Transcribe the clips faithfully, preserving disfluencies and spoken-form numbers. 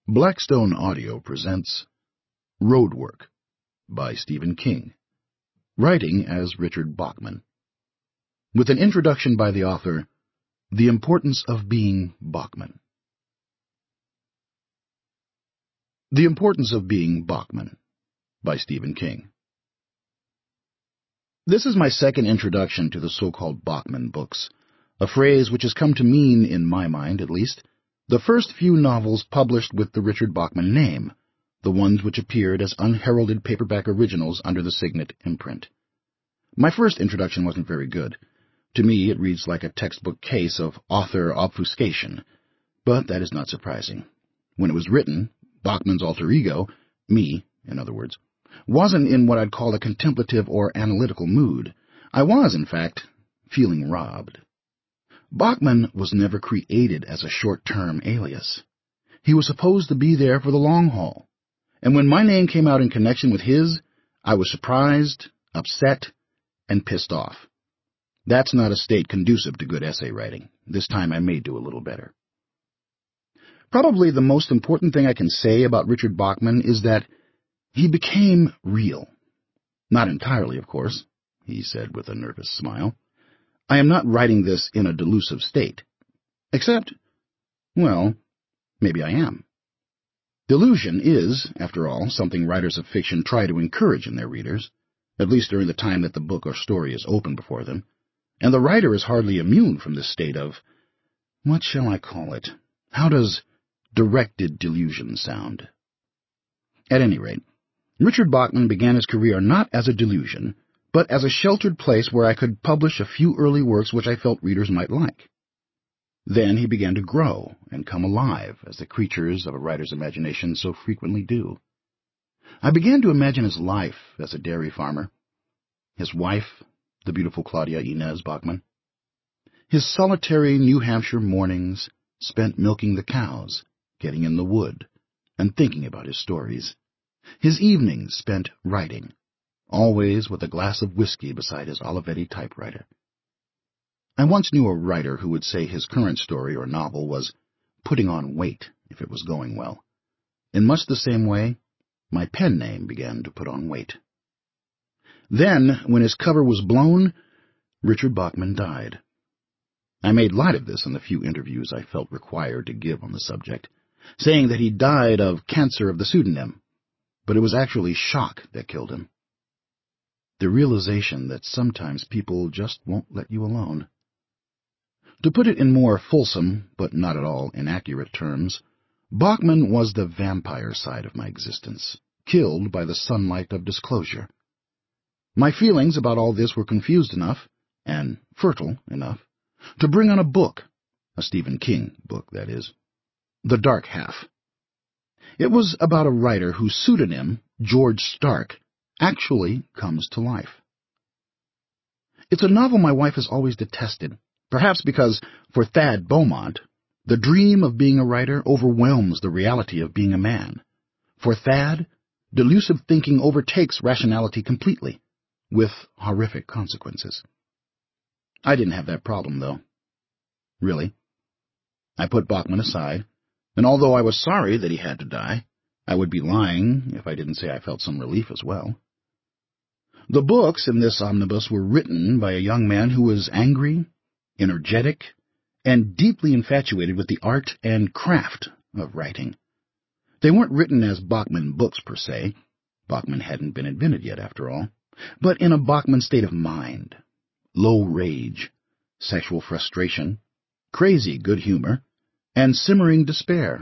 Blackstone Audio presents Roadwork by Stephen King, writing as Richard Bachman, with an introduction by the author, The Importance of Being Bachman. The Importance of Being Bachman by Stephen King. This is my second introduction to the so-called Bachman books, a phrase which has come to mean, in my mind at least, the first few novels published with the Richard Bachman name, the ones which appeared as unheralded paperback originals under the Signet imprint. My first introduction wasn't very good. To me, it reads like a textbook case of author obfuscation, but that is not surprising. When it was written, Bachman's alter ego, me, in other words, wasn't in what I'd call a contemplative or analytical mood. I was, in fact, feeling robbed. Bachman was never created as a short-term alias. He was supposed to be there for the long haul, and when my name came out in connection with his, I was surprised, upset, and pissed off. That's not a state conducive to good essay writing. This time I may do a little better. Probably the most important thing I can say about Richard Bachman is that he became real. Not entirely, of course, he said with a nervous smile. I am not writing this in a delusive state. Except, well, maybe I am. Delusion is, after all, something writers of fiction try to encourage in their readers, at least during the time that the book or story is open before them, and the writer is hardly immune from this state of, what shall I call it? How does directed delusion sound? At any rate, Richard Bachman began his career not as a delusion, but as a sheltered place where I could publish a few early works which I felt readers might like. Then he began to grow and come alive, as the creatures of a writer's imagination so frequently do. I began to imagine his life as a dairy farmer, his wife, the beautiful Claudia Inez Bachman, his solitary New Hampshire mornings spent milking the cows, getting in the wood, and thinking about his stories, his evenings spent writing, always with a glass of whiskey beside his Olivetti typewriter. I once knew a writer who would say his current story or novel was putting on weight if it was going well. In much the same way, my pen name began to put on weight. Then, when his cover was blown, Richard Bachman died. I made light of this in the few interviews I felt required to give on the subject, saying that he died of cancer of the pseudonym, but it was actually shock that killed him. The realization that sometimes people just won't let you alone. To put it in more fulsome, but not at all inaccurate terms, Bachman was the vampire side of my existence, killed by the sunlight of disclosure. My feelings about all this were confused enough, and fertile enough, to bring on a book, a Stephen King book, that is, The Dark Half. It was about a writer whose pseudonym, George Stark, actually comes to life. It's a novel my wife has always detested, perhaps because, for Thad Beaumont, the dream of being a writer overwhelms the reality of being a man. For Thad, delusive thinking overtakes rationality completely, with horrific consequences. I didn't have that problem, though. Really. I put Bachman aside, and although I was sorry that he had to die, I would be lying if I didn't say I felt some relief as well. The books in this omnibus were written by a young man who was angry, energetic, and deeply infatuated with the art and craft of writing. They weren't written as Bachman books per se. Bachman hadn't been invented yet, after all, but in a Bachman state of mind. Low rage, sexual frustration, crazy good humor, and simmering despair.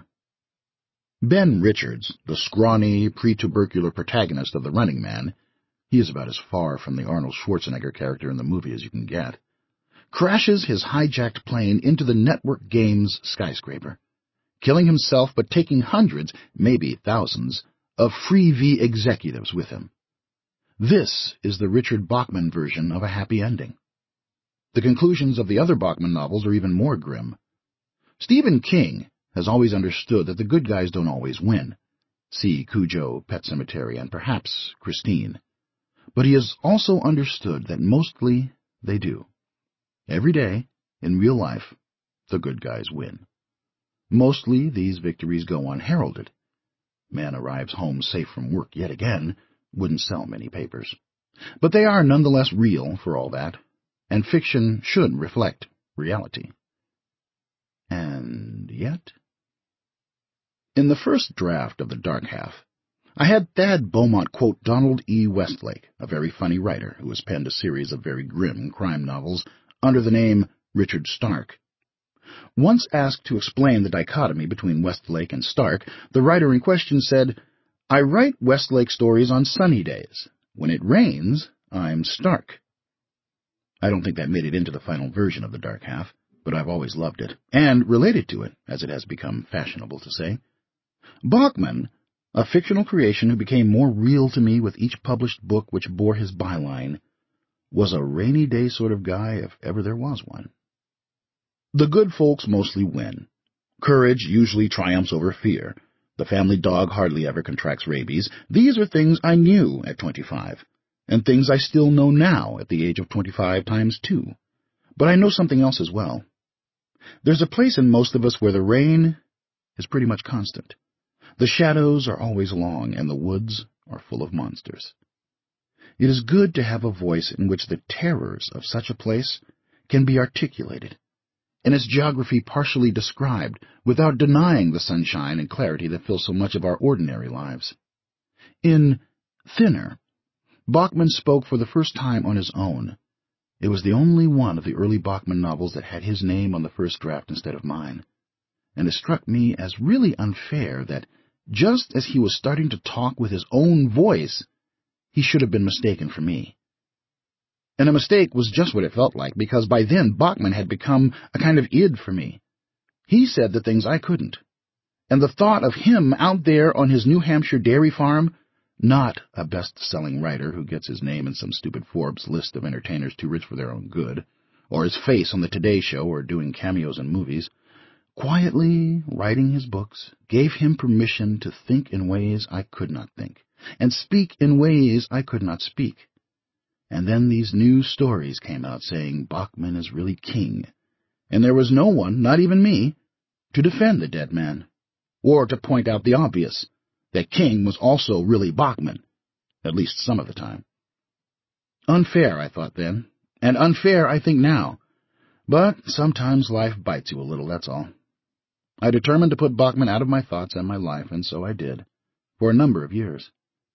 Ben Richards, the scrawny, pre-tubercular protagonist of The Running Man, he is about as far from the Arnold Schwarzenegger character in the movie as you can get, crashes his hijacked plane into the Network Games skyscraper, killing himself but taking hundreds, maybe thousands, of Free-V executives with him. This is the Richard Bachman version of a happy ending. The conclusions of the other Bachman novels are even more grim. Stephen King has always understood that the good guys don't always win. See Cujo, Pet Sematary, and perhaps Christine. But he has also understood that mostly they do. Every day, in real life, the good guys win. Mostly these victories go unheralded, man arrives home safe from work yet again, wouldn't sell many papers. But they are nonetheless real for all that, and fiction should reflect reality. And yet... In the first draft of The Dark Half, I had Thad Beaumont quote Donald E. Westlake, a very funny writer who has penned a series of very grim crime novels under the name Richard Stark. Once asked to explain the dichotomy between Westlake and Stark, the writer in question said, "I write Westlake stories on sunny days. When it rains, I'm Stark." I don't think that made it into the final version of The Dark Half, but I've always loved it, and related to it, as it has become fashionable to say. Bachman, a fictional creation who became more real to me with each published book which bore his byline, was a rainy-day sort of guy if ever there was one. The good folks mostly win. Courage usually triumphs over fear. The family dog hardly ever contracts rabies. These are things I knew at twenty-five, and things I still know now at the age of twenty-five times two. But I know something else as well. There's a place in most of us where the rain is pretty much constant. The shadows are always long, and the woods are full of monsters. It is good to have a voice in which the terrors of such a place can be articulated, and its geography partially described, without denying the sunshine and clarity that fill so much of our ordinary lives. In Thinner, Bachman spoke for the first time on his own. It was the only one of the early Bachman novels that had his name on the first draft instead of mine, and it struck me as really unfair that, just as he was starting to talk with his own voice, he should have been mistaken for me. And a mistake was just what it felt like, because by then Bachman had become a kind of id for me. He said the things I couldn't, and the thought of him out there on his New Hampshire dairy farm, not a best-selling writer who gets his name in some stupid Forbes list of entertainers too rich for their own good, or his face on the Today Show or doing cameos in movies, quietly writing his books, gave him permission to think in ways I could not think, and speak in ways I could not speak. And then these new stories came out saying Bachman is really king, and there was no one, not even me, to defend the dead man, or to point out the obvious, that King was also really Bachman, at least some of the time. Unfair, I thought then, and unfair I think now, but sometimes life bites you a little, that's all. I determined to put Bachman out of my thoughts and my life, and so I did, for a number of years.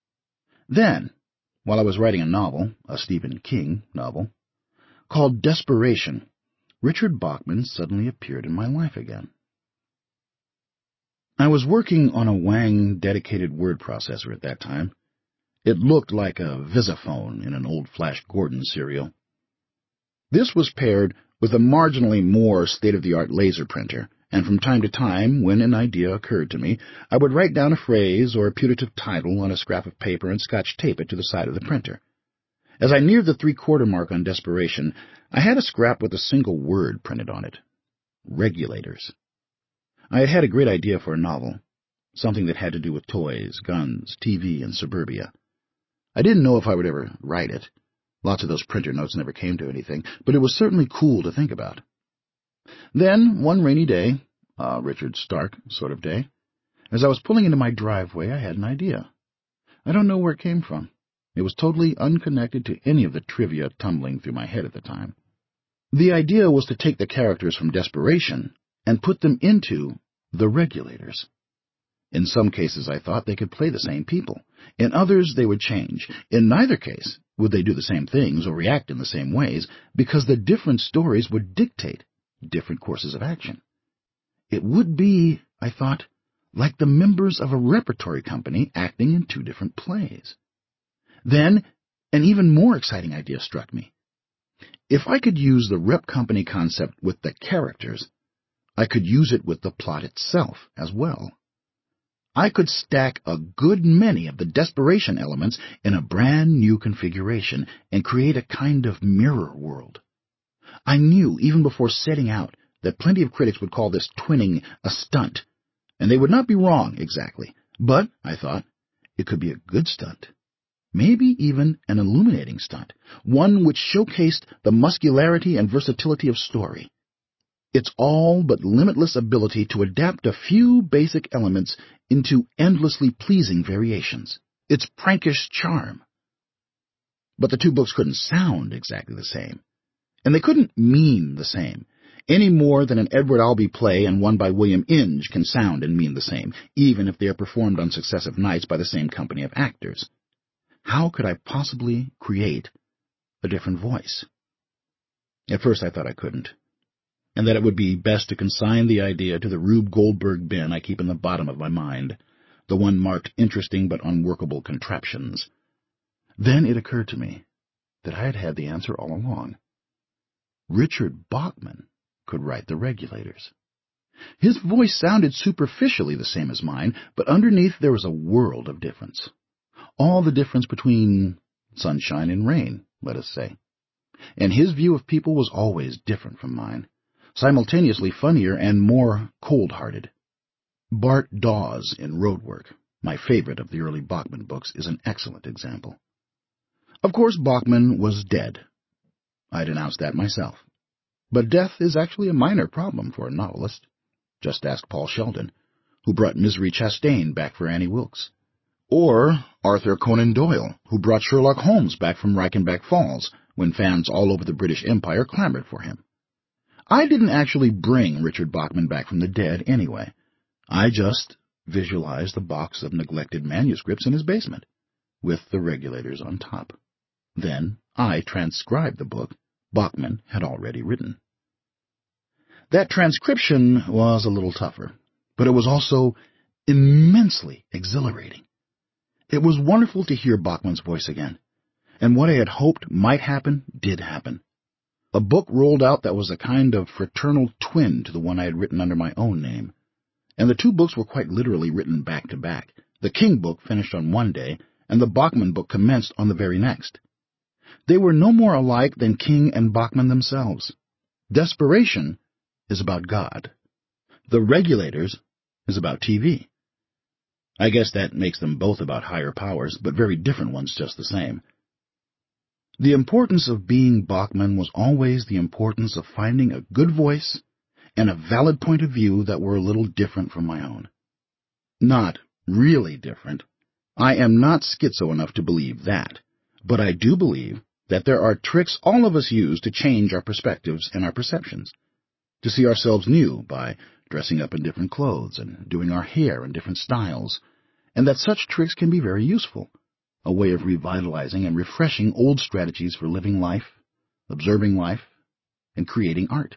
Then, while I was writing a novel, a Stephen King novel, called Desperation, Richard Bachman suddenly appeared in my life again. I was working on a Wang dedicated word processor at that time. It looked like a Visiphone in an old Flash Gordon serial. This was paired with a marginally more state-of-the-art laser printer, and from time to time, when an idea occurred to me, I would write down a phrase or a putative title on a scrap of paper and scotch tape it to the side of the printer. As I neared the three-quarter mark on Desperation, I had a scrap with a single word printed on it: Regulators. I had had a great idea for a novel, something that had to do with toys, guns, T V, and suburbia. I didn't know if I would ever write it. Lots of those printer notes never came to anything, but it was certainly cool to think about. Then, one rainy day, a Richard Stark sort of day, as I was pulling into my driveway, I had an idea. I don't know where it came from. It was totally unconnected to any of the trivia tumbling through my head at the time. The idea was to take the characters from Desperation and put them into the Regulators. In some cases, I thought they could play the same people. In others, they would change. In neither case would they do the same things or react in the same ways, because the different stories would dictate different courses of action. It would be, I thought, like the members of a repertory company acting in two different plays. Then, an even more exciting idea struck me. If I could use the rep company concept with the characters, I could use it with the plot itself as well. I could stack a good many of the Desperation elements in a brand new configuration and create a kind of mirror world. I knew, even before setting out, that plenty of critics would call this twinning a stunt, and they would not be wrong exactly, but, I thought, it could be a good stunt. Maybe even an illuminating stunt, one which showcased the muscularity and versatility of story. its all but limitless ability to adapt a few basic elements into endlessly pleasing variations, its prankish charm. But the two books couldn't sound exactly the same, and they couldn't mean the same, any more than an Edward Albee play and one by William Inge can sound and mean the same, even if they are performed on successive nights by the same company of actors. How could I possibly create a different voice? At first I thought I couldn't, and that it would be best to consign the idea to the Rube Goldberg bin I keep in the bottom of my mind, the one marked interesting but unworkable contraptions. Then it occurred to me that I had had the answer all along. Richard Bachman could write the Regulators. His voice sounded superficially the same as mine, but underneath there was a world of difference. All the difference between sunshine and rain, let us say. And his view of people was always different from mine, simultaneously funnier and more cold-hearted. Bart Dawes in Roadwork, my favorite of the early Bachman books, is an excellent example. Of course, Bachman was dead. I denounced that myself. But death is actually a minor problem for a novelist. Just ask Paul Sheldon, who brought Misery Chastain back for Annie Wilkes. Or Arthur Conan Doyle, who brought Sherlock Holmes back from Reichenbach Falls when fans all over the British Empire clamored for him. I didn't actually bring Richard Bachman back from the dead anyway. I just visualized the box of neglected manuscripts in his basement, with the Regulators on top. Then I transcribed the book Bachman had already written. That transcription was a little tougher, but it was also immensely exhilarating. It was wonderful to hear Bachman's voice again, and what I had hoped might happen did happen. A book rolled out that was a kind of fraternal twin to the one I had written under my own name, and the two books were quite literally written back to back. The King book finished on one day, and the Bachman book commenced on the very next. They were no more alike than King and Bachman themselves. Desperation is about God. The Regulators is about T V. I guess that makes them both about higher powers, but very different ones just the same. The importance of being Bachman was always the importance of finding a good voice and a valid point of view that were a little different from my own. Not really different. I am not schizo enough to believe that, but I do believe that there are tricks all of us use to change our perspectives and our perceptions, to see ourselves new by dressing up in different clothes and doing our hair in different styles, and that such tricks can be very useful, a way of revitalizing and refreshing old strategies for living life, observing life, and creating art.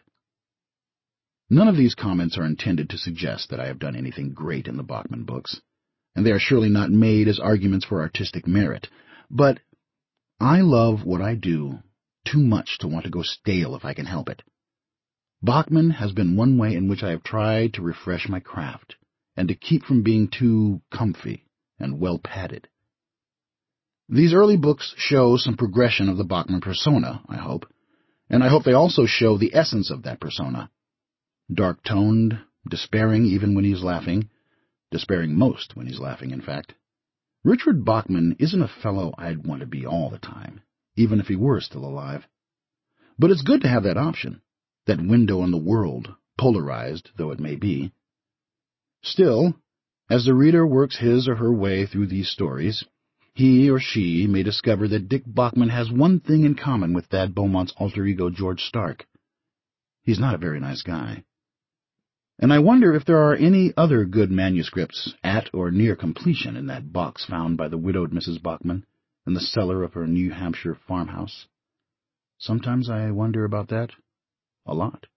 None of these comments are intended to suggest that I have done anything great in the Bachman books, and they are surely not made as arguments for artistic merit, but I love what I do too much to want to go stale if I can help it. Bachman has been one way in which I have tried to refresh my craft, and to keep from being too comfy and well-padded. These early books show some progression of the Bachman persona, I hope, and I hope they also show the essence of that persona. Dark-toned, despairing even when he's laughing, despairing most when he's laughing, in fact. Richard Bachman isn't a fellow I'd want to be all the time, even if he were still alive. But it's good to have that option, that window on the world, polarized though it may be. Still, as the reader works his or her way through these stories, he or she may discover that Dick Bachman has one thing in common with Thad Beaumont's alter ego George Stark. He's not a very nice guy. And I wonder if there are any other good manuscripts at or near completion in that box found by the widowed Missus Bachman in the cellar of her New Hampshire farmhouse. Sometimes I wonder about that a lot.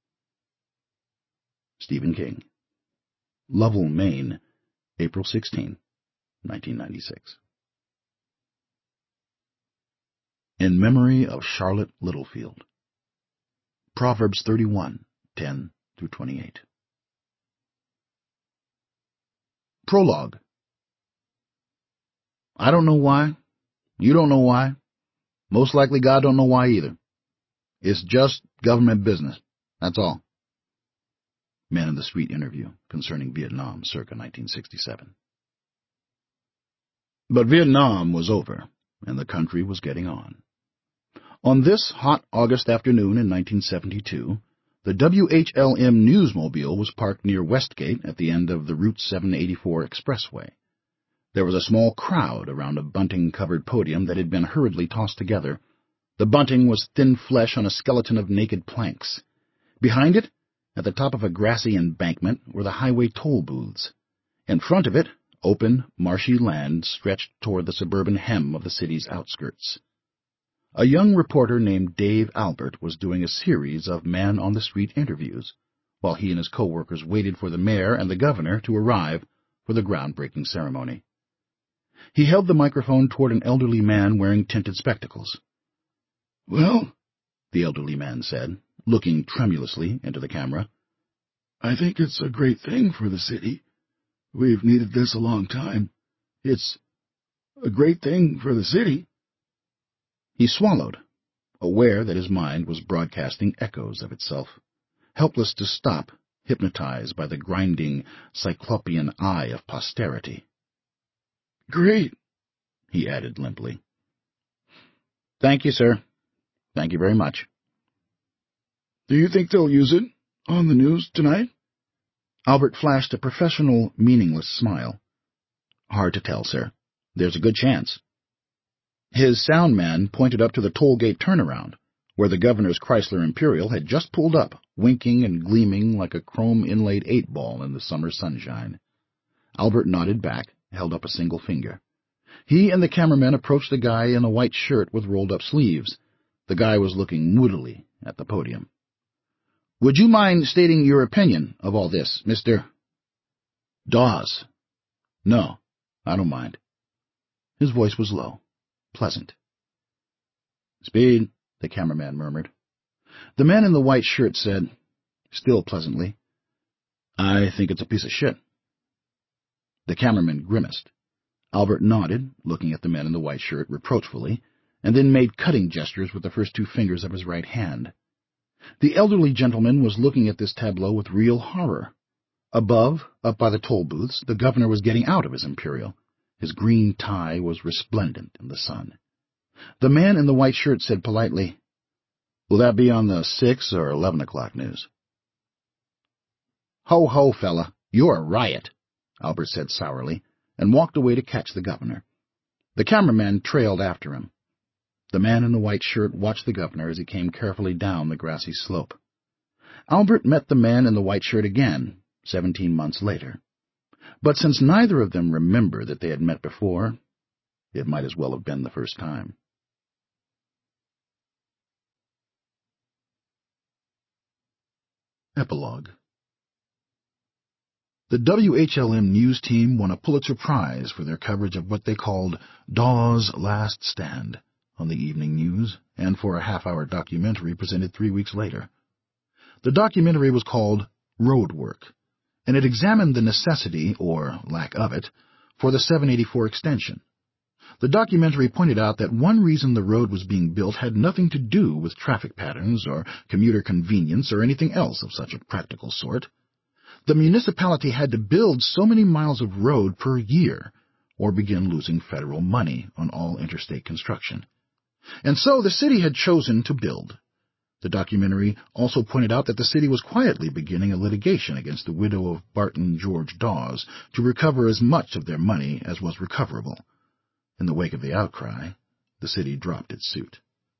Stephen King. Lovell, Maine, April sixteenth, nineteen ninety-six. In memory of Charlotte Littlefield. Proverbs thirty-one, ten through twenty-eight. Prologue. I don't know why. You don't know why. Most likely God don't know why either. It's just government business. That's all. Man in the Street interview concerning Vietnam circa nineteen sixty-seven. But Vietnam was over, and the country was getting on. On this hot August afternoon in nineteen seventy-two, The W H L M Newsmobile was parked near Westgate at the end of the Route seven eighty-four expressway. There was a small crowd around a bunting-covered podium that had been hurriedly tossed together. The bunting was thin flesh on a skeleton of naked planks. Behind it, at the top of a grassy embankment, were the highway toll booths. In front of it, open, marshy land stretched toward the suburban hem of the city's outskirts. A young reporter named Dave Albert was doing a series of man-on-the-street interviews, while he and his co-workers waited for the mayor and the governor to arrive for the groundbreaking ceremony. He held the microphone toward an elderly man wearing tinted spectacles. "Well," the elderly man said, looking tremulously into the camera, "I think it's a great thing for the city. We've needed this a long time. It's a great thing for the city." He swallowed, aware that his mind was broadcasting echoes of itself, helpless to stop, hypnotized by the grinding, cyclopean eye of posterity. "Great," he added limply. "Thank you, sir. Thank you very much." "Do you think they'll use it on the news tonight?" Albert flashed a professional, meaningless smile. "Hard to tell, sir. There's a good chance." His sound man pointed up to the toll gate turnaround, where the governor's Chrysler Imperial had just pulled up, winking and gleaming like a chrome-inlaid eight-ball in the summer sunshine. Albert nodded back, held up a single finger. He and the cameraman approached the guy in a white shirt with rolled-up sleeves. The guy was looking moodily at the podium. "Would you mind stating your opinion of all this, Mister Dawes?" "No, I don't mind." His voice was low, pleasant. "Speed," the cameraman murmured. The man in the white shirt said, still pleasantly, "I think it's a piece of shit." The cameraman grimaced. Albert nodded, looking at the man in the white shirt reproachfully, and then made cutting gestures with the first two fingers of his right hand. The elderly gentleman was looking at this tableau with real horror. Above, up by the toll booths, the governor was getting out of his Imperial. His green tie was resplendent in the sun. The man in the white shirt said politely, "Will that be on the six or eleven o'clock news?" "Ho, ho, fella, you're a riot," Albert said sourly, and walked away to catch the governor. The cameraman trailed after him. The man in the white shirt watched the governor as he came carefully down the grassy slope. Albert met the man in the white shirt again, seventeen months later. But since neither of them remembered that they had met before, it might as well have been the first time. Epilogue. The W H L M news team won a Pulitzer Prize for their coverage of what they called Dawes' Last Stand on the evening news, and for a half-hour documentary presented three weeks later. The documentary was called Road Work, and it examined the necessity, or lack of it, for the seven eighty-four extension. The documentary pointed out that one reason the road was being built had nothing to do with traffic patterns or commuter convenience or anything else of such a practical sort. The municipality had to build so many miles of road per year, or begin losing federal money on all interstate construction. And so the city had chosen to build. The documentary also pointed out that the city was quietly beginning a litigation against the widow of Barton George Dawes to recover as much of their money as was recoverable. In the wake of the outcry, the city dropped its suit.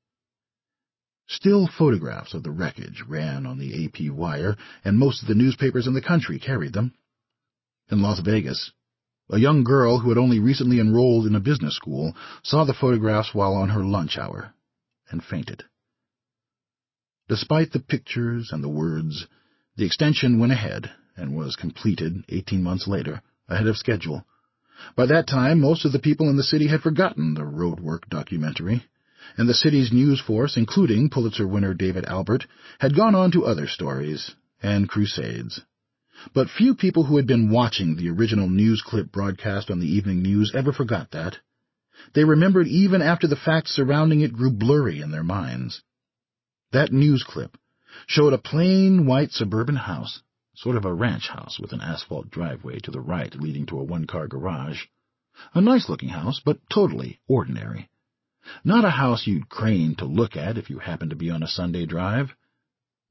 Still photographs of the wreckage ran on the A P wire, and most of the newspapers in the country carried them. In Las Vegas, a young girl who had only recently enrolled in a business school saw the photographs while on her lunch hour and fainted. Despite the pictures and the words, the extension went ahead and was completed eighteen months later, ahead of schedule. By that time, most of the people in the city had forgotten the Road Work documentary, and the city's news force, including Pulitzer winner David Albert, had gone on to other stories and crusades. But few people who had been watching the original news clip broadcast on the evening news ever forgot that. They remembered even after the facts surrounding it grew blurry in their minds. That news clip showed a plain white suburban house, sort of a ranch house with an asphalt driveway to the right leading to a one-car garage. A nice-looking house, but totally ordinary. Not a house you'd crane to look at if you happened to be on a Sunday drive,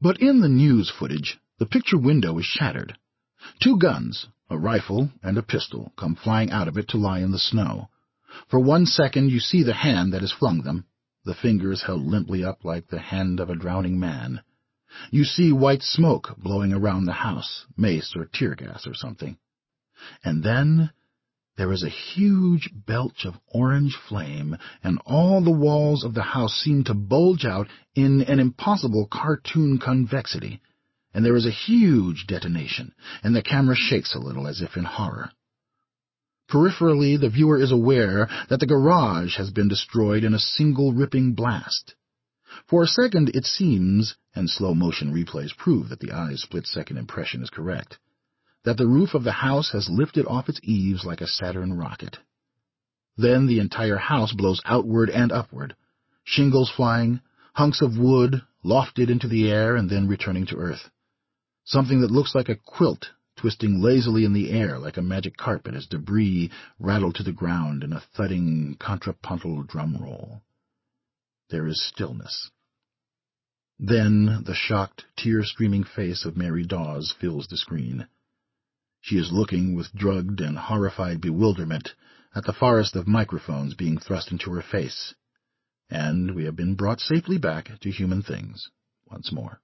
But in the news footage, the picture window is shattered. Two guns, a rifle and a pistol, come flying out of it to lie in the snow. For one second you see the hand that has flung them, the fingers held limply up like the hand of a drowning man. You see white smoke blowing around the house, mace or tear gas or something. And then there is a huge belch of orange flame, and all the walls of the house seem to bulge out in an impossible cartoon convexity, and there is a huge detonation, and the camera shakes a little as if in horror. Peripherally, the viewer is aware that the garage has been destroyed in a single ripping blast. For a second it seems, and slow-motion replays prove that the eye's split-second impression is correct, that the roof of the house has lifted off its eaves like a Saturn rocket. Then the entire house blows outward and upward, shingles flying, hunks of wood lofted into the air and then returning to earth. Something that looks like a quilt twisting lazily in the air like a magic carpet as debris rattled to the ground in a thudding contrapuntal drum roll. There is stillness. Then the shocked, tear-streaming face of Mary Dawes fills the screen. She is looking with drugged and horrified bewilderment at the forest of microphones being thrust into her face, and we have been brought safely back to human things once more.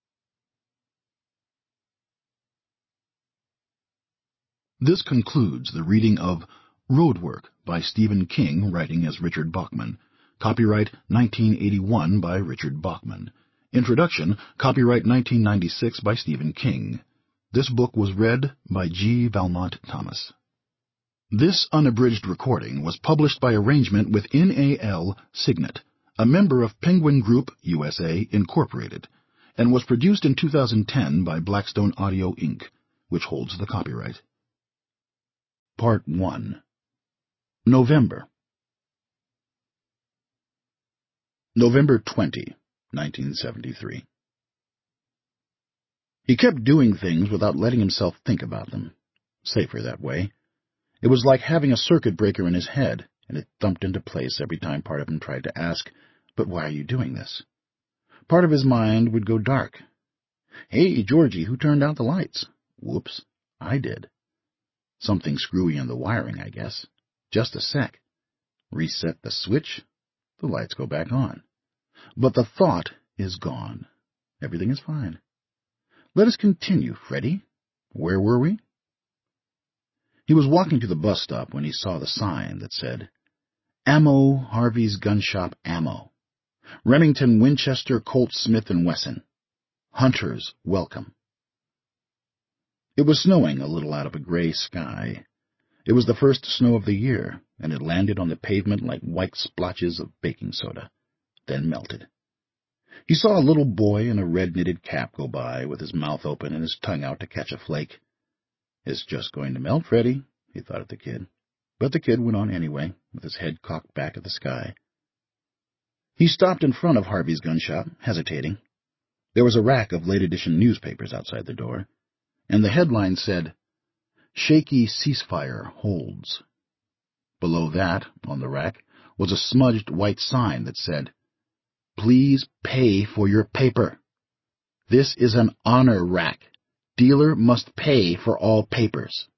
This concludes the reading of Roadwork by Stephen King, writing as Richard Bachman. Copyright nineteen eighty-one by Richard Bachman. Introduction, copyright nineteen ninety-six by Stephen King. This book was read by G. Valmont Thomas. This unabridged recording was published by arrangement with N A L Signet, a member of Penguin Group U S A Incorporated, and was produced in two thousand ten by Blackstone Audio Incorporated, which holds the copyright. Part one. November. November twentieth, nineteen seventy-three. He kept doing things without letting himself think about them. Safer that way. It was like having a circuit breaker in his head, and it thumped into place every time part of him tried to ask, "But why are you doing this?" Part of his mind would go dark. "Hey, Georgie, who turned out the lights?" "Whoops, I did." "Something screwy in the wiring, I guess. Just a sec." Reset the switch. The lights go back on. But the thought is gone. Everything is fine. Let us continue, Freddie. Where were we? He was walking to the bus stop when he saw the sign that said, Ammo, Harvey's Gun Shop Ammo. Remington, Winchester, Colt, Smith and Wesson. Hunters, welcome. It was snowing a little out of a gray sky. It was the first snow of the year, and it landed on the pavement like white splotches of baking soda, then melted. He saw a little boy in a red-knitted cap go by with his mouth open and his tongue out to catch a flake. It's just going to melt, Freddie, he thought of the kid. But the kid went on anyway, with his head cocked back at the sky. He stopped in front of Harvey's gun shop, hesitating. There was a rack of late-edition newspapers outside the door, and the headline said, Shaky Ceasefire Holds. Below that, on the rack, was a smudged white sign that said, Please pay for your paper. This is an honor rack. Dealer must pay for all papers.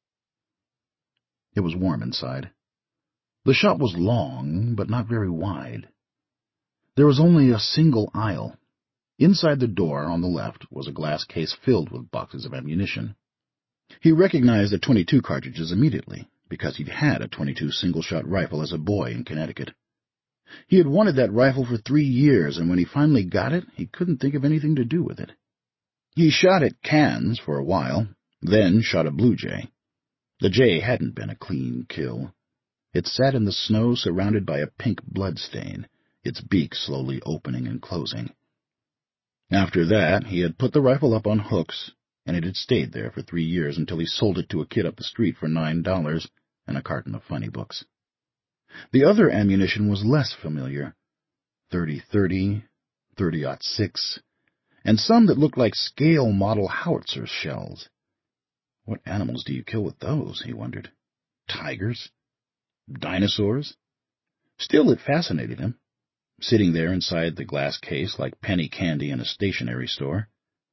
It was warm inside. The shop was long, but not very wide. There was only a single aisle. Inside the door, on the left, was a glass case filled with boxes of ammunition. He recognized the twenty-two cartridges immediately, because he'd had a twenty-two single-shot rifle as a boy in Connecticut. He had wanted that rifle for three years, and when he finally got it, he couldn't think of anything to do with it. He shot at cans for a while, then shot a blue jay. The jay hadn't been a clean kill. It sat in the snow surrounded by a pink blood stain, its beak slowly opening and closing. After that, he had put the rifle up on hooks, and it had stayed there for three years until he sold it to a kid up the street for nine dollars and a carton of funny books. The other ammunition was less familiar. thirty thirty, thirty aught six, and some that looked like scale model howitzer shells. What animals do you kill with those, he wondered. Tigers? Dinosaurs? Still, it fascinated him, sitting there inside the glass case like penny candy in a stationery store.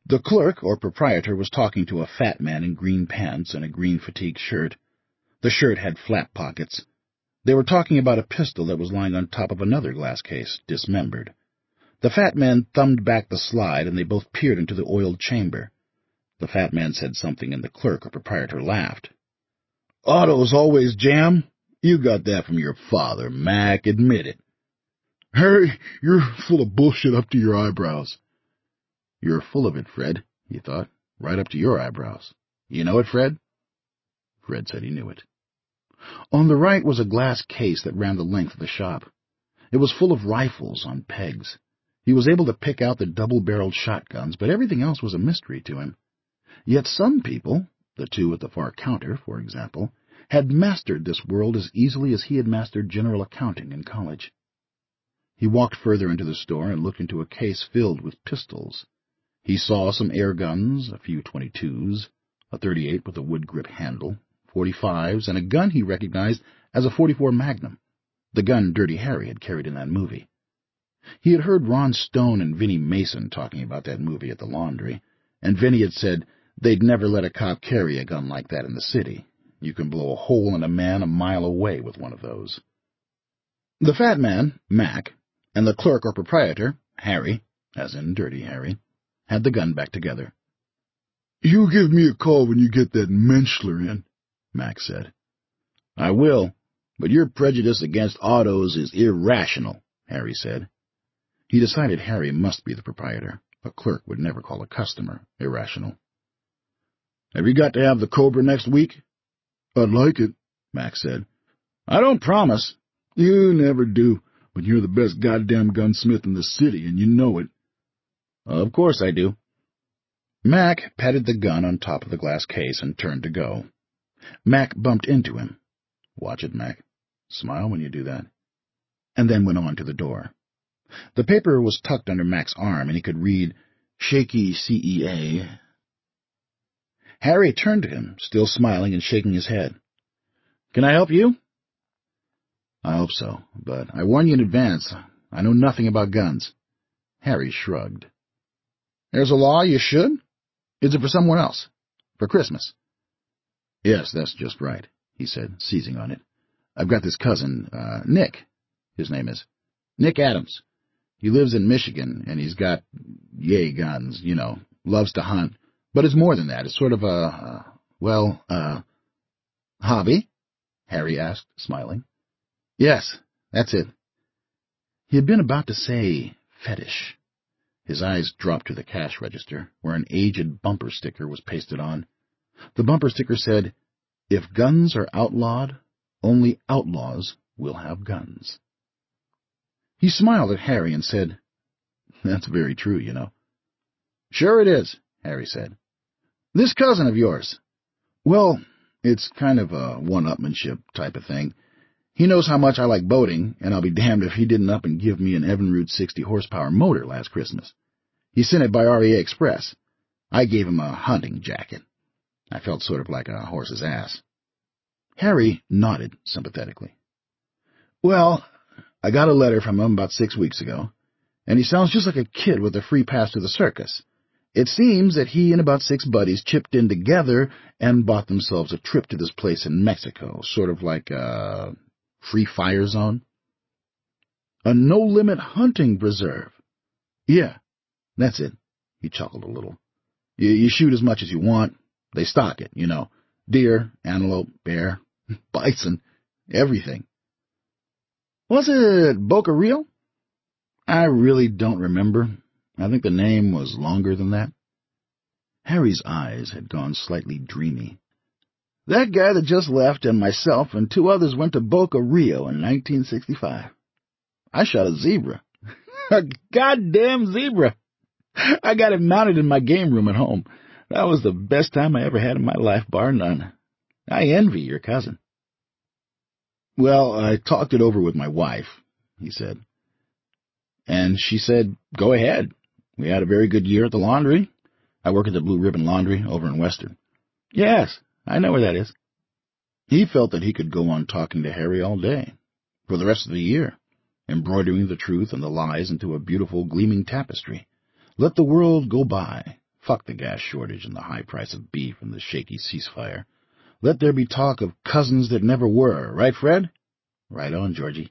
The clerk, or proprietor, was talking to a fat man in green pants and a green fatigue shirt. The shirt had flap pockets. They were talking about a pistol that was lying on top of another glass case, dismembered. The fat man thumbed back the slide, and they both peered into the oiled chamber. The fat man said something, and the clerk, or proprietor, laughed. "Autos always jam. You got that from your father, Mac. Admit it." "Harry, you're full of bullshit up to your eyebrows." "You're full of it, Fred," he thought, "right up to your eyebrows. You know it, Fred?" Fred said he knew it. On the right was a glass case that ran the length of the shop. It was full of rifles on pegs. He was able to pick out the double-barreled shotguns, but everything else was a mystery to him. Yet some people, the two at the far counter, for example, had mastered this world as easily as he had mastered general accounting in college. He walked further into the store and looked into a case filled with pistols. He saw some air guns, a few twenty-twos, a thirty-eight with a wood grip handle, forty-fives, and a gun he recognized as a forty-four Magnum, the gun Dirty Harry had carried in that movie. He had heard Ron Stone and Vinnie Mason talking about that movie at the laundry, and Vinnie had said they'd never let a cop carry a gun like that in the city. You can blow a hole in a man a mile away with one of those. The fat man, Mac, and the clerk or proprietor, Harry, as in Dirty Harry, had the gun back together. "You give me a call when you get that Menschler in," Mac said. "I will, but your prejudice against autos is irrational," Harry said. He decided Harry must be the proprietor. A clerk would never call a customer irrational. "Have you got to have the Cobra next week?" "I'd like it," Mac said. "I don't promise." "You never do, but you're the best goddamn gunsmith in the city, and you know it." "Of course I do." Mac patted the gun on top of the glass case and turned to go. Mac bumped into him. "Watch it, Mac. Smile when you do that." And then went on to the door. The paper was tucked under Mac's arm, and he could read, "Shaky C E A." Harry turned to him, still smiling and shaking his head. "Can I help you?" "I hope so, but I warn you in advance, I know nothing about guns." Harry shrugged. "There's a law you should? Is it for someone else? For Christmas?" "Yes, that's just right," he said, seizing on it. "I've got this cousin, uh, Nick, his name is. Nick Adams. He lives in Michigan, and he's got, yay guns, you know, loves to hunt. But it's more than that. It's sort of a, uh, well, uh... hobby?" Harry asked, smiling. "Yes, that's it." He had been about to say fetish. His eyes dropped to the cash register, where an aged bumper sticker was pasted on. The bumper sticker said, "If guns are outlawed, only outlaws will have guns." He smiled at Harry and said, "That's very true, you know." "Sure it is," Harry said. "This cousin of yours?" "Well, it's kind of a one-upmanship type of thing. He knows how much I like boating, and I'll be damned if he didn't up and give me an Evinrude sixty horsepower motor last Christmas. He sent it by R E A Express. I gave him a hunting jacket. I felt sort of like a horse's ass." Harry nodded sympathetically. "Well, I got a letter from him about six weeks ago, and he sounds just like a kid with a free pass to the circus. It seems that he and about six buddies chipped in together and bought themselves a trip to this place in Mexico, sort of like a free fire zone." "A no-limit hunting preserve." "Yeah, that's it." He chuckled a little. You, you shoot as much as you want. They stock it, you know. Deer, antelope, bear, bison, everything. "Was it Boca Rio?" "I really don't remember. I think the name was longer than that." Harry's eyes had gone slightly dreamy. "That guy that just left and myself and two others went to Boca Rio in nineteen sixty-five. I shot a zebra. A goddamn zebra. I got it mounted in my game room at home. That was the best time I ever had in my life, bar none. I envy your cousin." "Well, I talked it over with my wife," he said. "And she said, go ahead. We had a very good year at the laundry. I work at the Blue Ribbon Laundry over in Western." "Yes, I know where that is." He felt that he could go on talking to Harry all day, for the rest of the year, embroidering the truth and the lies into a beautiful, gleaming tapestry. Let the world go by, Fuck the gas shortage and the high price of beef and the shaky ceasefire. Let there be talk of cousins that never were, right, Fred? Right on, Georgie.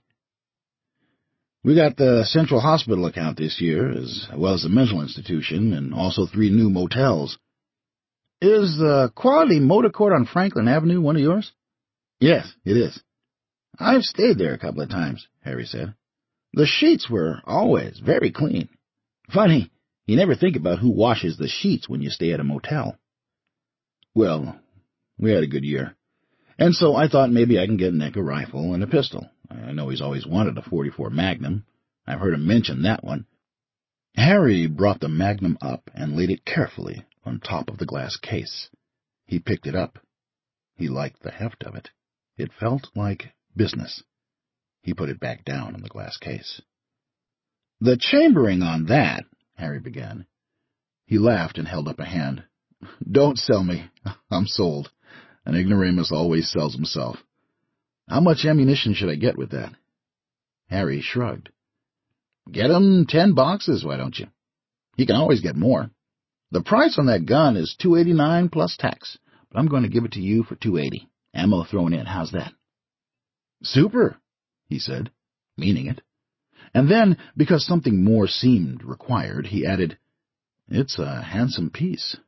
We got the Central Hospital account this year, as well as the mental institution, and also three new motels. Is the Quality Motor Court on Franklin Avenue one of yours? Yes, it is. I've stayed there a couple of times, Harry said. The sheets were always very clean. Funny, you never think about who washes the sheets when you stay at a motel. Well, we had a good year, and so I thought maybe I can get Nick a rifle and a pistol. I know he's always wanted a forty-four Magnum. I've heard him mention that one. Harry brought the Magnum up and laid it carefully on top of the glass case. He picked it up. He liked the heft of it. It felt like business. He put it back down in the glass case. The chambering on that, Harry began. He laughed and held up a hand. Don't sell me. I'm sold. An ignoramus always sells himself. How much ammunition should I get with that? Harry shrugged. Get him ten boxes, why don't you? You can always get more. The price on that gun is two eighty-nine plus tax, but I'm going to give it to you for two eighty. Ammo thrown in. How's that? Super, he said, meaning it. And then, because something more seemed required, he added, It's a handsome piece.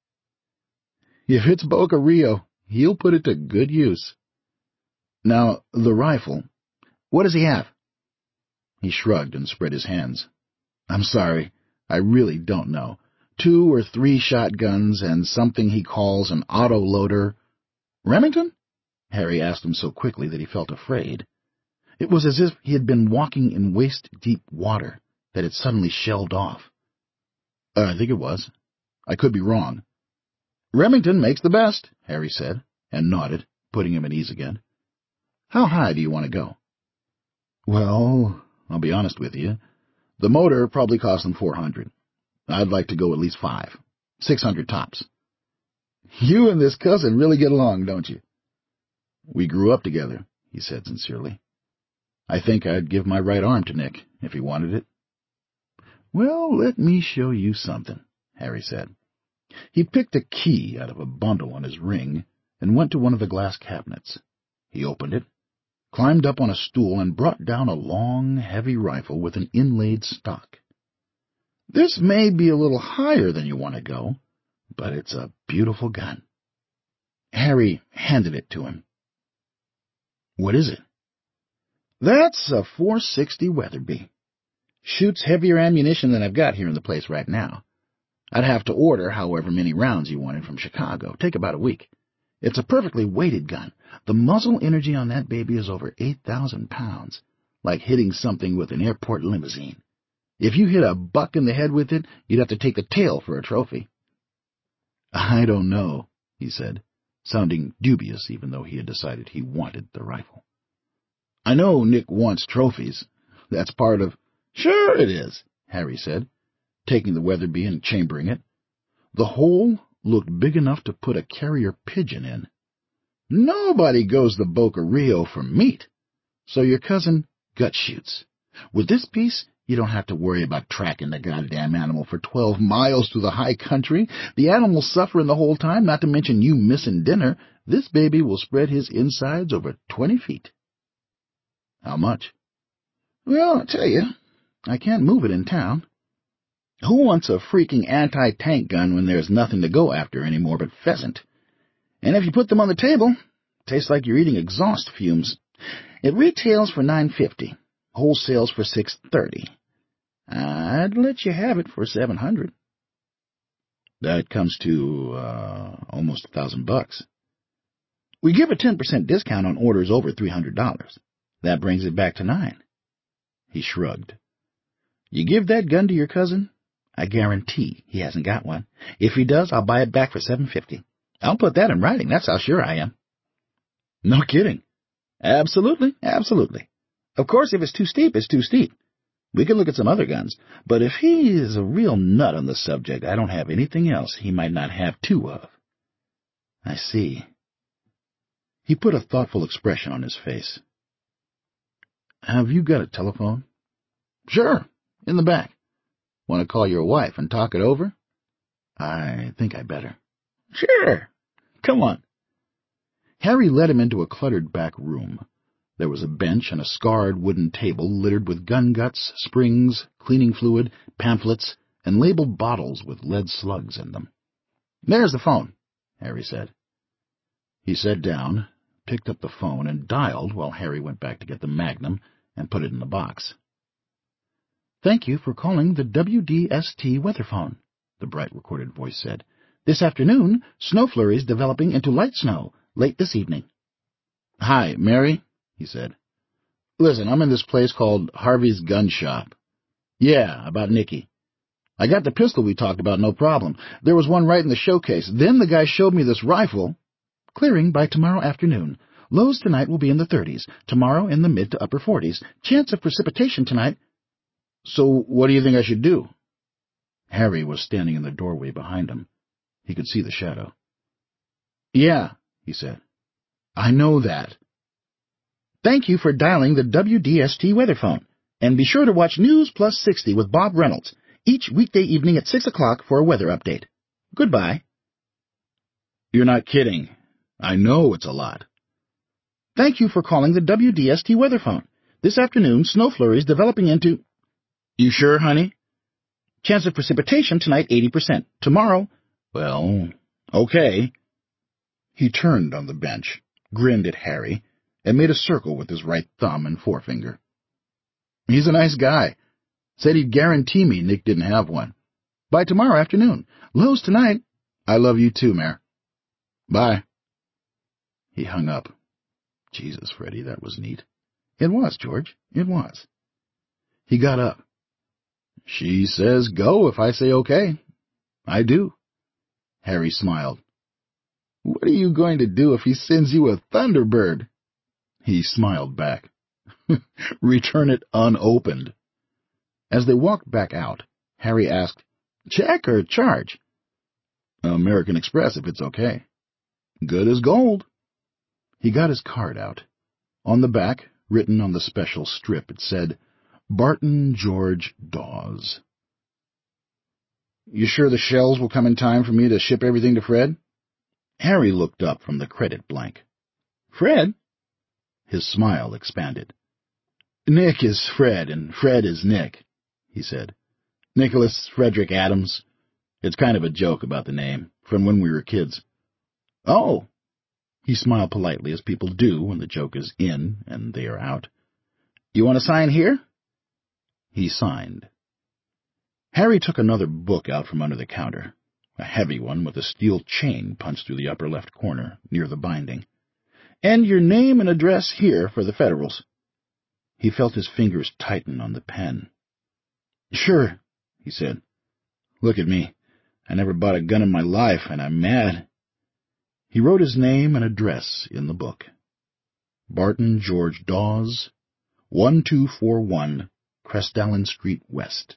If it's Boca Rio, he'll put it to good use. Now, the rifle, what does he have? He shrugged and spread his hands. I'm sorry, I really don't know. Two or three shotguns and something he calls an autoloader. Remington? Harry asked him so quickly that he felt afraid. It was as if he had been walking in waist-deep water that had suddenly shelved off. Uh, I think it was. I could be wrong. Remington makes the best, Harry said, and nodded, putting him at ease again. How high do you want to go? Well, I'll be honest with you. The motor probably cost them four hundred. I'd like to go at least five. Six hundred tops. You and this cousin really get along, don't you? We grew up together, he said sincerely. I think I'd give my right arm to Nick, if he wanted it. Well, let me show you something, Harry said. He picked a key out of a bundle on his ring and went to one of the glass cabinets. He opened it, climbed up on a stool, and brought down a long, heavy rifle with an inlaid stock. This may be a little higher than you want to go, but it's a beautiful gun. Harry handed it to him. What is it? That's a four sixty Weatherby. Shoots heavier ammunition than I've got here in the place right now. I'd have to order however many rounds you wanted from Chicago. Take about a week. It's a perfectly weighted gun. The muzzle energy on that baby is over eight thousand pounds, like hitting something with an airport limousine. If you hit a buck in the head with it, you'd have to take the tail for a trophy. I don't know, he said, sounding dubious even though he had decided he wanted the rifle. I know Nick wants trophies. That's part of... Sure it is, Harry said, taking the Weatherby and chambering it. The hole looked big enough to put a carrier pigeon in. Nobody goes to Boca Rio for meat, so your cousin gut shoots. With this piece, you don't have to worry about tracking the goddamn animal for twelve miles through the high country. The animal suffering the whole time, not to mention you missing dinner. This baby will spread his insides over twenty feet. How much? Well, I'll tell you, I can't move it in town. Who wants a freaking anti-tank gun when there's nothing to go after anymore but pheasant? And if you put them on the table, it tastes like you're eating exhaust fumes. It retails for nine fifty, wholesales for six thirty. I'd let you have it for seven hundred. That comes to uh, almost a thousand bucks. We give a ten percent discount on orders over three hundred dollars. That brings it back to nine. He shrugged. You give that gun to your cousin? I guarantee he hasn't got one. If he does, I'll buy it back for seven fifty. I'll put that in writing. That's how sure I am. No kidding. Absolutely, absolutely. Of course, if it's too steep, it's too steep. We can look at some other guns, but if he is a real nut on the subject, I don't have anything else he might not have two of. I see. He put a thoughtful expression on his face. Have you got a telephone? Sure, in the back. Want to call your wife and talk it over? I think I better. Sure. Come on. Harry led him into a cluttered back room. There was a bench and a scarred wooden table littered with gun guts, springs, cleaning fluid, pamphlets, and labeled bottles with lead slugs in them. "There's the phone," Harry said. He sat down, picked up the phone, and dialed while Harry went back to get the Magnum and put it in the box. "Thank you for calling the W D S T weather phone," the bright recorded voice said. "This afternoon, snow flurries developing into light snow late this evening." "Hi, Mary," he said. "Listen, I'm in this place called Harvey's Gun Shop." "Yeah, about Nicky. I got the pistol we talked about, no problem. There was one right in the showcase. Then the guy showed me this rifle." "Clearing by tomorrow afternoon. Lows tonight will be in the thirties, tomorrow in the mid to upper forties. Chance of precipitation tonight." "So what do you think I should do?" Harry was standing in the doorway behind him. He could see the shadow. "Yeah," he said. "I know that." "Thank you for dialing the W D S T weather phone. And be sure to watch News Plus sixty with Bob Reynolds each weekday evening at six o'clock for a weather update. Goodbye." "You're not kidding. I know it's a lot." "Thank you for calling the W D S T weather phone. This afternoon, snow flurries developing into—" "You sure, honey?" "Chance of precipitation tonight eighty percent. Tomorrow—" "Well, okay." He turned on the bench, grinned at Harry, and made a circle with his right thumb and forefinger. "He's a nice guy. Said he'd guarantee me Nick didn't have one. By tomorrow afternoon. Lows tonight." "I love you too, Mare. Bye." He hung up. Jesus, Freddie, that was neat. It was, George. It was. He got up. "She says go if I say okay. I do." Harry smiled. "What are you going to do if he sends you a Thunderbird?" He smiled back. "Return it unopened." As they walked back out, Harry asked, "Check or charge?" "American Express, if it's okay." "Good as gold." He got his card out. On the back, written on the special strip, it said, Barton George Dawes. "You sure the shells will come in time for me to ship everything to Fred?" Harry looked up from the credit blank. "Fred?" His smile expanded. "Nick is Fred, and Fred is Nick," he said. "Nicholas Frederick Adams. It's kind of a joke about the name, from when we were kids." "Oh." He smiled politely, as people do when the joke is in and they are out. "You want to sign here?" He signed. Harry took another book out from under the counter, a heavy one with a steel chain punched through the upper left corner, near the binding. "And your name and address here for the Federals." He felt his fingers tighten on the pen. "Sure," he said. "Look at me. I never bought a gun in my life, and I'm mad." He wrote his name and address in the book. Barton George Dawes, one two four one, Crestallon Street West.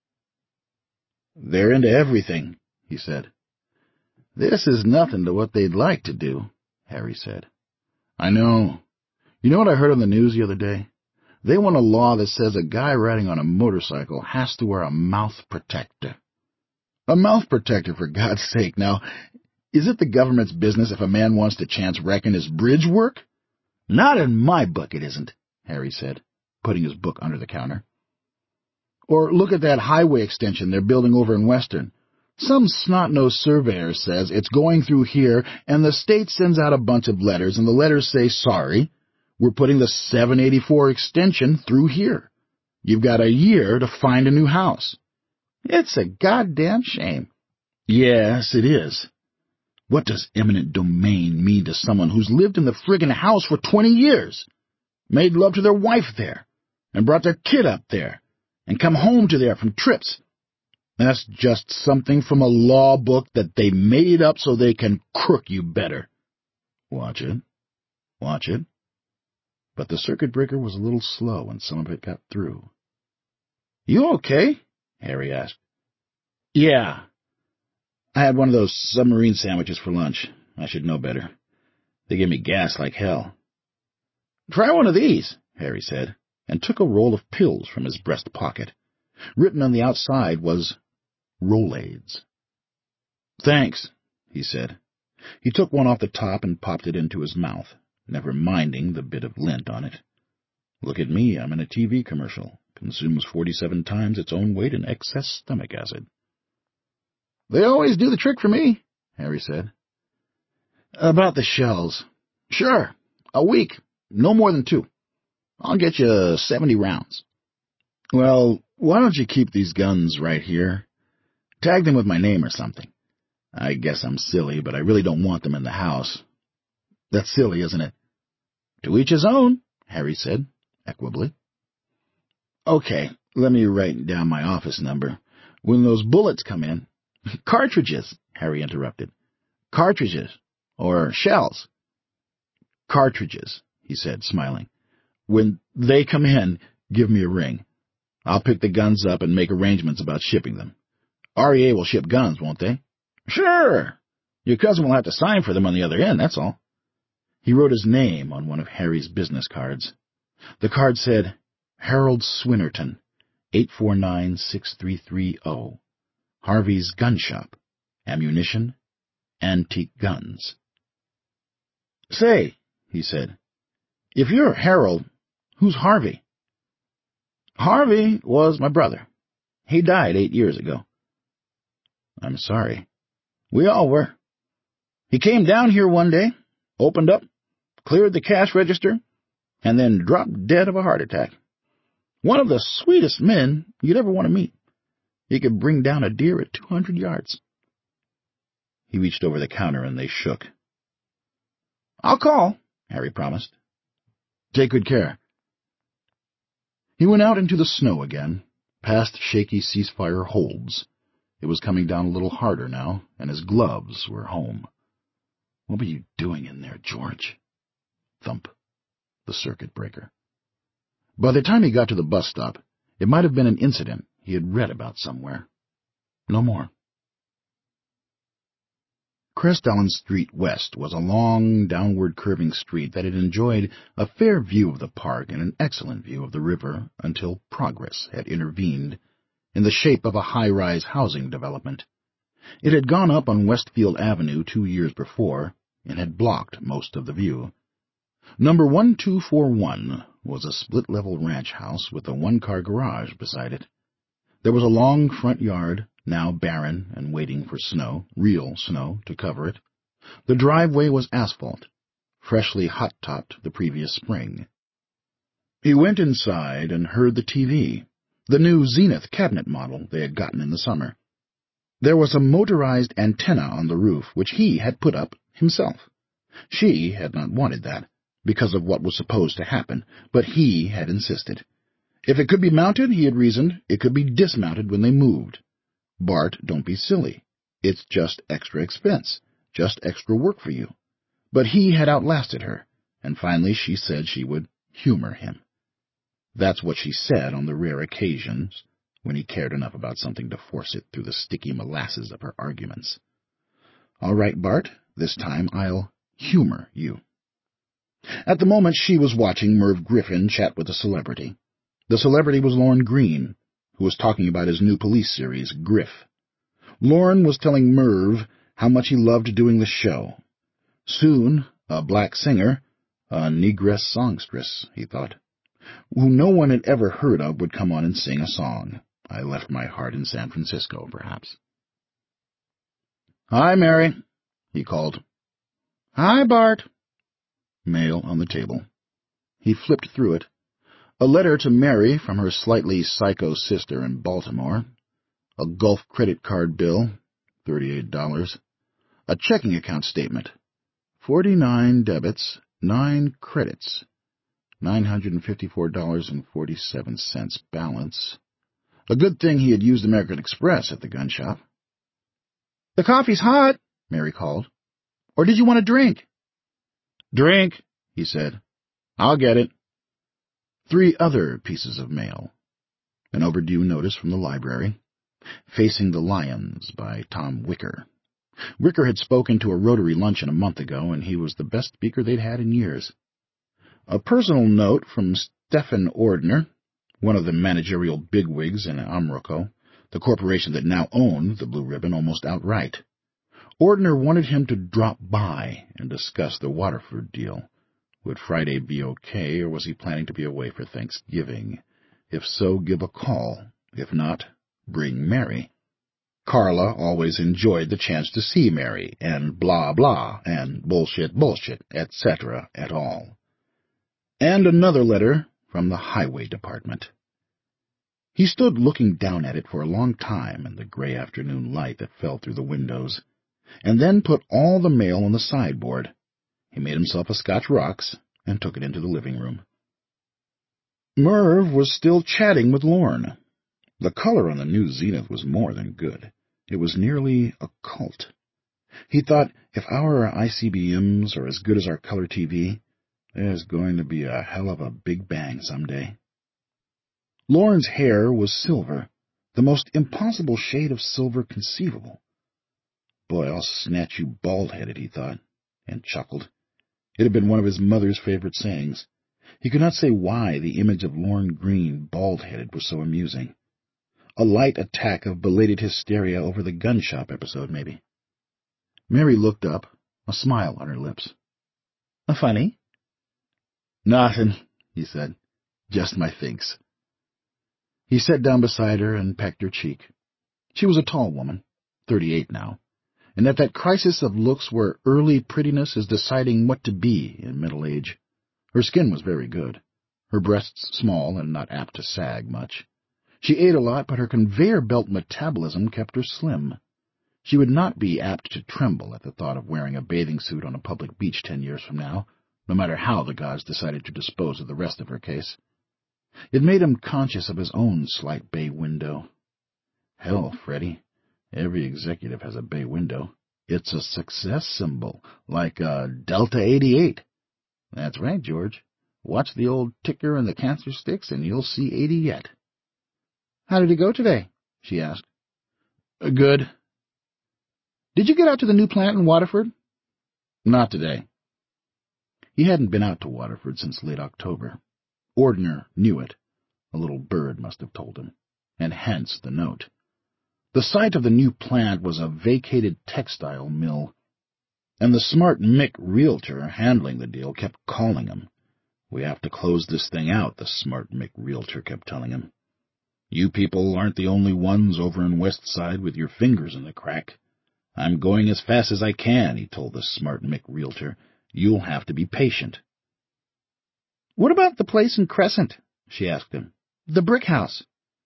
"They're into everything," he said. "This is nothing to what they'd like to do," Harry said. "I know. You know what I heard on the news the other day? They want a law that says a guy riding on a motorcycle has to wear a mouth protector." A mouth protector, for God's sake. Now, is it the government's business if a man wants to chance wrecking his bridge work? "Not in my book it isn't," Harry said, putting his book under the counter. "Or look at that highway extension they're building over in Western. Some snot-nosed surveyor says it's going through here, and the state sends out a bunch of letters, and the letters say, sorry, we're putting the seven eighty-four extension through here. You've got a year to find a new house." It's a goddamn shame. Yes, it is. What does eminent domain mean to someone who's lived in the friggin' house for twenty years, made love to their wife there, and brought their kid up there, and come home to there from trips? That's just something from a law book that they made up so they can crook you better. Watch it. Watch it. But the circuit breaker was a little slow, and some of it got through. "You okay?" Harry asked. "Yeah. I had one of those submarine sandwiches for lunch. I should know better. They gave me gas like hell." "Try one of these," Harry said, and took a roll of pills from his breast pocket. Written on the outside was Rolaids. Thanks, he said. He took one off the top and popped it into his mouth, never minding the bit of lint on it. Look at me, I'm in a T V commercial. Consumes forty-seven times its own weight in excess stomach acid. They always do the trick for me, Harry said. About the shells. Sure, a week, no more than two. I'll get you seventy rounds. Well, why don't you keep these guns right here? Tag them with my name or something. I guess I'm silly, but I really don't want them in the house. That's silly, isn't it? To each his own, Harry said, equably. Okay, let me write down my office number. When those bullets come in... Cartridges, Harry interrupted. Cartridges, or shells. Cartridges, he said, smiling. When they come in, give me a ring. I'll pick the guns up and make arrangements about shipping them. R E A will ship guns, won't they? Sure. Your cousin will have to sign for them on the other end, that's all. He wrote his name on one of Harry's business cards. The card said, Harold Swinnerton, eight four nine six three three zero, Harvey's Gun Shop, Ammunition, Antique Guns. Say, he said, if you're Harold, who's Harvey? Harvey was my brother. He died eight years ago. I'm sorry. We all were. He came down here one day, opened up, cleared the cash register, and then dropped dead of a heart attack. One of the sweetest men you'd ever want to meet. He could bring down a deer at two hundred yards. He reached over the counter and they shook. I'll call, Harry promised. Take good care. He went out into the snow again, past shaky ceasefire holds. It was coming down a little harder now, and his gloves were home. What were you doing in there, George? Thump. The circuit breaker. By the time he got to the bus stop, it might have been an incident he had read about somewhere. No more. Crest Allen Street West was a long, downward-curving street that had enjoyed a fair view of the park and an excellent view of the river until progress had intervened in the shape of a high-rise housing development. It had gone up on Westfield Avenue two years before and had blocked most of the view. Number one two four one was a split-level ranch house with a one-car garage beside it. There was a long front yard, now barren and waiting for snow, real snow, to cover it. The driveway was asphalt, freshly hot-topped the previous spring. He went inside and heard the T V, the new Zenith cabinet model they had gotten in the summer. There was a motorized antenna on the roof which he had put up himself. She had not wanted that, because of what was supposed to happen, but he had insisted. If it could be mounted, he had reasoned, it could be dismounted when they moved. Bart, don't be silly. It's just extra expense, just extra work for you. But he had outlasted her, and finally she said she would humor him. That's what she said on the rare occasions when he cared enough about something to force it through the sticky molasses of her arguments. All right, Bart, this time I'll humor you. At the moment she was watching Merv Griffin chat with a celebrity. The celebrity was Lorne Greene, who was talking about his new police series, Griff. Lorne was telling Merv how much he loved doing the show. Soon, a black singer, a negress songstress, he thought, who no one had ever heard of, would come on and sing a song. I left my heart in San Francisco, perhaps. Hi, Mary, he called. Hi, Bart. Mail on the table. He flipped through it. A letter to Mary from her slightly psycho sister in Baltimore. A Gulf credit card bill, thirty-eight dollars. A checking account statement. Forty-nine debits, nine credits. Nine hundred and fifty-four dollars and forty-seven cents balance. A good thing he had used American Express at the gun shop. The coffee's hot, Mary called. Or did you want a drink? Drink, he said. I'll get it. Three other pieces of mail. An overdue notice from the library. Facing the Lions by Tom Wicker. Wicker had spoken to a Rotary luncheon a month ago, and he was the best speaker they'd had in years. A personal note from Stephen Ordner, one of the managerial bigwigs in Amroco, the corporation that now owned the Blue Ribbon almost outright. Ordner wanted him to drop by and discuss the Waterford deal. Would Friday be okay, or was he planning to be away for Thanksgiving? If so, give a call. If not, bring Mary. Carla always enjoyed the chance to see Mary, and blah blah, and bullshit bullshit, et cetera et al. And another letter from the Highway Department. He stood looking down at it for a long time in the gray afternoon light that fell through the windows, and then put all the mail on the sideboard. He made himself a Scotch rocks and took it into the living room. Merv was still chatting with Lorne. The color on the new Zenith was more than good. It was nearly occult. He thought, if our I C B Ms are as good as our color T V, there's going to be a hell of a big bang someday. Lorne's hair was silver, the most impossible shade of silver conceivable. Boy, I'll snatch you bald-headed, he thought, and chuckled. It had been one of his mother's favorite sayings. He could not say why the image of Lorne Greene bald-headed was so amusing. A light attack of belated hysteria over the gun shop episode, maybe. Mary looked up, a smile on her lips. "A funny?" "Nothin'," he said. "Just my thinks." He sat down beside her and pecked her cheek. She was a tall woman, thirty-eight now, and at that crisis of looks where early prettiness is deciding what to be in middle age. Her skin was very good, her breasts small and not apt to sag much. She ate a lot, but her conveyor belt metabolism kept her slim. She would not be apt to tremble at the thought of wearing a bathing suit on a public beach ten years from now, no matter how the gods decided to dispose of the rest of her case. It made him conscious of his own slight bay window. Hell, Freddie, every executive has a bay window. It's a success symbol, like a Delta eighty-eight. That's right, George. Watch the old ticker and the cancer sticks, and you'll see eighty yet. "How did it go today?" she asked. "Good." "Did you get out to the new plant in Waterford?" "Not today." He hadn't been out to Waterford since late October. Ordner knew it. A little bird must have told him, and hence the note. The site of the new plant was a vacated textile mill, and the smart Mick realtor handling the deal kept calling him. "We have to close this thing out," the smart Mick realtor kept telling him. "You people aren't the only ones over in West Side with your fingers in the crack. I'm going as fast as I can," he told the smart Mick realtor. "You'll have to be patient." "What about the place in Crescent?" she asked him. "The brick house."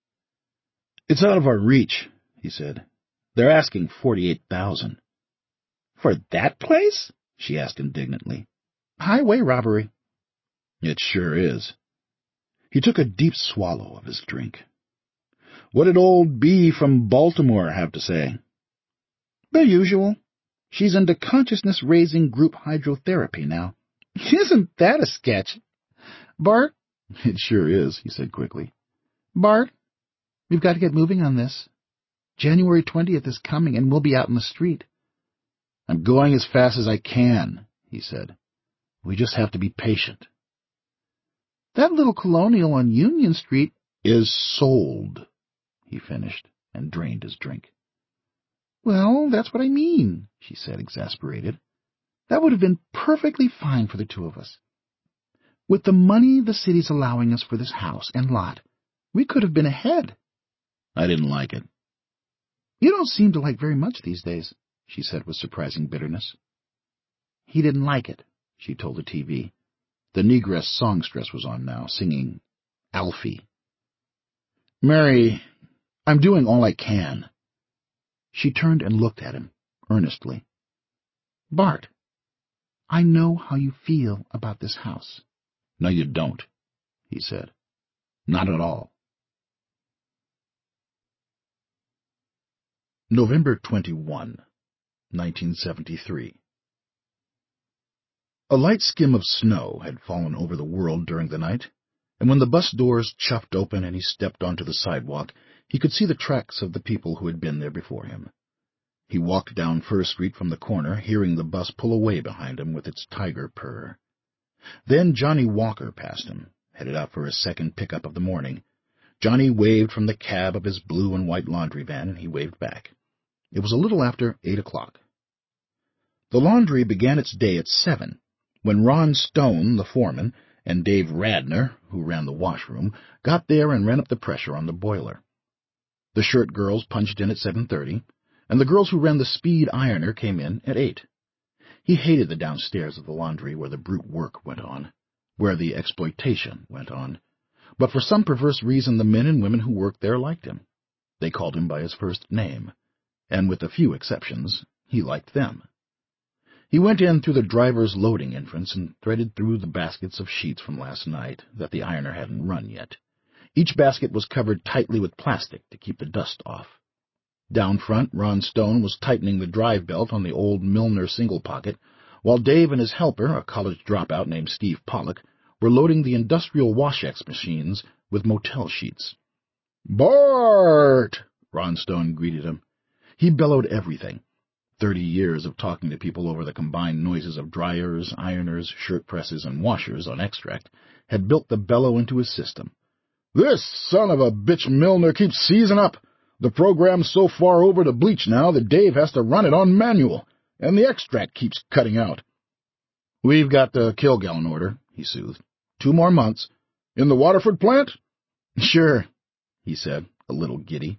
"It's out of our reach," he said. "They're asking forty-eight thousand dollars. "For that place?" she asked indignantly. "Highway robbery." "It sure is." He took a deep swallow of his drink. "What did old B from Baltimore have to say?" "The usual. She's into consciousness-raising group hydrotherapy now." "Isn't that a sketch?" "Bart?" "It sure is," he said quickly. "Bart, we've got to get moving on this. January twentieth is coming, and we'll be out in the street." "I'm going as fast as I can," he said. "We just have to be patient." "That little colonial on Union Street—" "Is sold," he finished, and drained his drink. "Well, that's what I mean," she said, exasperated. "That would have been perfectly fine for the two of us. With the money the city's allowing us for this house and lot, we could have been ahead." "I didn't like it." "You don't seem to like very much these days," she said with surprising bitterness. He didn't like it, she told the T V. The negress songstress was on now, singing Alfie. "Mary, I'm doing all I can." She turned and looked at him, earnestly. "Bart, I know how you feel about this house." "No, you don't," he said. "Not at all." November twenty-first, nineteen seventy-three. A light skim of snow had fallen over the world during the night, and when the bus doors chuffed open and he stepped onto the sidewalk, he could see the tracks of the people who had been there before him. He walked down Fir Street from the corner, hearing the bus pull away behind him with its tiger purr. Then Johnny Walker passed him, headed out for his second pickup of the morning. Johnny waved from the cab of his blue and white laundry van, and he waved back. It was a little after eight o'clock. The laundry began its day at seven, when Ron Stone, the foreman, and Dave Radner, who ran the washroom, got there and ran up the pressure on the boiler. The shirt girls punched in at seven thirty, and the girls who ran the speed ironer came in at eight. He hated the downstairs of the laundry where the brute work went on, where the exploitation went on, but for some perverse reason the men and women who worked there liked him. They called him by his first name, and with a few exceptions, he liked them. He went in through the driver's loading entrance and threaded through the baskets of sheets from last night that the ironer hadn't run yet. Each basket was covered tightly with plastic to keep the dust off. Down front, Ron Stone was tightening the drive belt on the old Milner single pocket, while Dave and his helper, a college dropout named Steve Pollock, were loading the industrial Washex machines with motel sheets. "Bart!" Ron Stone greeted him. He bellowed everything. Thirty years of talking to people over the combined noises of dryers, ironers, shirt presses, and washers on extract had built the bellow into his system. "This son of a bitch Milner keeps seizing up. The program's so far over to bleach now that Dave has to run it on manual, and the extract keeps cutting out." "We've got the Kilgallen order," he soothed. "Two more months." "In the Waterford plant?" "Sure," he said, a little giddy.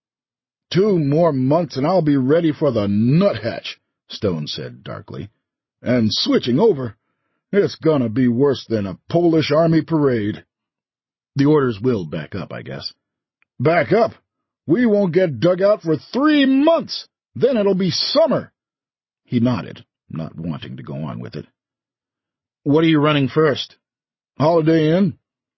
"Two more months and I'll be ready for the nuthatch," Stone said darkly. "And switching over, it's gonna be worse than a Polish army parade." "The orders will back up, I guess." "Back up? We won't get dug out for three months. Then it'll be summer." He nodded, not wanting to go on with it. "What are you running first?" "Holiday Inn."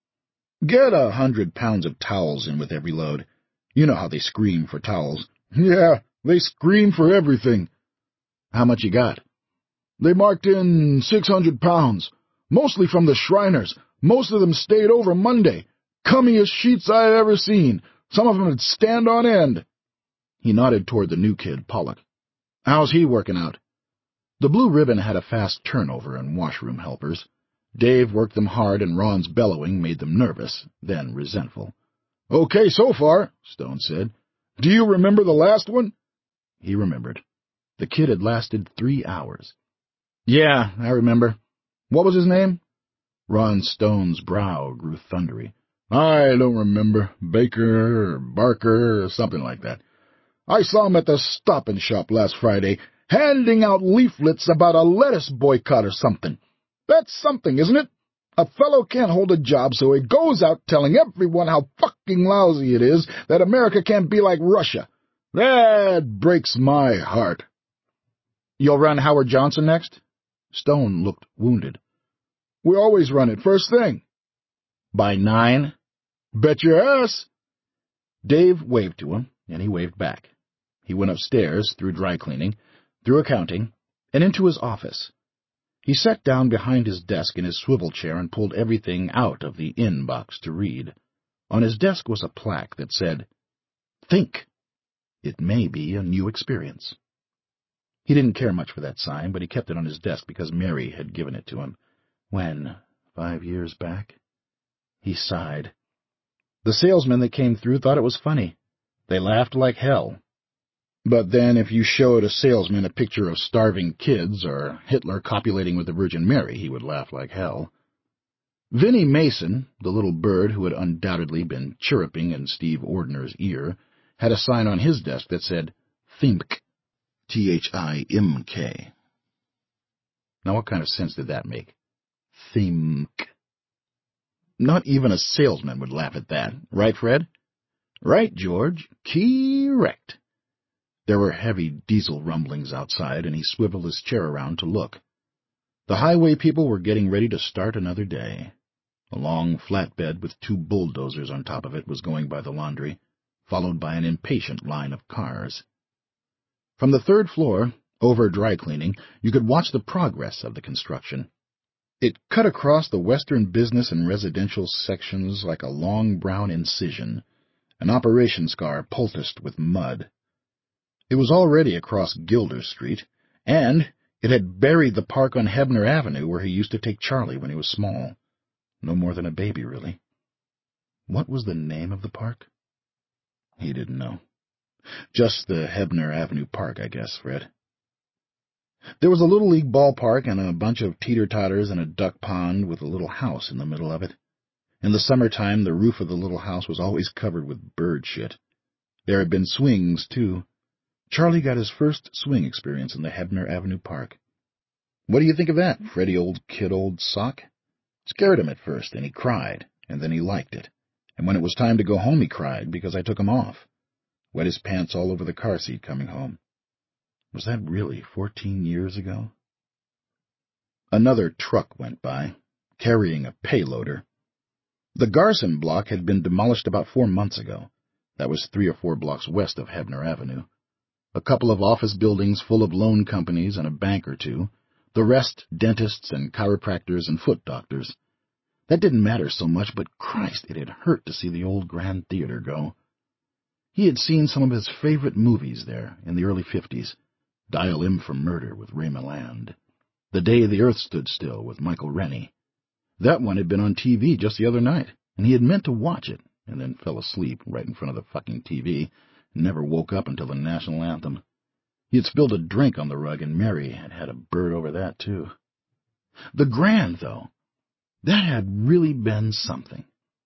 "Get a hundred pounds of towels in with every load. You know how they scream for towels." "Yeah, they scream for everything." "How much you got?" "They marked in six hundred pounds, mostly from the Shriners. Most of them stayed over Monday. Cummiest sheets I had ever seen. Some of them would stand on end." He nodded toward the new kid, Pollock. "How's he working out?" The Blue Ribbon had a fast turnover in washroom helpers. Dave worked them hard, and Ron's bellowing made them nervous, then resentful. "Okay so far," Stone said. "Do you remember the last one?" He remembered. The kid had lasted three hours. "Yeah, I remember. What was his name?" Ron Stone's brow grew thundery. "I don't remember. Baker or Barker or something like that. I saw him at the Stop and Shop last Friday, handing out leaflets about a lettuce boycott or something. That's something, isn't it? A fellow can't hold a job, so he goes out telling everyone how fucking lousy it is that America can't be like Russia. That breaks my heart." "You'll run Howard Johnson next?" Stone looked wounded. "We always run it first thing." "By nine?" "Bet your ass." Dave waved to him, and he waved back. He went upstairs, through dry cleaning, through accounting, and into his office. He sat down behind his desk in his swivel chair and pulled everything out of the in-box to read. On his desk was a plaque that said, "Think. It may be a new experience." He didn't care much for that sign, but he kept it on his desk because Mary had given it to him. When? Five years back? He sighed. The salesmen that came through thought it was funny. They laughed like hell. But then if you showed a salesman a picture of starving kids or Hitler copulating with the Virgin Mary, he would laugh like hell. Vinnie Mason, the little bird who had undoubtedly been chirruping in Steve Ordner's ear, had a sign on his desk that said, Thimk, T H I M K. Now what kind of sense did that make? Thimk. Not even a salesman would laugh at that, right, Fred? Right, George. Correct. There were heavy diesel rumblings outside, and he swiveled his chair around to look. The highway people were getting ready to start another day. A long flatbed with two bulldozers on top of it was going by the laundry, followed by an impatient line of cars. From the third floor, over dry cleaning, you could watch the progress of the construction. It cut across the western business and residential sections like a long brown incision, an operation scar poulticed with mud. It was already across Gilder Street, and it had buried the park on Hebner Avenue where he used to take Charlie when he was small. No more than a baby, really. What was the name of the park? He didn't know. Just the Hebner Avenue Park, I guess, Fred. There was a little league ballpark and a bunch of teeter-totters and a duck pond with a little house in the middle of it. In the summertime, the roof of the little house was always covered with bird shit. There had been swings, too. Charlie got his first swing experience in the Hebner Avenue Park. What do you think of that, Freddie, old kid, old sock? Scared him at first, and he cried, and then he liked it. And when it was time to go home, he cried because I took him off. Wet his pants all over the car seat coming home. Was that really fourteen years ago? Another truck went by, carrying a payloader. The Garson block had been demolished about four months ago. That was three or four blocks west of Hebner Avenue. A couple of office buildings full of loan companies and a bank or two, the rest dentists and chiropractors and foot doctors. That didn't matter so much, but Christ, it had hurt to see the old Grand Theater go. He had seen some of his favorite movies there in the early fifties. Dial M for Murder with Ray Milland. The Day the Earth Stood Still with Michael Rennie. That one had been on T V just the other night, and he had meant to watch it, and then fell asleep right in front of the fucking T V, and never woke up until the national anthem. He had spilled a drink on the rug, and Mary had had a bird over that, too. The Grand, though, that had really been something.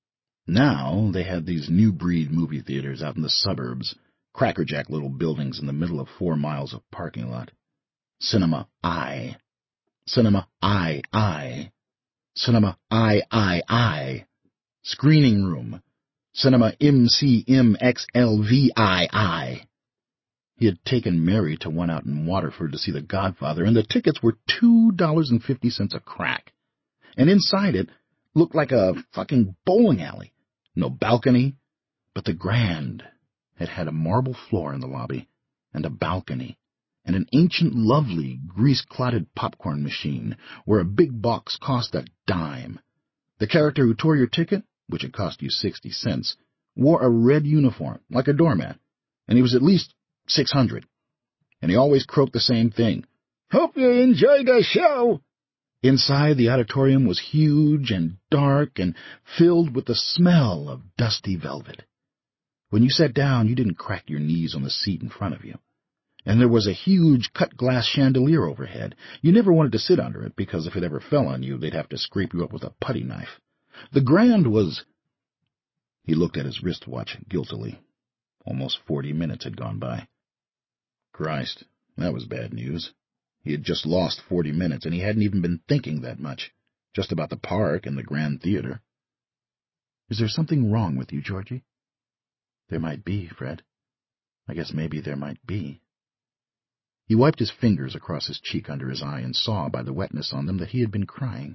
Now they had these new-breed movie theaters out in the suburbs, crackerjack little buildings in the middle of four miles of parking lot. Cinema I. Cinema I I. Cinema I I I. Screening room. Cinema M C M X L V I I. He had taken Mary to one out in Waterford to see The Godfather, and the tickets were two dollars and fifty cents a crack. And inside it looked like a fucking bowling alley. No balcony, but the Grand had had a marble floor in the lobby, and a balcony, and an ancient, lovely, grease-clotted popcorn machine, where a big box cost a dime. The character who tore your ticket, which had cost you sixty cents, wore a red uniform, like a doormat, and he was at least six hundred. And he always croaked the same thing. "Hope you enjoy the show." Inside, the auditorium was huge and dark and filled with the smell of dusty velvet. When you sat down, you didn't crack your knees on the seat in front of you. And there was a huge cut-glass chandelier overhead. You never wanted to sit under it, because if it ever fell on you, they'd have to scrape you up with a putty knife. The Grand was... He looked at his wristwatch guiltily. Almost forty minutes had gone by. Christ, that was bad news. He had just lost forty minutes, and he hadn't even been thinking that much, just about the park and the Grand Theater. "Is there something wrong with you, Georgie?" "There might be, Fred. I guess maybe there might be." He wiped his fingers across his cheek under his eye and saw by the wetness on them that he had been crying.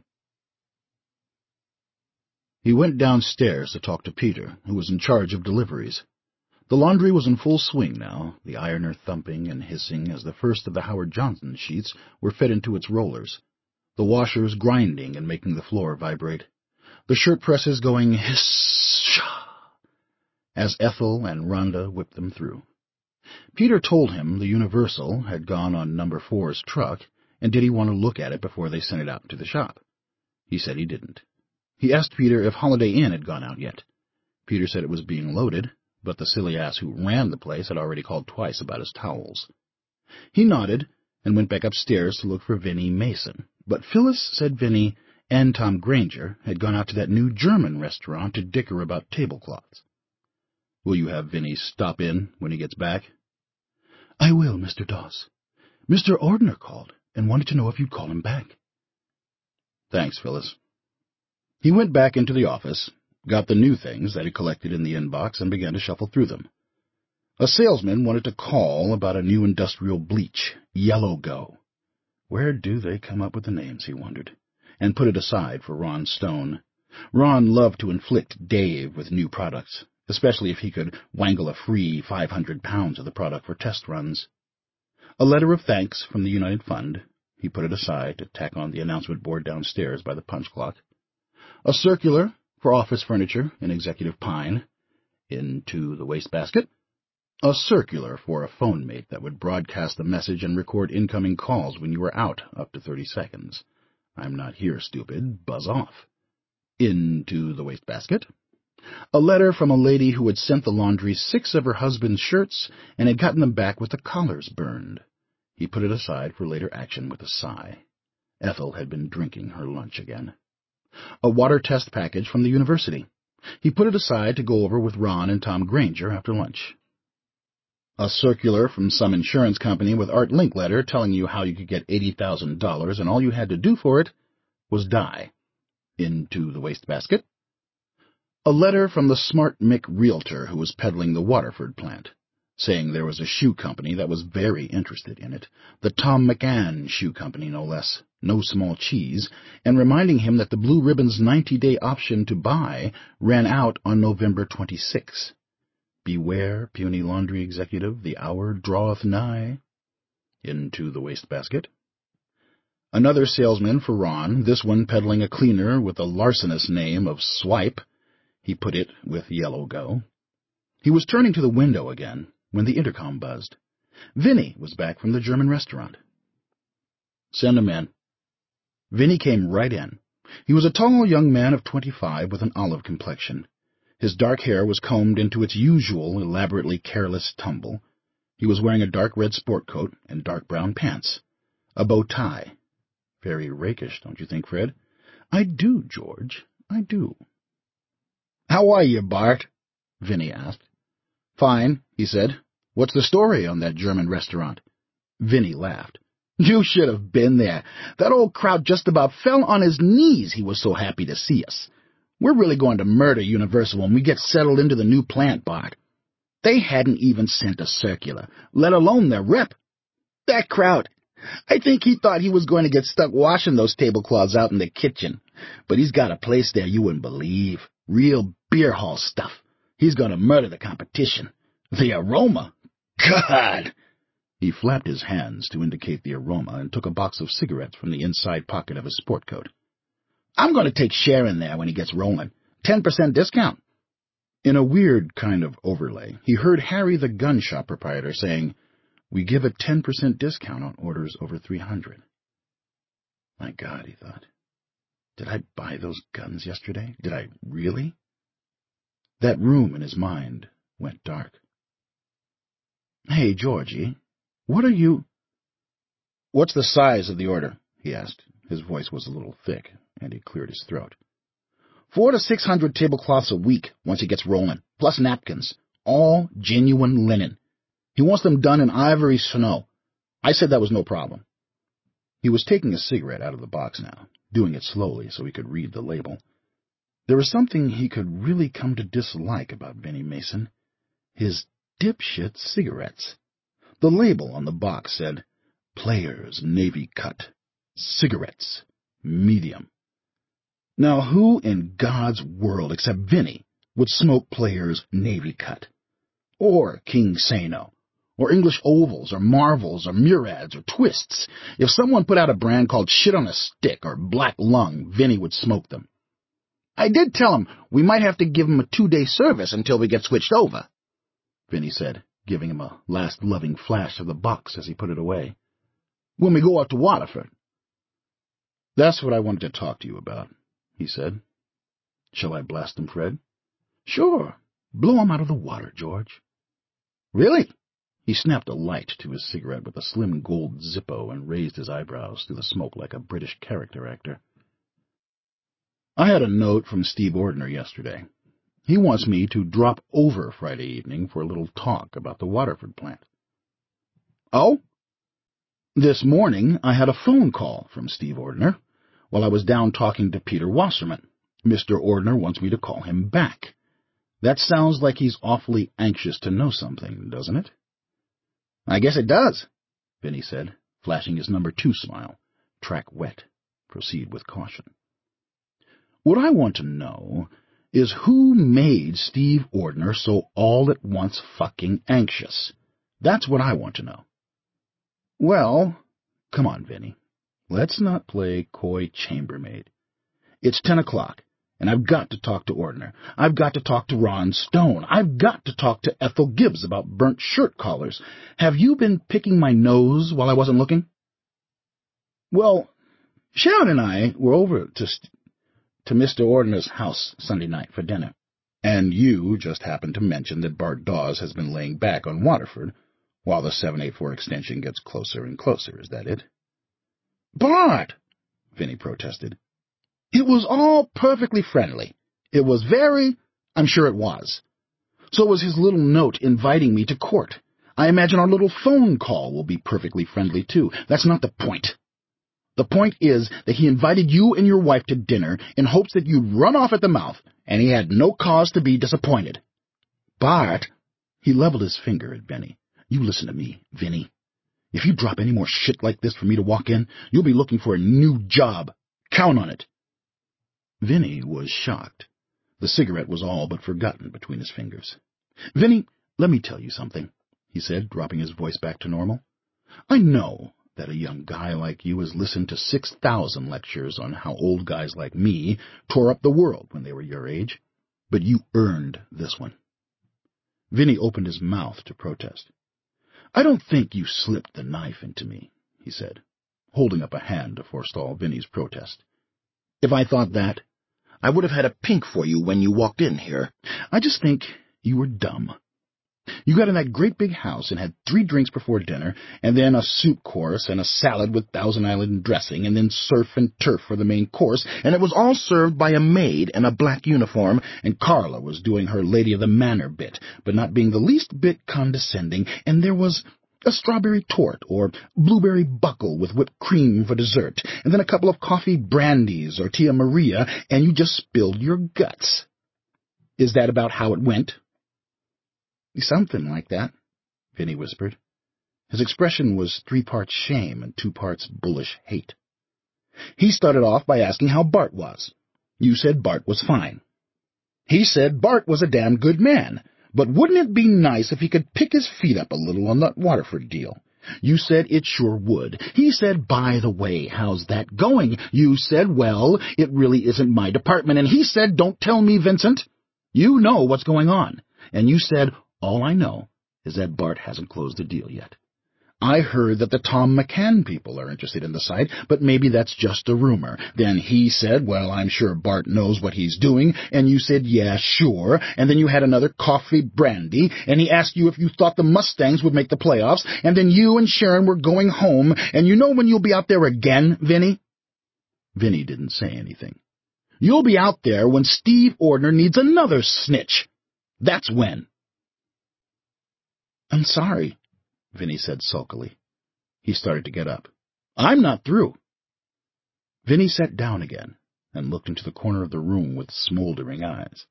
He went downstairs to talk to Peter, who was in charge of deliveries. The laundry was in full swing now, the ironer thumping and hissing as the first of the Howard Johnson sheets were fed into its rollers, the washers grinding and making the floor vibrate, the shirt presses going hiss-shah as Ethel and Rhonda whipped them through. Peter told him the Universal had gone on number four's truck, and did he want to look at it before they sent it out to the shop. He said he didn't. He asked Peter if Holiday Inn had gone out yet. Peter said it was being loaded, but the silly ass who ran the place had already called twice about his towels. He nodded and went back upstairs to look for Vinnie Mason, but Phyllis said Vinnie and Tom Granger had gone out to that new German restaurant to dicker about tablecloths. "Will you have Vinnie stop in when he gets back?" "I will, Mister Doss. Mister Ordner called and wanted to know if you'd call him back." "Thanks, Phyllis." He went back into the office, got the new things that he collected in the inbox, and began to shuffle through them. A salesman wanted to call about a new industrial bleach, Yellow Go. Where do they come up with the names, he wondered, and put it aside for Ron Stone. Ron loved to inflict Dave with new products, especially if he could wangle a free five hundred pounds of the product for test runs. A letter of thanks from the United Fund. He put it aside to tack on the announcement board downstairs by the punch clock. A circular for office furniture in executive pine. Into the wastebasket. A circular for a phone mate that would broadcast the message and record incoming calls when you were out up to thirty seconds. I'm not here, stupid. Buzz off. Into the wastebasket. A letter from a lady who had sent the laundry six of her husband's shirts and had gotten them back with the collars burned. He put it aside for later action with a sigh. Ethel had been drinking her lunch again. A water test package from the university. He put it aside to go over with Ron and Tom Granger after lunch. A circular from some insurance company with Art Linkletter telling you how you could get eighty thousand dollars and all you had to do for it was die. Into the wastebasket. A letter from the Smart Mick realtor who was peddling the Waterford plant, saying there was a shoe company that was very interested in it, the Tom McAn Shoe Company no less, no small cheese, and reminding him that the Blue Ribbon's ninety-day option to buy ran out on November twenty-sixth. Beware, puny laundry executive, the hour draweth nigh. Into the wastebasket. Another salesman for Ron, this one peddling a cleaner with the larcenous name of Swipe. He put it with Yellow Go. He was turning to the window again when the intercom buzzed. Vinny was back from the German restaurant. Send him in. Vinny came right in. He was a tall young man of twenty-five with an olive complexion. His dark hair was combed into its usual elaborately careless tumble. He was wearing a dark red sport coat and dark brown pants. A bow tie. Very rakish, don't you think, Fred? I do, George, I do. How are you, Bart? Vinny asked. Fine, he said. What's the story on that German restaurant? Vinny laughed. You should have been there. That old crowd just about fell on his knees, he was so happy to see us. We're really going to murder Universal when we get settled into the new plant, Bart. They hadn't even sent a circular, let alone their rep. That crowd, I think he thought he was going to get stuck washing those tablecloths out in the kitchen. But he's got a place there you wouldn't believe. Real beer hall stuff. He's going to murder the competition. The aroma. God! He flapped his hands to indicate the aroma and took a box of cigarettes from the inside pocket of his sport coat. I'm going to take share in there when he gets rolling. Ten percent discount. In a weird kind of overlay, he heard Harry the gun shop proprietor saying, "We give a ten percent discount on orders over three hundred. My God, he thought. Did I buy those guns yesterday? Did I really? That room in his mind went dark. Hey, Georgie, what are you... What's the size of the order? He asked. His voice was a little thick, and he cleared his throat. Four to six hundred tablecloths a week once he gets rolling, plus napkins. All genuine linen. He wants them done in ivory snow. I said that was no problem. He was taking a cigarette out of the box now, doing it slowly so he could read the label. There was something he could really come to dislike about Vinnie Mason. His dipshit cigarettes. The label on the box said, Players Navy Cut. Cigarettes. Medium. Now who in God's world except Vinnie would smoke Players Navy Cut? Or King Sano? Or English Ovals, or Marvels, or Murads, or Twists? If someone put out a brand called Shit on a Stick or Black Lung, Vinnie would smoke them. I did tell him we might have to give him a two-day service until we get switched over, Vinnie said, giving him a last loving flash of the box as he put it away. When we go out to Waterford. That's what I wanted to talk to you about, he said. Shall I blast him, Fred? Sure. Blow him out of the water, George. Really? He snapped a light to his cigarette with a slim gold Zippo and raised his eyebrows through the smoke like a British character actor. I had a note from Steve Ordner yesterday. He wants me to drop over Friday evening for a little talk about the Waterford plant. Oh? This morning I had a phone call from Steve Ordner while I was down talking to Peter Wasserman. Mister Ordner wants me to call him back. That sounds like he's awfully anxious to know something, doesn't it? I guess it does, Vinnie said, flashing his number two smile. Track wet. Proceed with caution. What I want to know is who made Steve Ordner so all at once fucking anxious. That's what I want to know. Well, come on, Vinnie. Let's not play coy chambermaid. It's ten o'clock, and I've got to talk to Ordner. I've got to talk to Ron Stone. I've got to talk to Ethel Gibbs about burnt shirt collars. Have you been picking my nose while I wasn't looking? Well, Sharon and I were over to... St- to Mister Ordner's house Sunday night for dinner. And you just happened to mention that Bart Dawes has been laying back on Waterford, while the seven eighty-four extension gets closer and closer. Is that it? Bart! Vinny protested. It was all perfectly friendly. It was very, I'm sure it was. So was his little note inviting me to court. I imagine our little phone call will be perfectly friendly, too. That's not the point. The point is that he invited you and your wife to dinner in hopes that you'd run off at the mouth, and he had no cause to be disappointed. Bart, he leveled his finger at Vinny. You listen to me, Vinny. If you drop any more shit like this for me to walk in, you'll be looking for a new job. Count on it. Vinny was shocked. The cigarette was all but forgotten between his fingers. Vinny, let me tell you something, he said, dropping his voice back to normal. I know that a young guy like you has listened to six thousand lectures on how old guys like me tore up the world when they were your age, but you earned this one. Vinny opened his mouth to protest. I don't think you slipped the knife into me, he said, holding up a hand to forestall Vinny's protest. If I thought that, I would have had a pink for you when you walked in here. I just think you were dumb. You got in that great big house and had three drinks before dinner, and then a soup course and a salad with Thousand Island dressing, and then surf and turf for the main course, and it was all served by a maid in a black uniform, and Carla was doing her Lady of the Manor bit, but not being the least bit condescending, and there was a strawberry tort or blueberry buckle with whipped cream for dessert, and then a couple of coffee brandies or Tia Maria, and you just spilled your guts. Is that about how it went? Something like that, Vinny whispered. His expression was three parts shame and two parts bullish hate. He started off by asking how Bart was. You said Bart was fine. He said Bart was a damn good man, but wouldn't it be nice if he could pick his feet up a little on that Waterford deal? You said it sure would. He said, by the way, how's that going? You said, well, it really isn't my department. And he said, don't tell me, Vincent. You know what's going on. And you said, all I know is that Bart hasn't closed the deal yet. I heard that the Tom McCann people are interested in the site, but maybe that's just a rumor. Then he said, well, I'm sure Bart knows what he's doing, and you said, yeah, sure, and then you had another coffee brandy, and he asked you if you thought the Mustangs would make the playoffs, and then you and Sharon were going home, and you know when you'll be out there again, Vinny? Vinny didn't say anything. You'll be out there when Steve Ordner needs another snitch. That's when. I'm sorry, Vinny said sulkily. He started to get up. I'm not through. Vinny sat down again and looked into the corner of the room with smoldering eyes.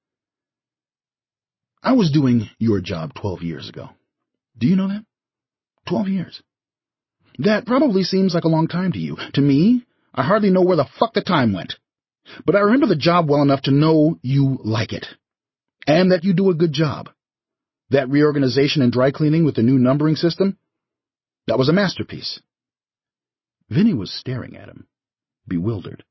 I was doing your job twelve years ago. Do you know that? Twelve years. That probably seems like a long time to you. To me, I hardly know where the fuck the time went. But I remember the job well enough to know you like it, and that you do a good job. That reorganization and dry cleaning with the new numbering system, that was a masterpiece. Vinny was staring at him, bewildered.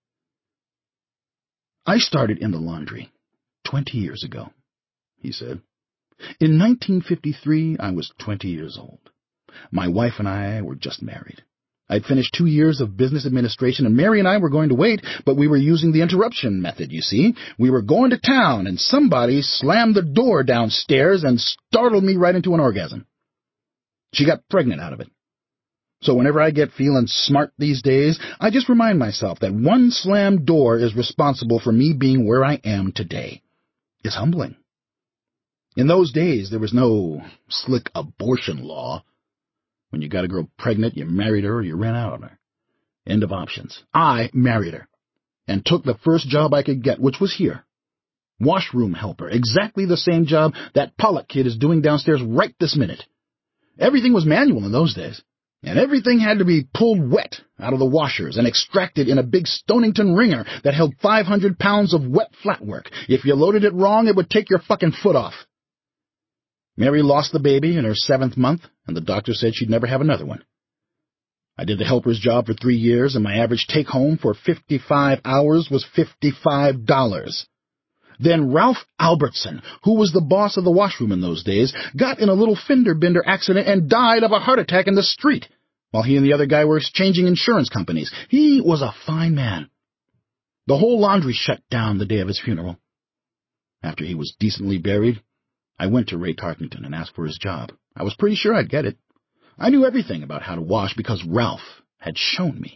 I started in the laundry twenty years ago, he said. In nineteen fifty-three, I was twenty years old. My wife and I were just married. I'd finished two years of business administration, and Mary and I were going to wait, but we were using the interruption method, you see. We were going to town, and somebody slammed the door downstairs and startled me right into an orgasm. She got pregnant out of it. So whenever I get feeling smart these days, I just remind myself that one slammed door is responsible for me being where I am today. It's humbling. In those days, there was no slick abortion law. When you got a girl pregnant, you married her or you ran out on her. End of options. I married her and took the first job I could get, which was here. Washroom helper, exactly the same job that Pollock kid is doing downstairs right this minute. Everything was manual in those days, and everything had to be pulled wet out of the washers and extracted in a big Stonington wringer that held five hundred pounds of wet flatwork. If you loaded it wrong, it would take your fucking foot off. Mary lost the baby in her seventh month, and the doctor said she'd never have another one. I did the helper's job for three years, and my average take-home for fifty-five hours was fifty-five dollars. Then Ralph Albertson, who was the boss of the washroom in those days, got in a little fender-bender accident and died of a heart attack in the street, while he and the other guy were exchanging insurance companies. He was a fine man. The whole laundry shut down the day of his funeral. After he was decently buried, I went to Ray Tarkington and asked for his job. I was pretty sure I'd get it. I knew everything about how to wash because Ralph had shown me.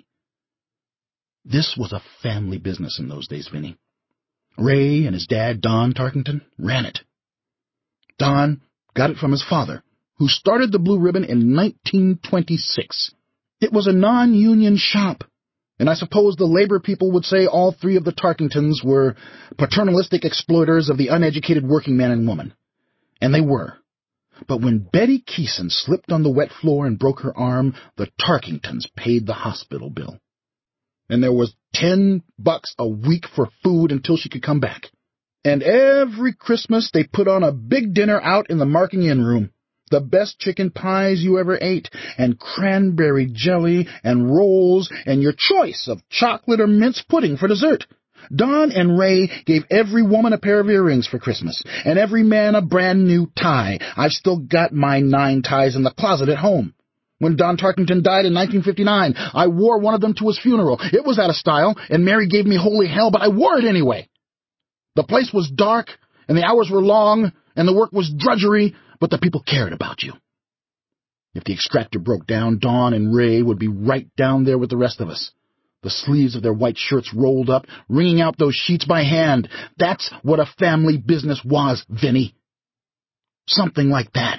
This was a family business in those days, Vinny. Ray and his dad, Don Tarkington, ran it. Don got it from his father, who started the Blue Ribbon in nineteen twenty-six. It was a non-union shop, and I suppose the labor people would say all three of the Tarkingtons were paternalistic exploiters of the uneducated working man and woman. And they were. But when Betty Keeson slipped on the wet floor and broke her arm, the Tarkingtons paid the hospital bill. And there was ten bucks a week for food until she could come back. And every Christmas they put on a big dinner out in the marking-in room. The best chicken pies you ever ate, and cranberry jelly, and rolls, and your choice of chocolate or mince pudding for dessert. Don and Ray gave every woman a pair of earrings for Christmas, and every man a brand-new tie. I've still got my nine ties in the closet at home. When Don Tarkington died in nineteen fifty-nine, I wore one of them to his funeral. It was out of style, and Mary gave me holy hell, but I wore it anyway. The place was dark, and the hours were long, and the work was drudgery, but the people cared about you. If the extractor broke down, Don and Ray would be right down there with the rest of us. The sleeves of their white shirts rolled up, wringing out those sheets by hand. That's what a family business was, Vinny. Something like that.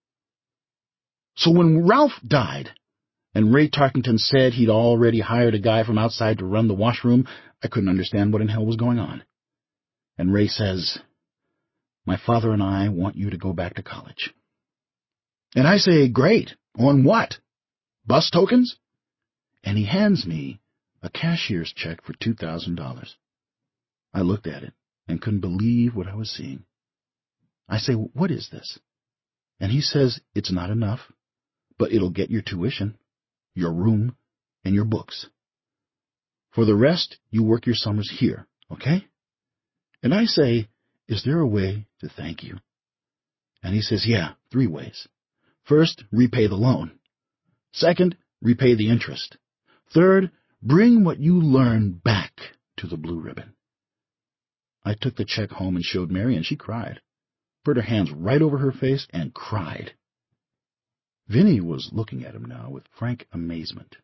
So when Ralph died, and Ray Tarkington said he'd already hired a guy from outside to run the washroom, I couldn't understand what in hell was going on. And Ray says, "My father and I want you to go back to college." And I say, "Great. On what? Bus tokens?" And he hands me a cashier's check for two thousand dollars. I looked at it and couldn't believe what I was seeing. I say, "What is this?" And he says, "It's not enough, but it'll get your tuition, your room, and your books. For the rest, you work your summers here, okay?" And I say, "Is there a way to thank you?" And he says, "Yeah, three ways. First, repay the loan. Second, repay the interest. Third, bring what you learn back to the Blue Ribbon." I took the check home and showed Mary, and she cried. Put her hands right over her face and cried. Vinny was looking at him now with frank amazement.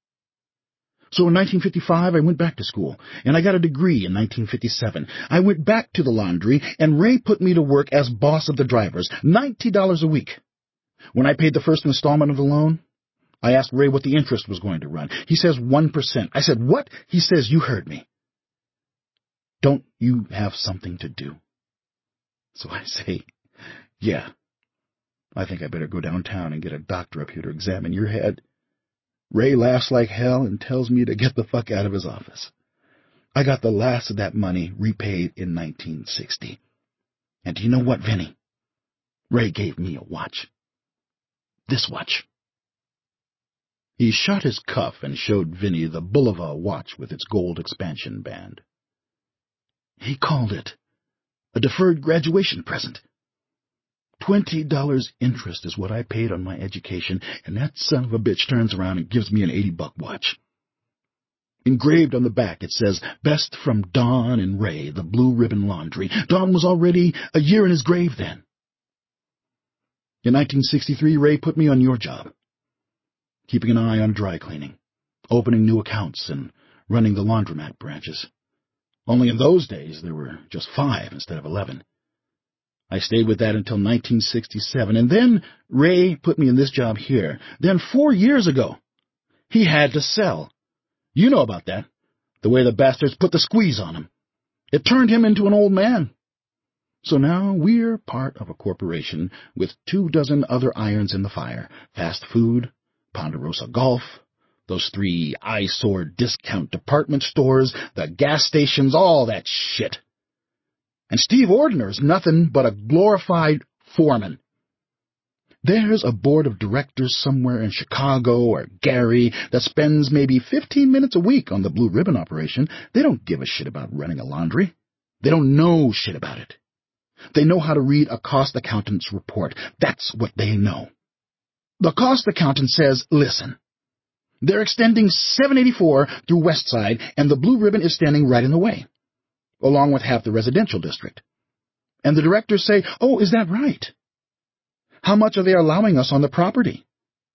So in nineteen fifty-five, I went back to school, and I got a degree in nineteen fifty-seven. I went back to the laundry, and Ray put me to work as boss of the drivers, ninety dollars a week. When I paid the first installment of the loan, I asked Ray what the interest was going to run. He says one percent. I said, "What?" He says, "You heard me. Don't you have something to do?" So I say, "Yeah, I think I better go downtown and get a doctor up here to examine your head." Ray laughs like hell and tells me to get the fuck out of his office. I got the last of that money repaid in nineteen sixty. And do you know what, Vinny? Ray gave me a watch. This watch. He shot his cuff and showed Vinny the Bulova watch with its gold expansion band. He called it a deferred graduation present. Twenty dollars interest is what I paid on my education, and that son of a bitch turns around and gives me an eighty-buck watch. Engraved on the back it says, "Best from Don and Ray, the Blue Ribbon Laundry." Don was already a year in his grave then. In nineteen sixty-three, Ray put me on your job, keeping an eye on dry cleaning, opening new accounts, and running the laundromat branches. Only in those days there were just five instead of eleven. I stayed with that until nineteen sixty-seven, and then Ray put me in this job here. Then four years ago, he had to sell. You know about that, the way the bastards put the squeeze on him. It turned him into an old man. So now we're part of a corporation with two dozen other irons in the fire. Fast food, Ponderosa Golf, those three eyesore discount department stores, the gas stations, all that shit. And Steve Ordiner's nothing but a glorified foreman. There's a board of directors somewhere in Chicago or Gary that spends maybe fifteen minutes a week on the Blue Ribbon operation. They don't give a shit about running a laundry. They don't know shit about it. They know how to read a cost accountant's report. That's what they know. The cost accountant says, "Listen, they're extending seven eighty-four through Westside, and the Blue Ribbon is standing right in the way, along with half the residential district." And the directors say, "Oh, is that right? How much are they allowing us on the property?"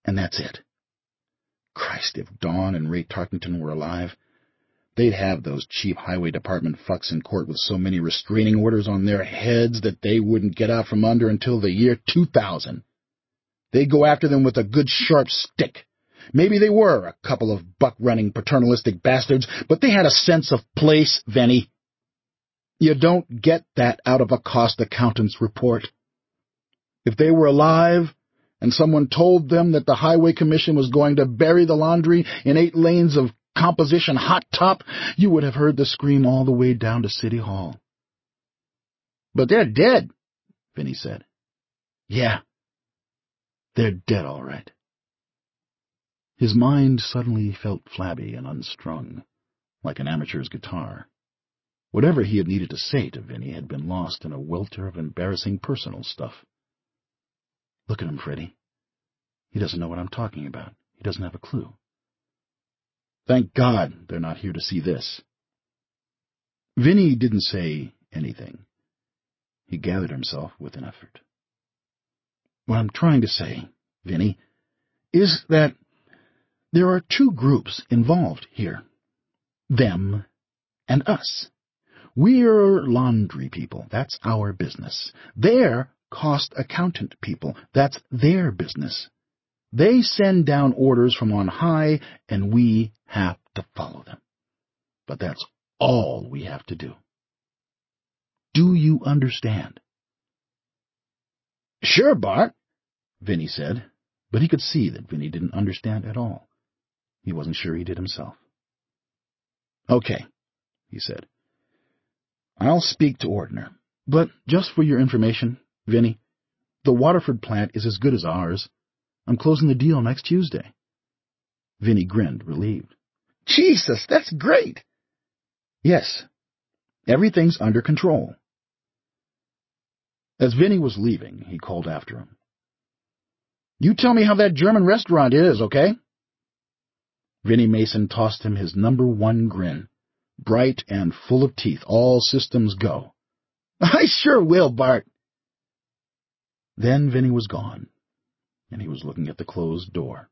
And that's it. Christ, if Dawn and Ray Tarkington were alive, they'd have those cheap highway department fucks in court with so many restraining orders on their heads that they wouldn't get out from under until the year two thousand. They'd go after them with a good sharp stick. Maybe they were a couple of buck-running paternalistic bastards, but they had a sense of place, Venny. You don't get that out of a cost accountant's report. If they were alive, and someone told them that the Highway Commission was going to bury the laundry in eight lanes of composition hot top, you would have heard the scream all the way down to City Hall. But they're dead, Vinny said. Yeah, they're dead all right. His mind suddenly felt flabby and unstrung, like an amateur's guitar. Whatever he had needed to say to Vinny had been lost in a welter of embarrassing personal stuff. Look at him, Freddie. He doesn't know what I'm talking about. He doesn't have a clue. Thank God they're not here to see this. Vinny didn't say anything. He gathered himself with an effort. What I'm trying to say, Vinny, is that there are two groups involved here. Them and us. We're laundry people. That's our business. They're cost accountant people. That's their business. They send down orders from on high, and we have to follow them. But that's all we have to do. Do you understand? Sure, Bart, Vinny said, but he could see that Vinny didn't understand at all. He wasn't sure he did himself. Okay, he said. I'll speak to Ordner, but just for your information, Vinny, the Waterford plant is as good as ours. I'm closing the deal next Tuesday. Vinny grinned, relieved. Jesus, that's great! Yes, everything's under control. As Vinny was leaving, he called after him. You tell me how that German restaurant is, okay? Vinny Mason tossed him his number one grin, bright and full of teeth, all systems go. I sure will, Bart. Then Vinny was gone, and he was looking at the closed door.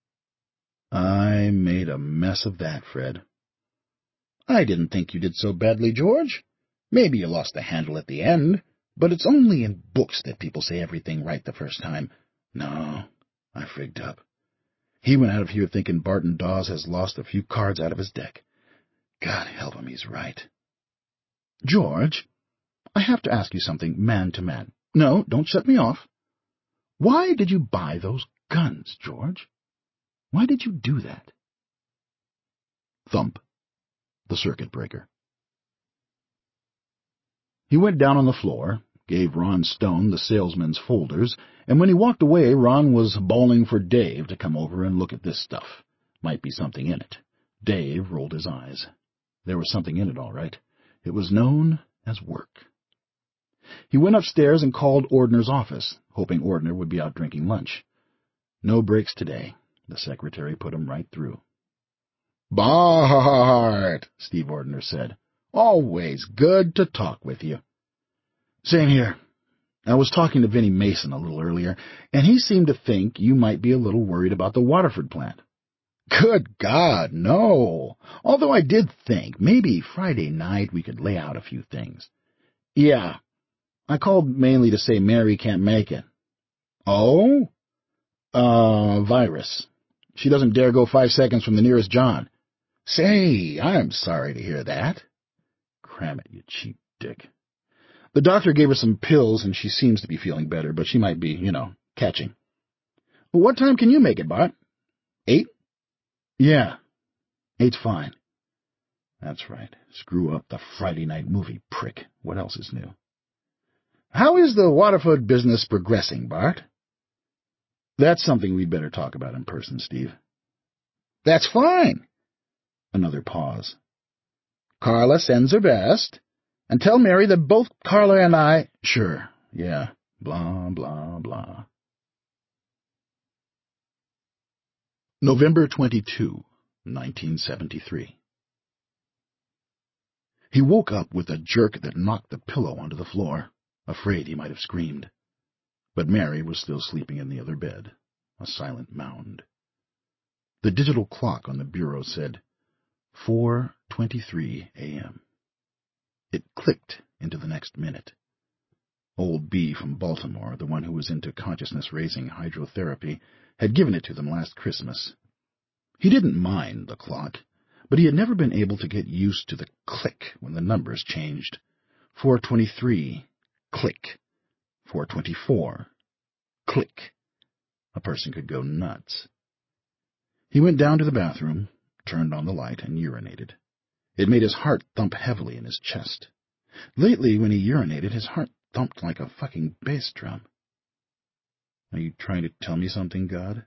I made a mess of that, Fred. I didn't think you did so badly, George. Maybe you lost the handle at the end, but it's only in books that people say everything right the first time. No, I frigged up. He went out of here thinking Barton Dawes has lost a few cards out of his deck. God help him, he's right. George, I have to ask you something man to man. No, don't shut me off. Why did you buy those guns, George? Why did you do that? Thump. The circuit breaker. He went down on the floor, gave Ron Stone the salesman's folders, and when he walked away, Ron was bawling for Dave to come over and look at this stuff. Might be something in it. Dave rolled his eyes. There was something in it, all right. It was known as work. He went upstairs and called Ordner's office, hoping Ordner would be out drinking lunch. No breaks today. The secretary put him right through. Bart, Steve Ordner said. Always good to talk with you. Same here. I was talking to Vinny Mason a little earlier, and he seemed to think you might be a little worried about the Waterford plant. Good God, no. Although I did think maybe Friday night we could lay out a few things. Yeah, I called mainly to say Mary can't make it. Oh? Uh, virus. She doesn't dare go five seconds from the nearest John. Say, I'm sorry to hear that. Cram it, you cheap dick. The doctor gave her some pills, and she seems to be feeling better, but she might be, you know, catching. What time can you make it, Bart? Eight? Yeah, eight's fine. That's right. Screw up the Friday night movie, prick. What else is new? How is the Waterford business progressing, Bart? That's something we'd better talk about in person, Steve. That's fine. Another pause. Carla sends her best. And tell Mary that both Carla and I... Sure, yeah, blah, blah, blah. November twenty-second, nineteen seventy-three. He woke up with a jerk that knocked the pillow onto the floor, afraid he might have screamed. But Mary was still sleeping in the other bed. a silent mound. The digital clock on the bureau said four twenty-three a.m. It clicked into the next minute. Old B from Baltimore, the one who was into consciousness-raising hydrotherapy, had given it to them last Christmas. He didn't mind the clock, but he had never been able to get used to the click when the numbers changed. four twenty-three, click. four twenty-four, click. A person could go nuts. He went down to the bathroom, turned on the light, and urinated. It made his heart thump heavily in his chest. Lately, when he urinated, his heart thumped like a fucking bass drum. Are you trying to tell me something, God?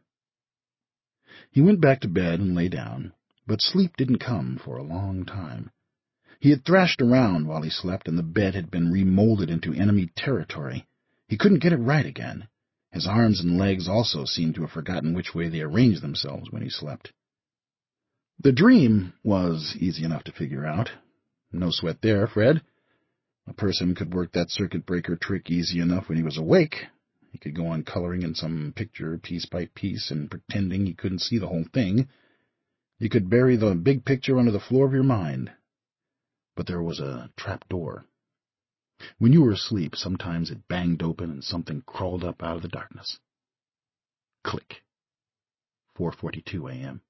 He went back to bed and lay down, but sleep didn't come for a long time. He had thrashed around while he slept, and the bed had been remolded into enemy territory. He couldn't get it right again. His arms and legs also seemed to have forgotten which way they arranged themselves when he slept. The dream was easy enough to figure out. No sweat there, Fred. A person could work that circuit breaker trick easy enough when he was awake. He could go on coloring in some picture piece by piece and pretending he couldn't see the whole thing. You could bury the big picture under the floor of your mind. But there was a trap door. When you were asleep, sometimes it banged open and something crawled up out of the darkness. Click. four forty-two a.m.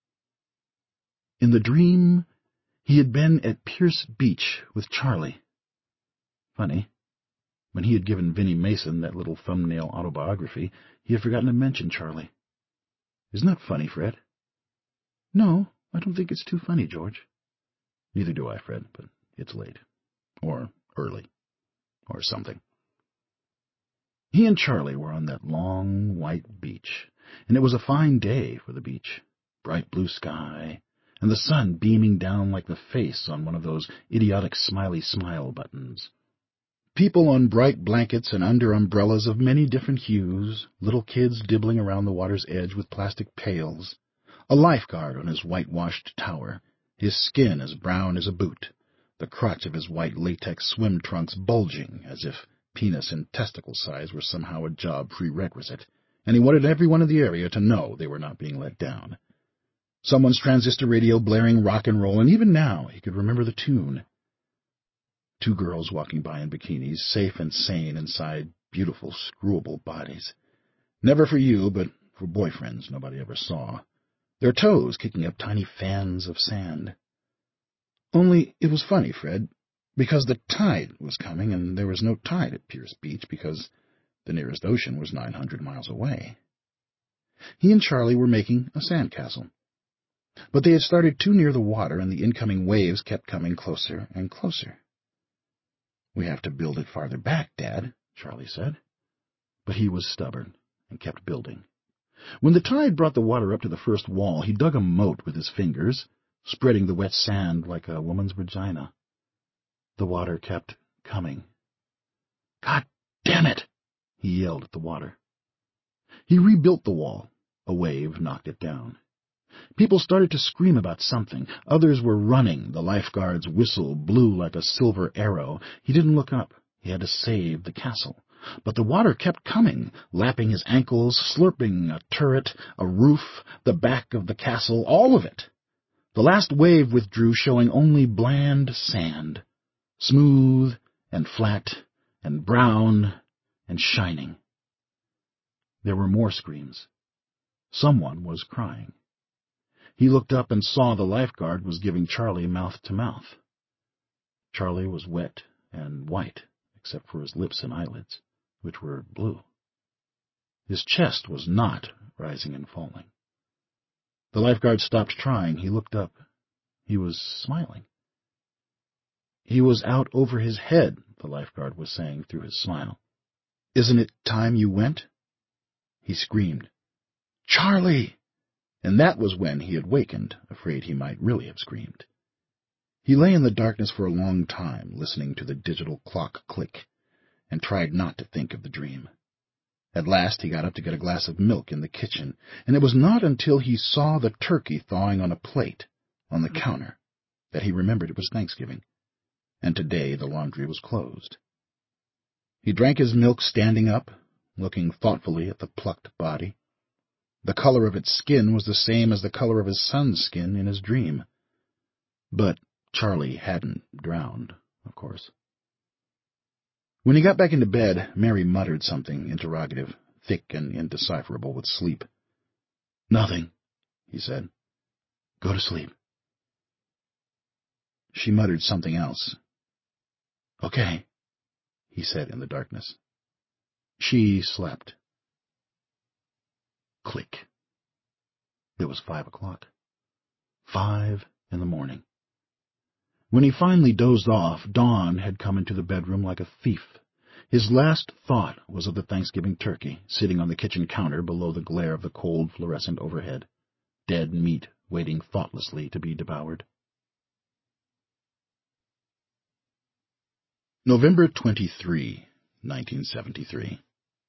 In the dream, he had been at Pierce Beach with Charlie. Funny. When he had given Vinnie Mason that little thumbnail autobiography, he had forgotten to mention Charlie. Isn't that funny, Fred? No, I don't think it's too funny, George. Neither do I, Fred, but it's late. Or early. Or something. He and Charlie were on that long, white beach, and it was a fine day for the beach. Bright blue sky, and the sun beaming down like the face on one of those idiotic smiley smile buttons. People on bright blankets and under umbrellas of many different hues, little kids dibbling around the water's edge with plastic pails, a lifeguard on his whitewashed tower, his skin as brown as a boot, the crotch of his white latex swim trunks bulging as if penis and testicle size were somehow a job prerequisite, and he wanted everyone in the area to know they were not being let down. Someone's transistor radio blaring rock and roll, and even now he could remember the tune. Two girls walking by in bikinis, safe and sane inside beautiful, screwable bodies. Never for you, but for boyfriends nobody ever saw. Their toes kicking up tiny fans of sand. Only it was funny, Fred, because the tide was coming, and there was no tide at Pierce Beach because the nearest ocean was nine hundred miles away. He and Charlie were making a sandcastle. But they had started too near the water, and the incoming waves kept coming closer and closer. "We have to build it farther back, Dad," Charlie said. But he was stubborn and kept building. When the tide brought the water up to the first wall, he dug a moat with his fingers, spreading the wet sand like a woman's vagina. The water kept coming. "God damn it!" he yelled at the water. He rebuilt the wall. A wave knocked it down. People started to scream about something. Others were running. The lifeguard's whistle blew like a silver arrow. He didn't look up. He had to save the castle. But the water kept coming, lapping his ankles, slurping a turret, a roof, the back of the castle, all of it. The last wave withdrew, showing only bland sand, smooth and flat and brown and shining. There were more screams. Someone was crying. He looked up and saw the lifeguard was giving Charlie mouth-to-mouth. Charlie was wet and white, except for his lips and eyelids, which were blue. His chest was not rising and falling. The lifeguard stopped trying. He looked up. He was smiling. He was out over his head, the lifeguard was saying through his smile. "Isn't it time you went?" He screamed, "Charlie!" And that was when he had wakened, afraid he might really have screamed. He lay in the darkness for a long time, listening to the digital clock click, and tried not to think of the dream. At last he got up to get a glass of milk in the kitchen, and it was not until he saw the turkey thawing on a plate on the counter that he remembered it was Thanksgiving, and today the laundry was closed. He drank his milk standing up, looking thoughtfully at the plucked body. The color of its skin was the same as the color of his son's skin in his dream. But Charlie hadn't drowned, of course. When he got back into bed, Mary muttered something interrogative, thick and indecipherable with sleep. "Nothing," he said. "Go to sleep." She muttered something else. "Okay," he said in the darkness. She slept. Click. It was five o'clock. Five in the morning. When he finally dozed off, dawn had come into the bedroom like a thief. His last thought was of the Thanksgiving turkey, sitting on the kitchen counter below the glare of the cold fluorescent overhead. Dead meat waiting thoughtlessly to be devoured. November twenty-third, nineteen seventy-three.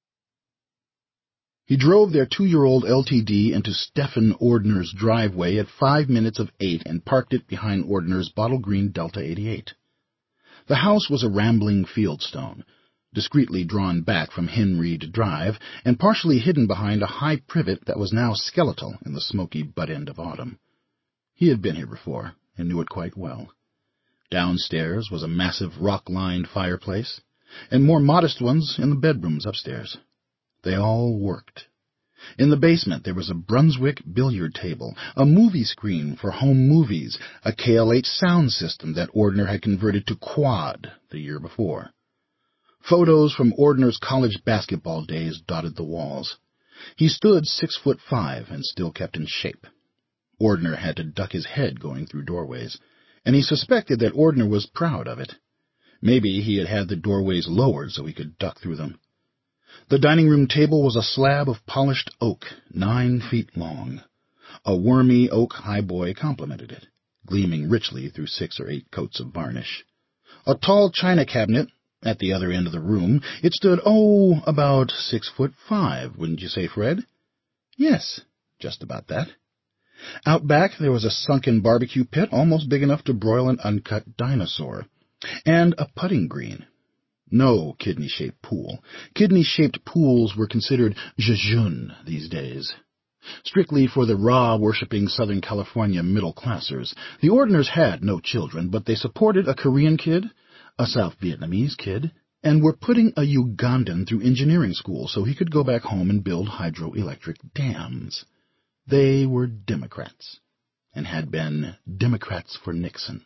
He drove their two-year-old L T D into Stephen Ordner's driveway at five minutes of eight and parked it behind Ordner's bottle green Delta eighty-eight. The house was a rambling fieldstone, discreetly drawn back from Henreid Drive and partially hidden behind a high privet that was now skeletal in the smoky butt-end of autumn. He had been here before and knew it quite well. Downstairs was a massive rock-lined fireplace, and more modest ones in the bedrooms upstairs. They all worked. In the basement there was a Brunswick billiard table, a movie screen for home movies, a K L H sound system that Ordner had converted to quad the year before. Photos from Ordner's college basketball days dotted the walls. He stood six foot five and still kept in shape. Ordner had to duck his head going through doorways, and he suspected that Ordner was proud of it. Maybe he had had the doorways lowered so he could duck through them. The dining room table was a slab of polished oak, nine feet long. A wormy oak highboy complemented it, gleaming richly through six or eight coats of varnish. A tall china cabinet at the other end of the room. It stood, oh, about six foot five, wouldn't you say, Fred? Yes, just about that. Out back there was a sunken barbecue pit almost big enough to broil an uncut dinosaur, and a putting green. No kidney-shaped pool. Kidney-shaped pools were considered jejune these days. Strictly for the raw-worshipping Southern California middle-classers. The Ordners had no children, but they supported a Korean kid, a South Vietnamese kid, and were putting a Ugandan through engineering school so he could go back home and build hydroelectric dams. They were Democrats, and had been Democrats for Nixon.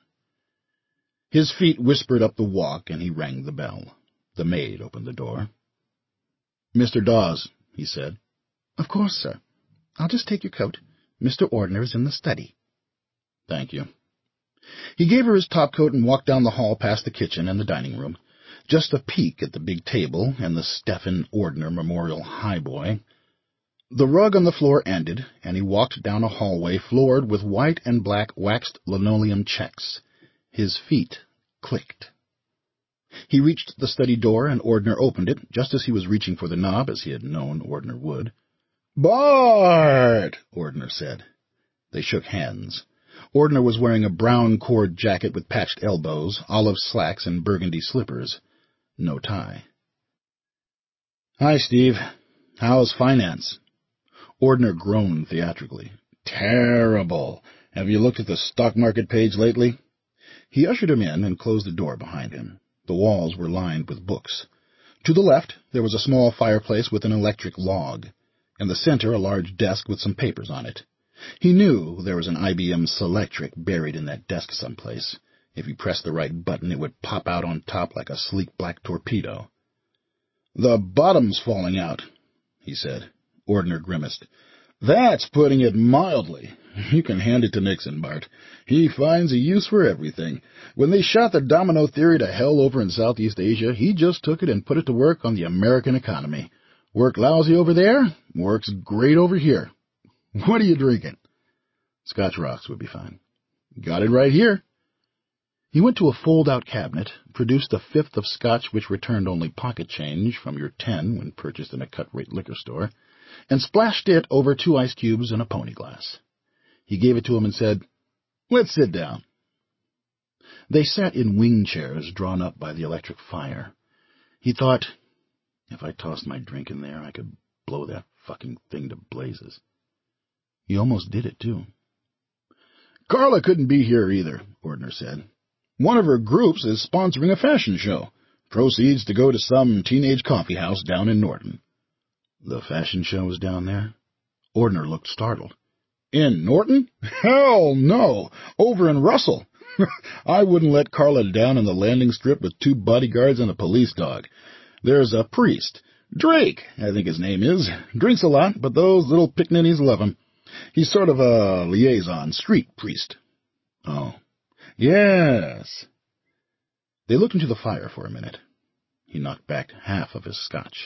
His feet whispered up the walk, and he rang the bell. The maid opened the door. "Mister Dawes," he said. "Of course, sir. I'll just take your coat. Mister Ordner is in the study." "Thank you." He gave her his topcoat and walked down the hall past the kitchen and the dining room. Just a peek at the big table and the Stephen Ordner Memorial Highboy. The rug on the floor ended, and he walked down a hallway floored with white and black waxed linoleum checks. His feet clicked. He reached the study door, and Ordner opened it, just as he was reaching for the knob, as he had known Ordner would. "Bart!" Ordner said. They shook hands. Ordner was wearing a brown cord jacket with patched elbows, olive slacks, and burgundy slippers. No tie. "Hi, Steve. How's finance?" Ordner groaned theatrically. "Terrible. Have you looked at the stock market page lately?" He ushered him in and closed the door behind him. The walls were lined with books. To the left there was a small fireplace with an electric log. In the center a large desk with some papers on it. He knew there was an I B M Selectric buried in that desk someplace. If he pressed the right button it would pop out on top like a sleek black torpedo. "The bottom's falling out," he said. Ordner grimaced. "That's putting it mildly. You can hand it to Nixon, Bart. He finds a use for everything. When they shot the domino theory to hell over in Southeast Asia, he just took it and put it to work on the American economy. Worked lousy over there, works great over here. What are you drinking?" "Scotch rocks would be fine." "Got it right here." He went to a fold-out cabinet, produced a fifth of scotch which returned only pocket change from your ten when purchased in a cut-rate liquor store, and splashed it over two ice cubes and a pony glass. He gave it to him and said, "Let's sit down." They sat in wing chairs drawn up by the electric fire. He thought, if I tossed my drink in there, I could blow that fucking thing to blazes. He almost did it, too. Carla couldn't be here either, Ordner said. One of her groups is sponsoring a fashion show. Proceeds to go to some teenage coffee house down in Norton. The fashion show is down there? Ordner looked startled. In Norton? Hell no! Over in Russell. I wouldn't let Carla down in the landing strip with two bodyguards and a police dog. There's a priest. Drake, I think his name is. Drinks a lot, but those little pickaninnies love him. He's sort of a liaison, street priest. Oh. Yes. They looked into the fire for a minute. He knocked back half of his scotch.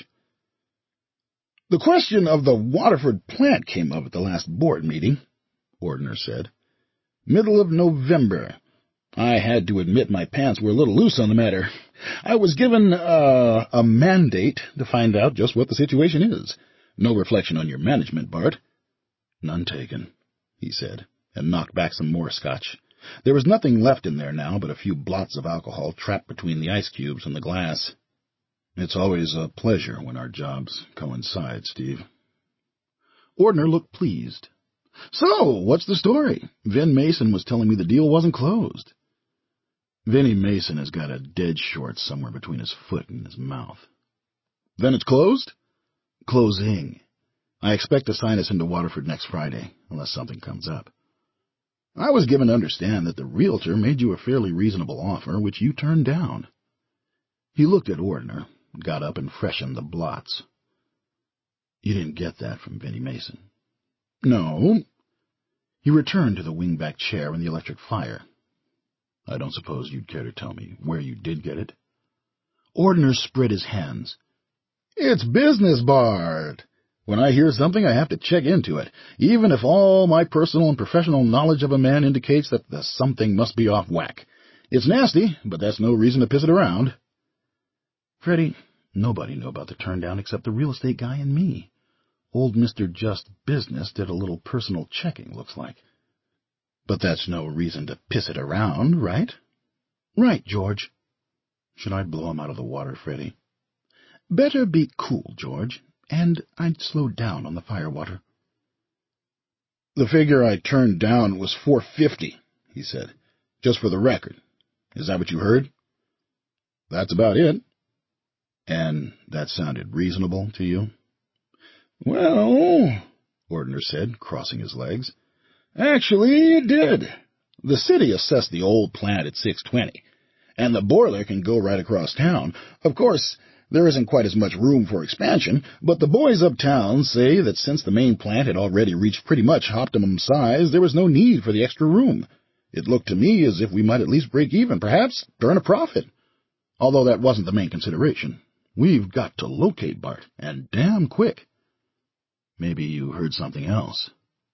The question of the Waterford plant came up at the last board meeting, Ordner said. Middle of November. I had to admit my pants were a little loose on the matter. I was given uh, a mandate to find out just what the situation is. No reflection on your management, Bart. None taken, he said, and knocked back some more scotch. There was nothing left in there now but a few blots of alcohol trapped between the ice cubes and the glass. It's always a pleasure when our jobs coincide, Steve. Ordner looked pleased. So, what's the story? Vin Mason was telling me the deal wasn't closed. Vinnie Mason has got a dead short somewhere between his foot and his mouth. Then it's closed? Closing. I expect to sign us into Waterford next Friday, unless something comes up. I was given to understand that the realtor made you a fairly reasonable offer, which you turned down. He looked at Ordner, got up and freshened the blots. You didn't get that from Vinnie Mason. No. He returned to the wing-back chair and the electric fire. I don't suppose you'd care to tell me where you did get it? Ordner spread his hands. It's business, Bart. When I hear something, I have to check into it, even if all my personal and professional knowledge of a man indicates that the something must be off whack. It's nasty, but that's no reason to piss it around. Freddie, nobody knew about the turndown except the real estate guy and me. Old Mister Just Business did a little personal checking, looks like. But that's no reason to piss it around, right? Right, George. Should I blow him out of the water, Freddie? Better be cool, George, and I'd slow down on the firewater. The figure I turned down was four fifty, he said. Just for the record. Is that what you heard? That's about it. And that sounded reasonable to you? Well, Ordner said, crossing his legs, actually it did. The city assessed the old plant at six twenty, and the boiler can go right across town. Of course, there isn't quite as much room for expansion, but the boys uptown say that since the main plant had already reached pretty much optimum size, there was no need for the extra room. It looked to me as if we might at least break even, perhaps turn a profit. Although that wasn't the main consideration. We've got to locate Bart, and damn quick. Maybe you heard something else.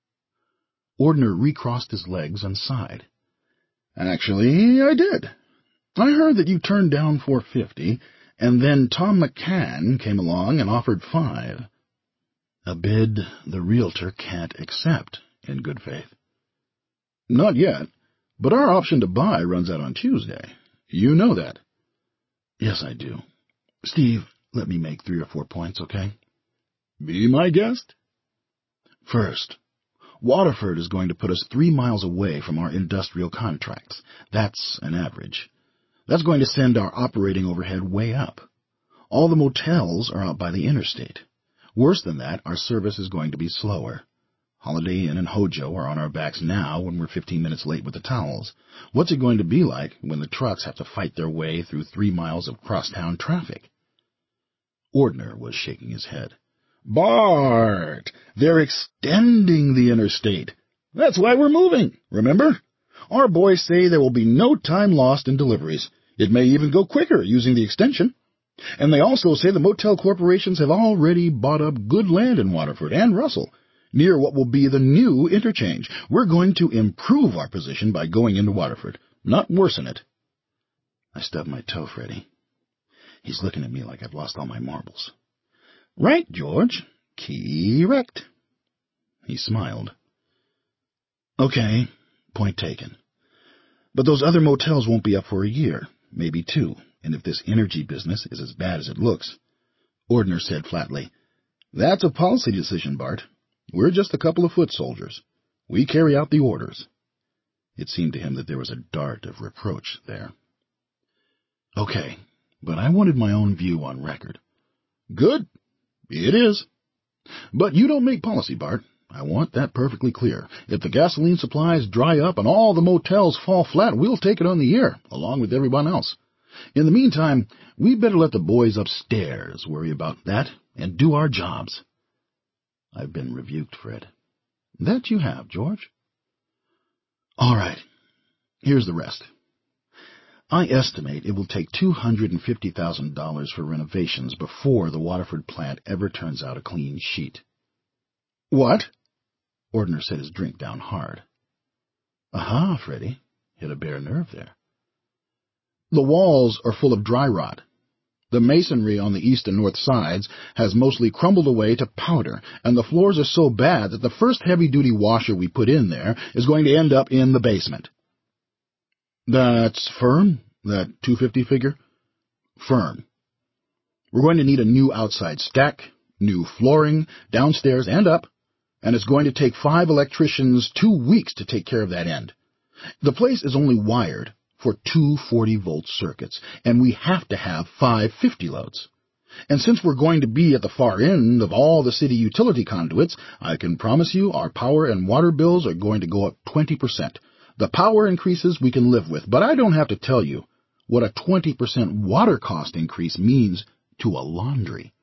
Ordner recrossed his legs and sighed. Actually, I did. I heard that you turned down four fifty, and then Tom McCann came along and offered five. A bid the realtor can't accept, in good faith. Not yet, but our option to buy runs out on Tuesday. You know that. Yes, I do. Steve, let me make three or four points, okay? Be my guest. First, Waterford is going to put us three miles away from our industrial contracts. That's an average. That's going to send our operating overhead way up. All the motels are out by the interstate. Worse than that, our service is going to be slower. Holiday Inn and Hojo are on our backs now when we're fifteen minutes late with the towels. What's it going to be like when the trucks have to fight their way through three miles of crosstown traffic? Ordner was shaking his head. Bart, they're extending the interstate. That's why we're moving, remember? Our boys say there will be no time lost in deliveries. It may even go quicker using the extension. And they also say the motel corporations have already bought up good land in Waterford and Russell, near what will be the new interchange. We're going to improve our position by going into Waterford, not worsen it. I stubbed my toe, Freddie. He's looking at me like I've lost all my marbles. Right, George. Correct. He smiled. Okay, point taken. But those other motels won't be up for a year, maybe two, and if this energy business is as bad as it looks, Ordner said flatly, that's a policy decision, Bart. We're just a couple of foot soldiers. We carry out the orders." It seemed to him that there was a dart of reproach there. "Okay, but I wanted my own view on record." "Good. It is. But you don't make policy, Bart. I want that perfectly clear. If the gasoline supplies dry up and all the motels fall flat, we'll take it on the air, along with everyone else. In the meantime, we better let the boys upstairs worry about that and do our jobs." "I've been rebuked, Fred." "That you have, George." "All right. Here's the rest. I estimate it will take two hundred fifty thousand dollars for renovations before the Waterford plant ever turns out a clean sheet." "What?" Ordner set his drink down hard. "Aha, Freddie. Hit a bare nerve there." "The walls are full of dry rot. The masonry on the east and north sides has mostly crumbled away to powder, and the floors are so bad that the first heavy-duty washer we put in there is going to end up in the basement." "That's firm, that two hundred fifty figure?" "Firm. We're going to need a new outside stack, new flooring, downstairs and up, and it's going to take five electricians two weeks to take care of that end. The place is only wired for two forty-volt circuits, and we have to have five fifty loads. And since we're going to be at the far end of all the city utility conduits, I can promise you our power and water bills are going to go up twenty percent. The power increases we can live with, but I don't have to tell you what a twenty percent water cost increase means to a laundry."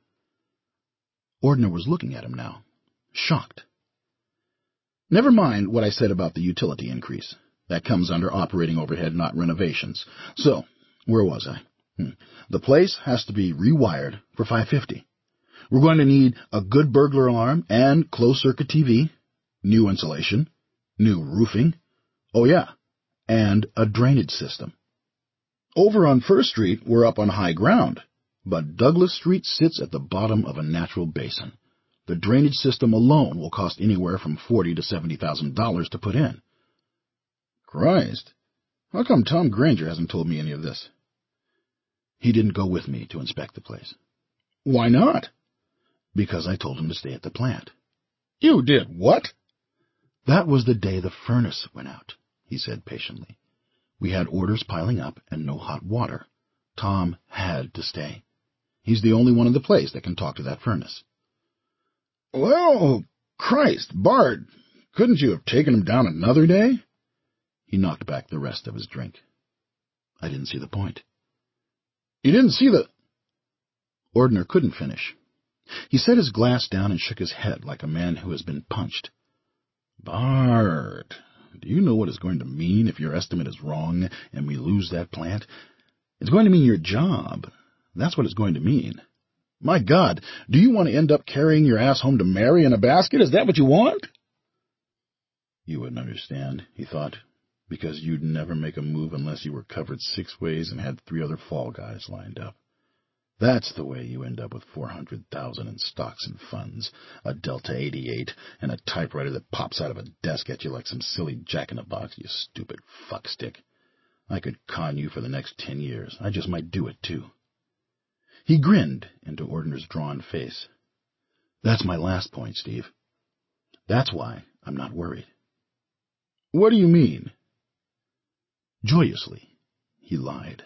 Ordner was looking at him now, shocked. "Never mind what I said about the utility increase. That comes under operating overhead, not renovations. So, where was I? Hmm. The place has to be rewired for five hundred fifty. We're going to need a good burglar alarm and closed-circuit T V, new insulation, new roofing, oh yeah, and a drainage system. Over on First Street, we're up on high ground, but Douglas Street sits at the bottom of a natural basin. The drainage system alone will cost anywhere from forty thousand to seventy thousand dollars to put in." "Christ, how come Tom Granger hasn't told me any of this?" "He didn't go with me to inspect the place." "Why not?" "Because I told him to stay at the plant." "You did what?" "That was the day the furnace went out," he said patiently. "We had orders piling up and no hot water. Tom had to stay. He's the only one in the place that can talk to that furnace." "Well, Christ, Bart, couldn't you have taken him down another day?" He knocked back the rest of his drink. "I didn't see the point." "You didn't see the—" Ordner couldn't finish. He set his glass down and shook his head like a man who has been punched. "Bart, do you know what it's going to mean if your estimate is wrong and we lose that plant? It's going to mean your job. That's what it's going to mean. My God, do you want to end up carrying your ass home to Mary in a basket? Is that what you want?" "You wouldn't understand," he thought, "because you'd never make a move unless you were covered six ways and had three other fall guys lined up. That's the way you end up with four hundred thousand dollars in stocks and funds, a Delta eighty-eight, and a typewriter that pops out of a desk at you like some silly jack-in-the-box, you stupid fuckstick. I could con you for the next ten years. I just might do it, too." He grinned into Ordner's drawn face. "That's my last point, Steve. That's why I'm not worried." "What do you mean?" Joyously, he lied.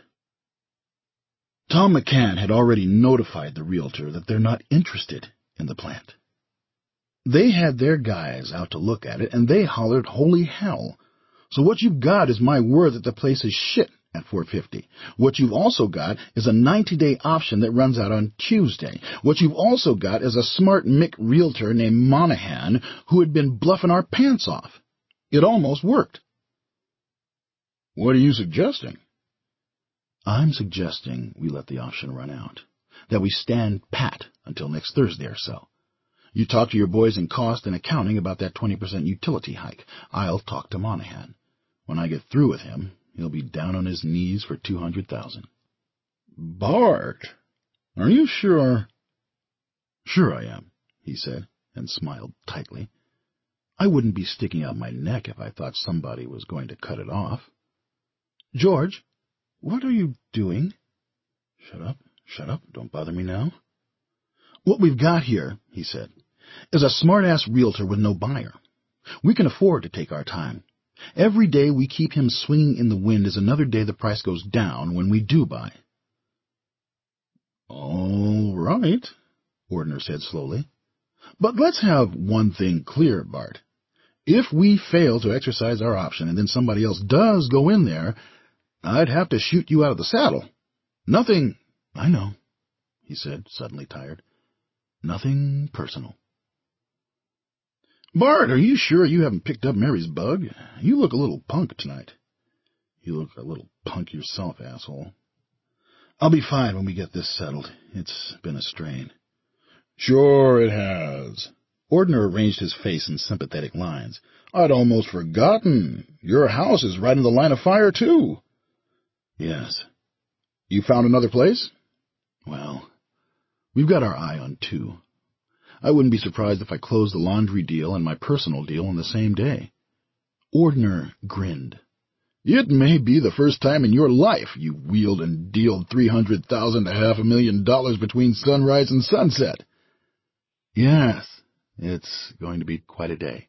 Tom McCann had already notified the realtor that they're not interested in the plant. They had their guys out to look at it, and they hollered, "Holy hell." So what you've got is my word that the place is shit at four hundred fifty. What you've also got is a ninety-day option that runs out on Tuesday. What you've also got is a smart Mick realtor named Monahan who had been bluffing our pants off. It almost worked. "What are you suggesting?" "I'm suggesting we let the option run out, that we stand pat until next Thursday or so. You talk to your boys in cost and accounting about that twenty percent utility hike. I'll talk to Monahan. When I get through with him, he'll be down on his knees for two hundred thousand dollars. "Bart, are you sure?" "Sure I am," he said, and smiled tightly. "I wouldn't be sticking out my neck if I thought somebody was going to cut it off." "George, what are you doing?" "Shut up, shut up, don't bother me now." "What we've got here," he said, is a smart-ass realtor with no buyer. We can afford to take our time. Every day we keep him swinging in the wind is another day the price goes down when we do buy. All right, Ordner said slowly. But let's have one thing clear, Bart. If we fail to exercise our option and then somebody else does go in there, I'd have to shoot you out of the saddle. Nothing... I know, he said, suddenly tired. Nothing personal. Bart, are you sure you haven't picked up Mary's bug? You look a little punk tonight. You look a little punk yourself, asshole. I'll be fine when we get this settled. It's been a strain. Sure it has. Ordner arranged his face in sympathetic lines. I'd almost forgotten. Your house is right in the line of fire, too. Yes. You found another place? Well, we've got our eye on two. I wouldn't be surprised if I closed the laundry deal and my personal deal on the same day. Ordner grinned. It may be the first time in your life you wheeled and dealed three hundred thousand to half a million dollars between sunrise and sunset. Yes, it's going to be quite a day.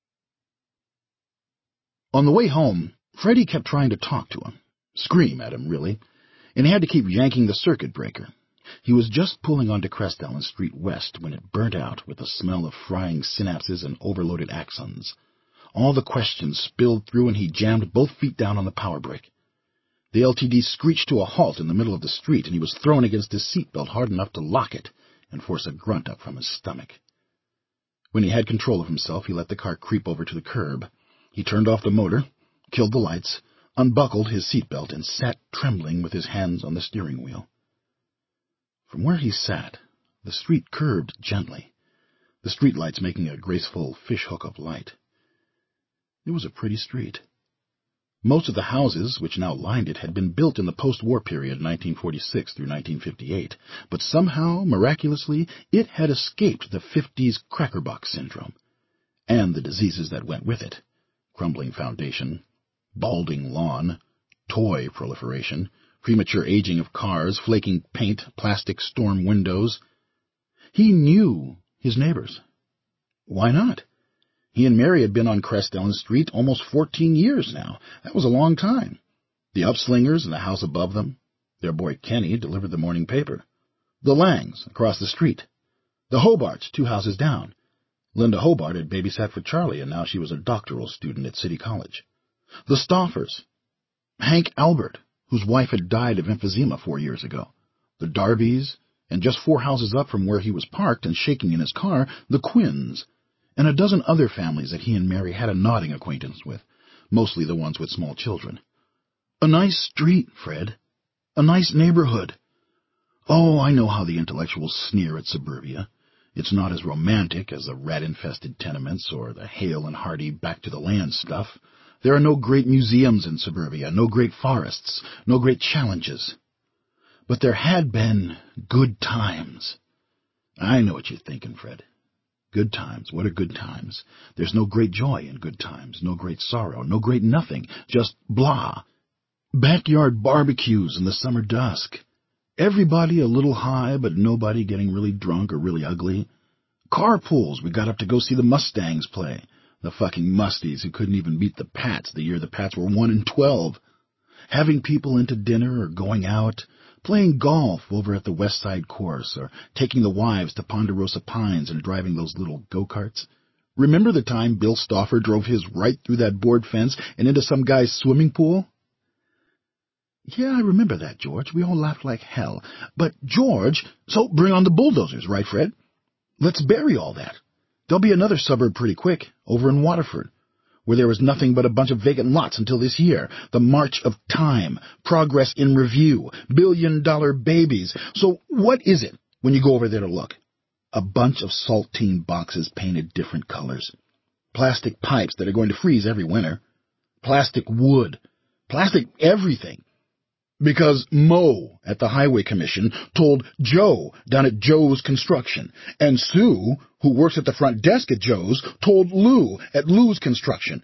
On the way home, Freddie kept trying to talk to him, scream at him, really, and he had to keep yanking the circuit breaker. He was just pulling onto Crest Allen Street West when it burnt out with the smell of frying synapses and overloaded axons. All the questions spilled through and he jammed both feet down on the power brake. The L T D screeched to a halt in the middle of the street and he was thrown against his seatbelt hard enough to lock it and force a grunt up from his stomach. When he had control of himself, he let the car creep over to the curb. He turned off the motor, killed the lights, unbuckled his seatbelt, and sat trembling with his hands on the steering wheel. From where he sat, the street curved gently, the streetlights making a graceful fish-hook of light. It was a pretty street. Most of the houses which now lined it had been built in the post-war period, nineteen forty-six through nineteen fifty-eight, but somehow, miraculously, it had escaped the fifties crackerbox syndrome, and the diseases that went with it: crumbling foundation, balding lawn, toy proliferation, premature aging of cars, flaking paint, plastic storm windows. He knew his neighbors. Why not? He and Mary had been on Crest Allen Street almost fourteen years now. That was a long time. The Upslingers in the house above them. Their boy Kenny delivered the morning paper. The Langs across the street. The Hobarts two houses down. Linda Hobart had babysat for Charlie, and now she was a doctoral student at City College. The Stoffers. Hank Albert, whose wife had died of emphysema four years ago. The Darbys, and just four houses up from where he was parked and shaking in his car, the Quinns, and a dozen other families that he and Mary had a nodding acquaintance with, mostly the ones with small children. A nice street, Fred. A nice neighborhood. Oh, I know how the intellectuals sneer at suburbia. It's not as romantic as the rat-infested tenements or the hale and hearty back-to-the-land stuff. There are no great museums in suburbia, no great forests, no great challenges. But there had been good times. I know what you're thinking, Fred. Good times. What are good times? There's no great joy in good times, no great sorrow, no great nothing, just blah. Backyard barbecues in the summer dusk. Everybody a little high, but nobody getting really drunk or really ugly. Carpools. We got up to go see the Mustangs play. The fucking Musties who couldn't even beat the Pats the year the Pats were one and twelve. Having people into dinner or going out. Playing golf over at the West Side course, or taking the wives to Ponderosa Pines and driving those little go-karts. Remember the time Bill Stauffer drove his right through that board fence and into some guy's swimming pool? Yeah, I remember that, George. We all laughed like hell. But, George, so bring on the bulldozers, right, Fred? Let's bury all that. There'll be another suburb pretty quick, over in Waterford, where there was nothing but a bunch of vacant lots until this year. The march of time, progress in review, billion-dollar babies. So what is it when you go over there to look? A bunch of saltine boxes painted different colors. Plastic pipes that are going to freeze every winter. Plastic wood. Plastic everything. Because Mo at the Highway Commission told Joe down at Joe's Construction, and Sue, who works at the front desk at Joe's, told Lou at Lou's Construction.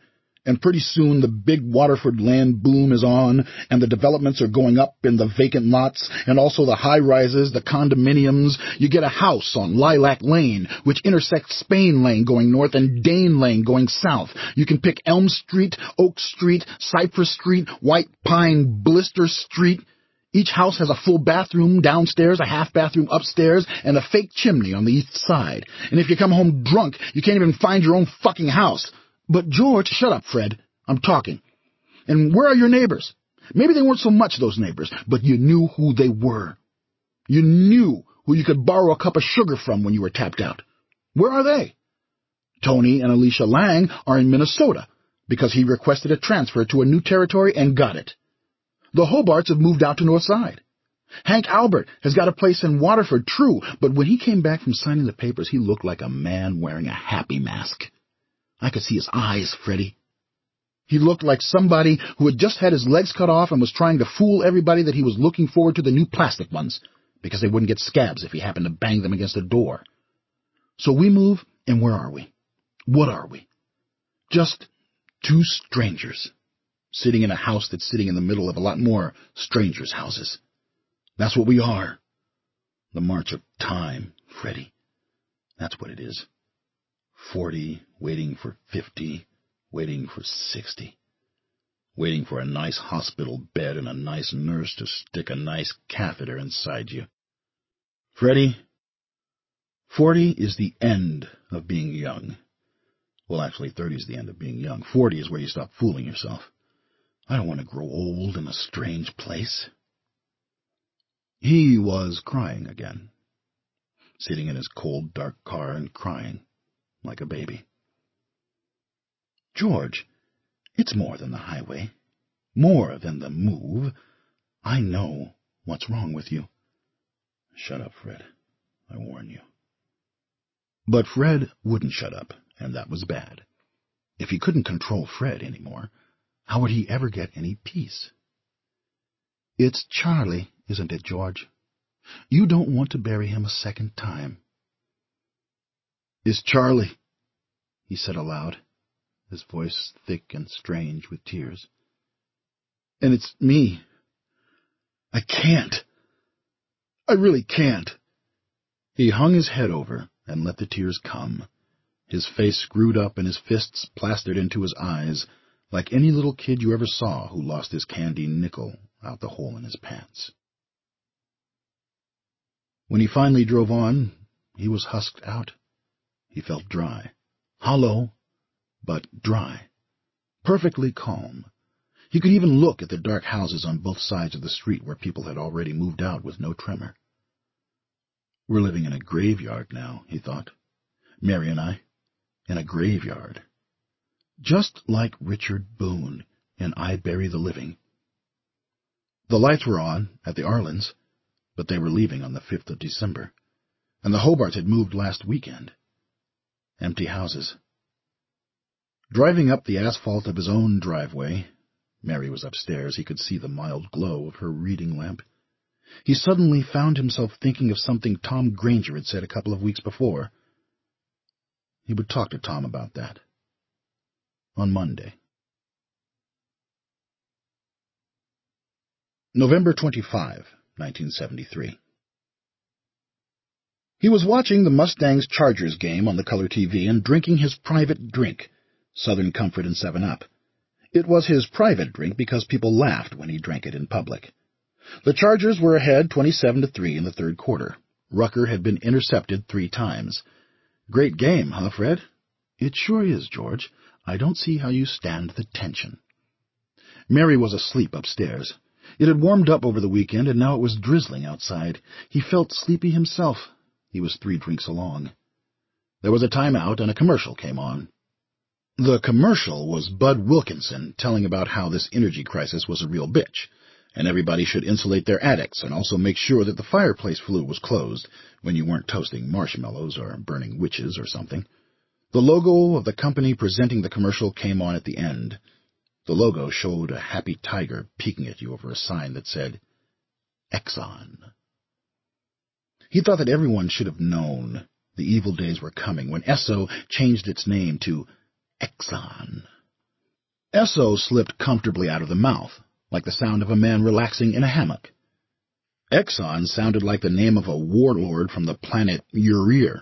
And pretty soon the big Waterford land boom is on, and the developments are going up in the vacant lots, and also the high-rises, the condominiums. You get a house on Lilac Lane, which intersects Spain Lane going north and Dane Lane going south. You can pick Elm Street, Oak Street, Cypress Street, White Pine, Blister Street. Each house has a full bathroom downstairs, a half bathroom upstairs, and a fake chimney on the east side. And if you come home drunk, you can't even find your own fucking house. But George, shut up, Fred. I'm talking. And where are your neighbors? Maybe they weren't so much those neighbors, but you knew who they were. You knew who you could borrow a cup of sugar from when you were tapped out. Where are they? Tony and Alicia Lang are in Minnesota because he requested a transfer to a new territory and got it. The Hobarts have moved out to North Side. Hank Albert has got a place in Waterford, true, but when he came back from signing the papers, he looked like a man wearing a happy mask. I could see his eyes, Freddie. He looked like somebody who had just had his legs cut off and was trying to fool everybody that he was looking forward to the new plastic ones, because they wouldn't get scabs if he happened to bang them against a door. So we move, and where are we? What are we? Just two strangers, sitting in a house that's sitting in the middle of a lot more strangers' houses. That's what we are. The march of time, Freddie. That's what it is. Forty, waiting for fifty, waiting for sixty. Waiting for a nice hospital bed and a nice nurse to stick a nice catheter inside you. Freddie, forty is the end of being young. Well, actually, thirty is the end of being young. Forty is where you stop fooling yourself. I don't want to grow old in a strange place. He was crying again, sitting in his cold, dark car and crying like a baby. George, it's more than the highway, more than the move. I know what's wrong with you. Shut up, Fred. I warn you. But Fred wouldn't shut up, and that was bad. If he couldn't control Fred anymore, how would he ever get any peace? It's Charlie, isn't it, George? You don't want to bury him a second time. It's Charlie, he said aloud, his voice thick and strange with tears. And it's me. I can't. I really can't. He hung his head over and let the tears come, his face screwed up and his fists plastered into his eyes, like any little kid you ever saw who lost his candy nickel out the hole in his pants. When he finally drove on, he was husked out. He felt dry, hollow, but dry, perfectly calm. He could even look at the dark houses on both sides of the street where people had already moved out with no tremor. We're living in a graveyard now, he thought. Mary and I, in a graveyard. Just like Richard Boone in I Bury the Living. The lights were on at the Arlens, but they were leaving on the fifth of December, and the Hobarts had moved last weekend. Empty houses. Driving up the asphalt of his own driveway, Mary was upstairs, he could see the mild glow of her reading lamp. He suddenly found himself thinking of something Tom Granger had said a couple of weeks before. He would talk to Tom about that. On Monday. November twenty-fifth, nineteen seventy-three. He was watching the Mustangs-Chargers game on the color T V and drinking his private drink, Southern Comfort and seven up. It was his private drink because people laughed when he drank it in public. The Chargers were ahead twenty-seven to three in the third quarter. Rucker had been intercepted three times. Great game, huh, Fred? It sure is, George. I don't see how you stand the tension. Mary was asleep upstairs. It had warmed up over the weekend, and now it was drizzling outside. He felt sleepy himself. He was three drinks along. There was a timeout, and a commercial came on. The commercial was Bud Wilkinson telling about how this energy crisis was a real bitch, and everybody should insulate their attics and also make sure that the fireplace flue was closed when you weren't toasting marshmallows or burning witches or something. The logo of the company presenting the commercial came on at the end. The logo showed a happy tiger peeking at you over a sign that said, Exxon. He thought that everyone should have known the evil days were coming when Esso changed its name to Exxon. Esso slipped comfortably out of the mouth, like the sound of a man relaxing in a hammock. Exxon sounded like the name of a warlord from the planet Urir.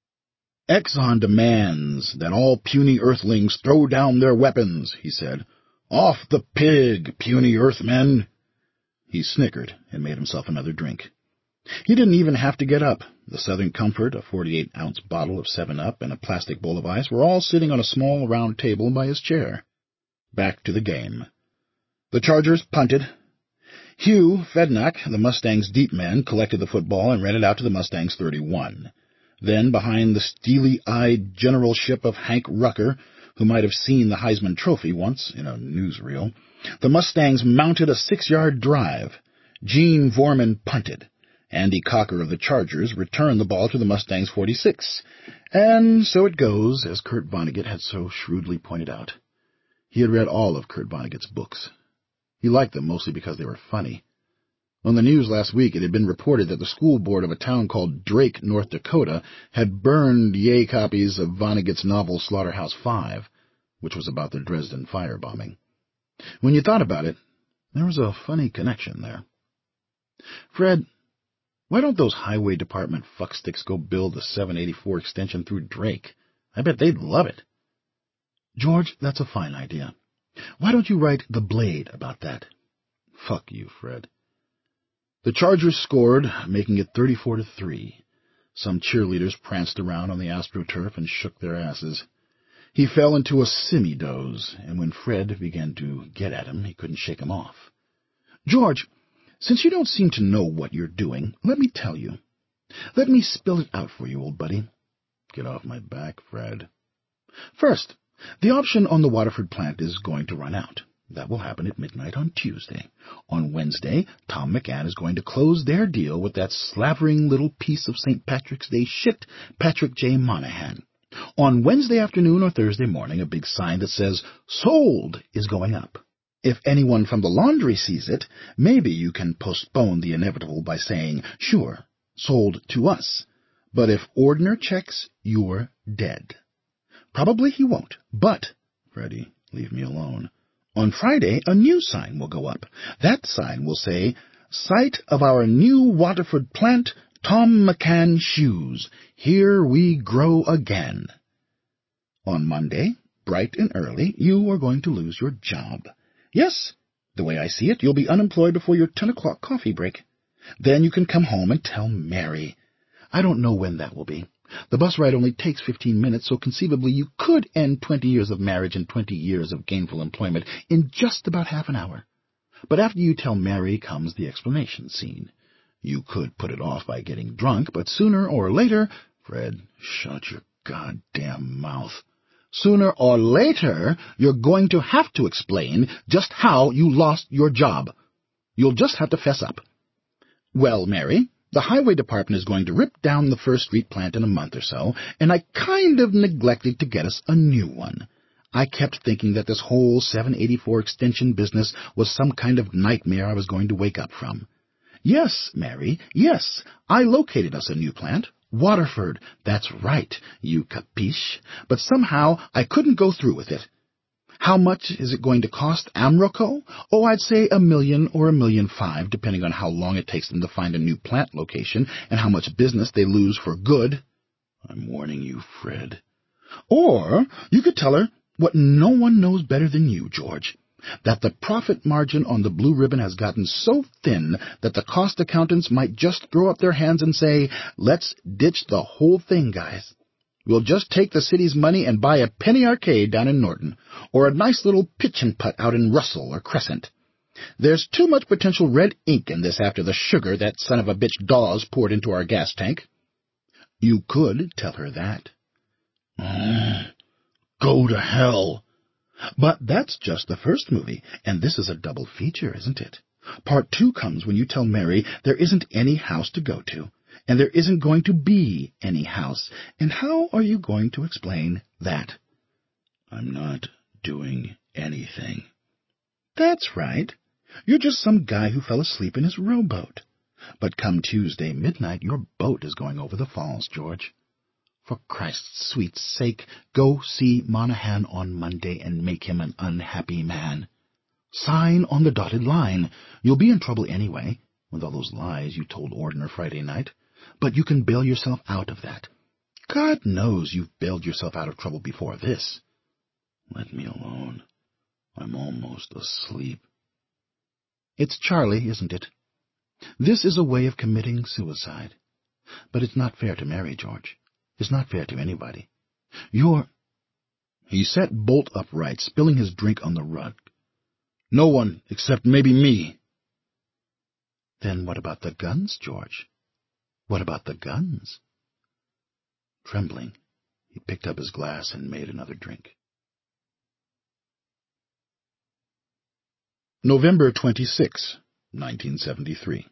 Exxon demands that all puny earthlings throw down their weapons, he said. Off the pig, puny earthmen! He snickered and made himself another drink. He didn't even have to get up. The Southern Comfort, a forty-eight ounce bottle of seven up, and a plastic bowl of ice were all sitting on a small round table by his chair. Back to the game. The Chargers punted. Hugh Fednack, the Mustangs' deep man, collected the football and ran it out to the Mustangs' thirty-one. Then, behind the steely-eyed generalship of Hank Rucker, who might have seen the Heisman Trophy once in a newsreel, the Mustangs mounted a six-yard drive. Gene Vorman punted. Andy Cocker of the Chargers returned the ball to the Mustangs' forty-six. And so it goes, as Kurt Vonnegut had so shrewdly pointed out. He had read all of Kurt Vonnegut's books. He liked them mostly because they were funny. On the news last week, it had been reported that the school board of a town called Drake, North Dakota, had burned yay copies of Vonnegut's novel Slaughterhouse Five, which was about the Dresden firebombing. When you thought about it, there was a funny connection there. Fred, why don't those highway department fucksticks go build the seven eighty-four extension through Drake? I bet they'd love it. George, that's a fine idea. Why don't you write The Blade about that? Fuck you, Fred. The Chargers scored, making it thirty-four to three. Some cheerleaders pranced around on the AstroTurf and shook their asses. He fell into a semi-doze, and when Fred began to get at him, he couldn't shake him off. George, since you don't seem to know what you're doing, let me tell you. Let me spill it out for you, old buddy. Get off my back, Fred. First, the option on the Waterford plant is going to run out. That will happen at midnight on Tuesday. On Wednesday, Tom McCann is going to close their deal with that slavering little piece of Saint Patrick's Day shit, Patrick J. Monahan. On Wednesday afternoon or Thursday morning, a big sign that says, Sold, is going up. If anyone from the laundry sees it, maybe you can postpone the inevitable by saying, Sure, sold to us. But if Ordner checks, you're dead. Probably he won't, but, Freddie, leave me alone. On Friday, a new sign will go up. That sign will say, Site of our new Waterford plant, Tom McCann Shoes. Here we grow again. On Monday, bright and early, you are going to lose your job. Yes, the way I see it, you'll be unemployed before your ten o'clock coffee break. Then you can come home and tell Mary. I don't know when that will be. The bus ride only takes fifteen minutes, so conceivably you could end twenty years of marriage and twenty years of gainful employment in just about half an hour. But after you tell Mary comes the explanation scene. You could put it off by getting drunk, but sooner or later... Fred, shut your goddamn mouth. Sooner or later, you're going to have to explain just how you lost your job. You'll just have to fess up. Well, Mary, the highway department is going to rip down the First Street plant in a month or so, and I kind of neglected to get us a new one. I kept thinking that this whole seven eighty-four extension business was some kind of nightmare I was going to wake up from. Yes, Mary, yes, I located us a new plant. Waterford, that's right, you capiche, but somehow I couldn't go through with it. How much is it going to cost Amroco? Oh, I'd say a million or a million five, depending on how long it takes them to find a new plant location and how much business they lose for good. I'm warning you, Fred. Or you could tell her what no one knows better than you, George, that the profit margin on the blue ribbon has gotten so thin that the cost accountants might just throw up their hands and say, let's ditch the whole thing, guys. We'll just take the city's money and buy a penny arcade down in Norton, or a nice little pitch and putt out in Russell or Crescent. There's too much potential red ink in this after the sugar that son of a bitch Dawes poured into our gas tank. You could tell her that. Oh, go to hell. But that's just the first movie, and this is a double feature, isn't it? Part two comes when you tell Mary there isn't any house to go to. And there isn't going to be any house. And how are you going to explain that? I'm not doing anything. That's right. You're just some guy who fell asleep in his rowboat. But come Tuesday midnight, your boat is going over the falls, George. For Christ's sweet sake, go see Monahan on Monday and make him an unhappy man. Sign on the dotted line. You'll be in trouble anyway, with all those lies you told Ordner Friday night, but you can bail yourself out of that. God knows you've bailed yourself out of trouble before this. Let me alone. I'm almost asleep. It's Charlie, isn't it? This is a way of committing suicide. But it's not fair to Mary, George. It's not fair to anybody. You're... He sat bolt upright, spilling his drink on the rug. No one except maybe me. Then what about the guns, George? What about the guns? Trembling, he picked up his glass and made another drink. November twenty-sixth, nineteen seventy-three.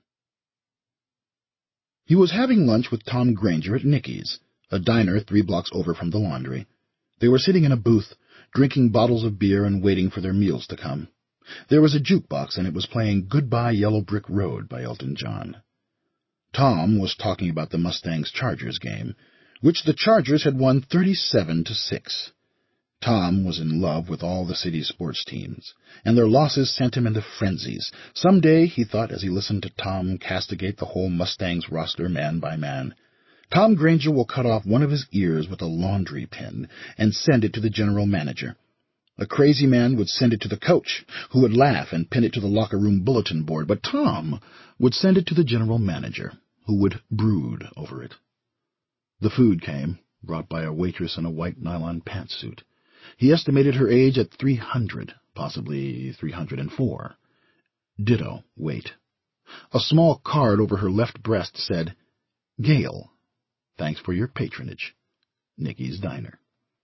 He was having lunch with Tom Granger at Nicky's, a diner three blocks over from the laundry. They were sitting in a booth, drinking bottles of beer and waiting for their meals to come. There was a jukebox, and it was playing Goodbye Yellow Brick Road by Elton John. Tom was talking about the Mustangs-Chargers game, which the Chargers had won thirty-seven to six. Tom was in love with all the city's sports teams, and their losses sent him into frenzies. Someday, he thought as he listened to Tom castigate the whole Mustangs roster man by man, Tom Granger will cut off one of his ears with a laundry pin and send it to the general manager. A crazy man would send it to the coach, who would laugh and pin it to the locker room bulletin board, but Tom would send it to the general manager, who would brood over it. The food came, brought by a waitress in a white nylon pantsuit. He estimated her age at three hundred, possibly three hundred and four. Ditto weight. A small card over her left breast said, Gail, thanks for your patronage. Nicky's Diner.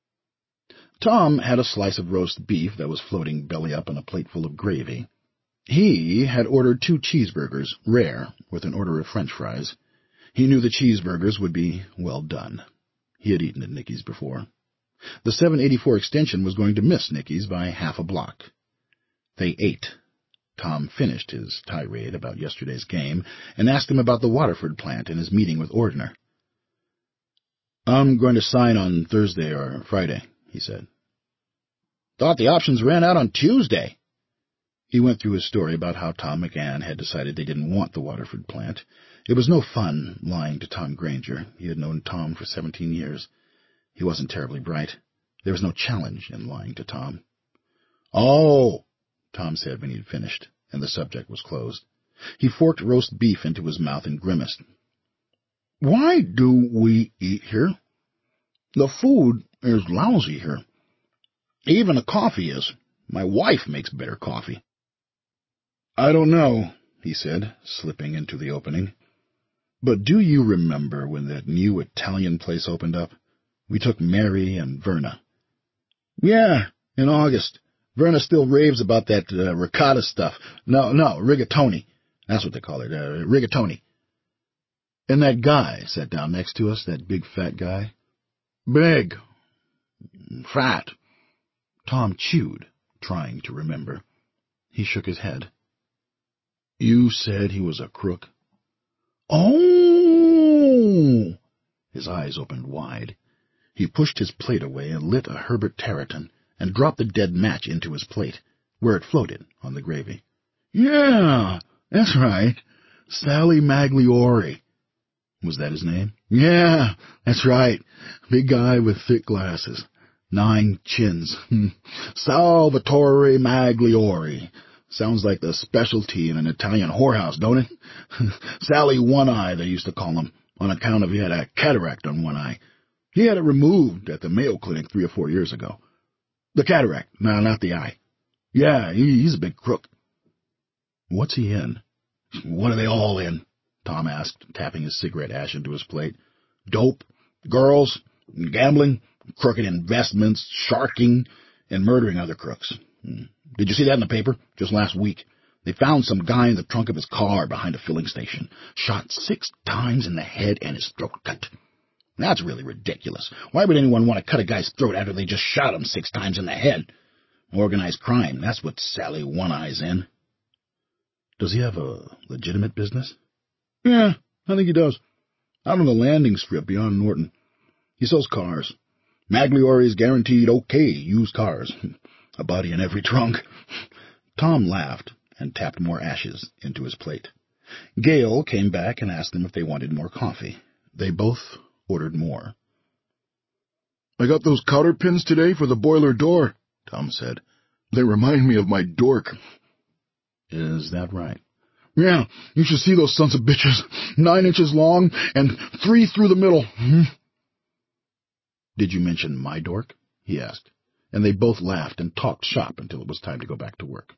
Tom had a slice of roast beef that was floating belly up on a plate full of gravy. He had ordered two cheeseburgers, rare, with an order of French fries. He knew the cheeseburgers would be well done. He had eaten at Nicky's before. The seven eighty-four extension was going to miss Nicky's by half a block. They ate. Tom finished his tirade about yesterday's game and asked him about the Waterford plant and his meeting with Ordner. I'm going to sign on Thursday or Friday, he said. Thought the options ran out on Tuesday. He went through his story about how Tom McGann had decided they didn't want the Waterford plant. It was no fun lying to Tom Granger. He had known Tom for seventeen years. He wasn't terribly bright. There was no challenge in lying to Tom. Oh, Tom said when he had finished, and the subject was closed. He forked roast beef into his mouth and grimaced. Why do we eat here? The food is lousy here. Even the coffee is. My wife makes better coffee. I don't know, he said, slipping into the opening. But do you remember when that new Italian place opened up? We took Mary and Verna. Yeah, in August. Verna still raves about that uh, ricotta stuff. No, no, rigatoni. That's what they call it, uh, rigatoni. And that guy sat down next to us, that big fat guy. Big. Fat. Tom chewed, trying to remember. He shook his head. You said he was a crook? Oh! His eyes opened wide. He pushed his plate away and lit a Herbert Tarleton and dropped the dead match into his plate, where it floated on the gravy. Yeah, that's right. Sally Magliore. Was that his name? Yeah, that's right. Big guy with thick glasses. Nine chins. Salvatore Magliore. Sounds like the specialty in an Italian whorehouse, don't it? Sally One Eye, they used to call him, on account of he had a cataract on one eye. He had it removed at the Mayo Clinic three or four years ago. The cataract, no, not the eye. Yeah, he, he's a big crook. What's he in? What are they all in? Tom asked, tapping his cigarette ash into his plate. Dope, girls, gambling, crooked investments, sharking, and murdering other crooks. Did you see that in the paper? Just last week. They found some guy in the trunk of his car behind a filling station, shot six times in the head and his throat cut. That's really ridiculous. Why would anyone want to cut a guy's throat after they just shot him six times in the head? Organized crime, that's what Sally One Eye's in. Does he have a legitimate business? Yeah, I think he does. Out on the landing strip beyond Norton. He sells cars. Magliori's guaranteed okay used cars. A body in every trunk. Tom laughed and tapped more ashes into his plate. Gail came back and asked them if they wanted more coffee. They both ordered more. I got those counter pins today for the boiler door, Tom said. They remind me of my dork. Is that right? Yeah, you should see those sons of bitches. Nine inches long and three through the middle. Did you mention my dork? He asked, and they both laughed and talked shop until it was time to go back to work.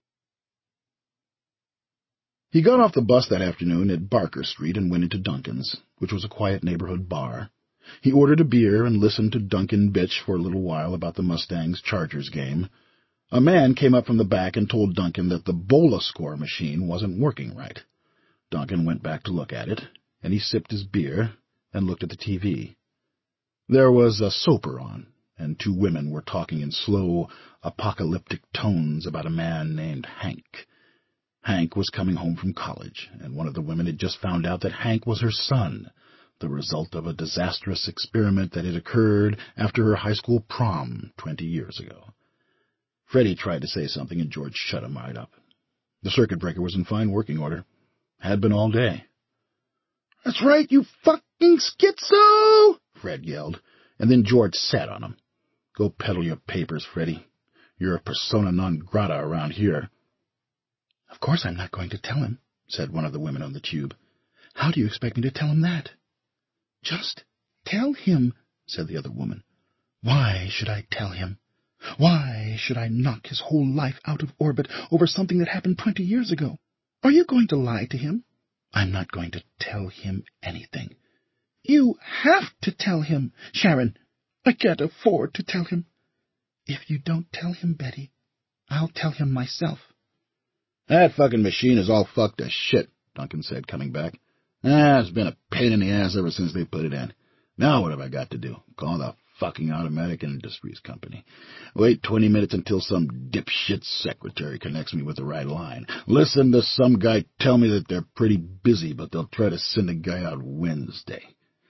He got off the bus that afternoon at Barker Street and went into Duncan's, which was a quiet neighborhood bar. He ordered a beer and listened to Duncan bitch for a little while about the Mustangs-Chargers game. A man came up from the back and told Duncan that the Bola-Score machine wasn't working right. Duncan went back to look at it, and he sipped his beer and looked at the T V. There was a soaper on, and two women were talking in slow, apocalyptic tones about a man named Hank. Hank was coming home from college, and one of the women had just found out that Hank was her son, the result of a disastrous experiment that had occurred after her high school prom twenty years ago. Freddie tried to say something, and George shut him right up. The circuit breaker was in fine working order. Had been all day. "That's right, you fucking schizo!" Fred yelled, and then George sat on him. "Go peddle your papers, Freddie. You're a persona non grata around here." "Of course I'm not going to tell him," said one of the women on the tube. "How do you expect me to tell him that?" "Just tell him," said the other woman. "Why should I tell him? Why should I knock his whole life out of orbit over something that happened twenty years ago? Are you going to lie to him?" "I'm not going to tell him anything." "You have to tell him, Sharon. I can't afford to tell him." "If you don't tell him, Betty, I'll tell him myself." "That fucking machine is all fucked to shit," Duncan said, coming back. "Ah, it's been a pain in the ass ever since they put it in. Now what have I got to do? Call the fucking Automatic Industries Company. Wait twenty minutes until some dipshit secretary connects me with the right line. Listen to some guy tell me that they're pretty busy, but they'll try to send a guy out Wednesday.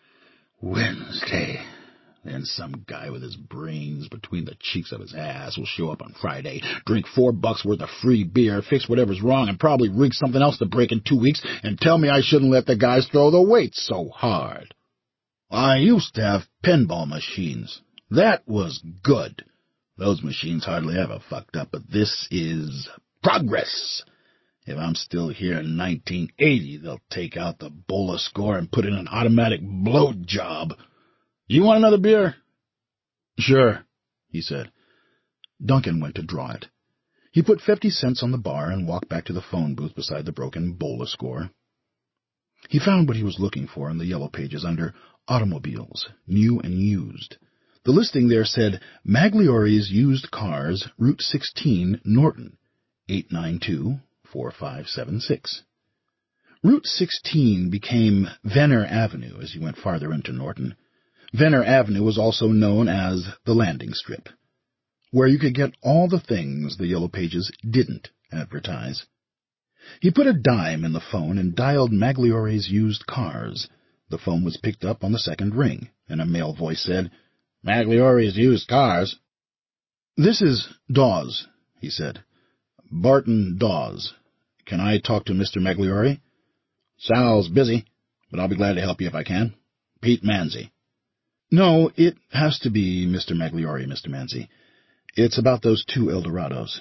Wednesday. Then some guy with his brains between the cheeks of his ass will show up on Friday, drink four bucks worth of free beer, fix whatever's wrong, and probably rig something else to break in two weeks, and tell me I shouldn't let the guys throw the weights so hard. I used to have pinball machines. That was good. Those machines hardly ever fucked up, but this is progress. If I'm still here in nineteen eighty, they'll take out the Bola-Score and put in an automatic blow job. You want another beer?" "Sure," he said. Duncan went to draw it. He put fifty cents on the bar and walked back to the phone booth beside the broken Bola-Score. He found what he was looking for in the yellow pages under Automobiles, New and Used. The listing there said, Magliori's Used Cars, Route sixteen, Norton, eight nine two, four five seven six. Route sixteen became Venner Avenue as you went farther into Norton. Venner Avenue was also known as the Landing Strip, where you could get all the things the Yellow Pages didn't advertise. He put a dime in the phone and dialed Magliori's Used Cars. The phone was picked up on the second ring, and a male voice said, "Magliori's Used Cars." "This is Dawes," he said. "Barton Dawes. Can I talk to Mister Magliori?" "Sal's busy, but I'll be glad to help you if I can. Pete Manzi." "No, it has to be Mister Magliori, Mister Manzi. It's about those two Eldorados."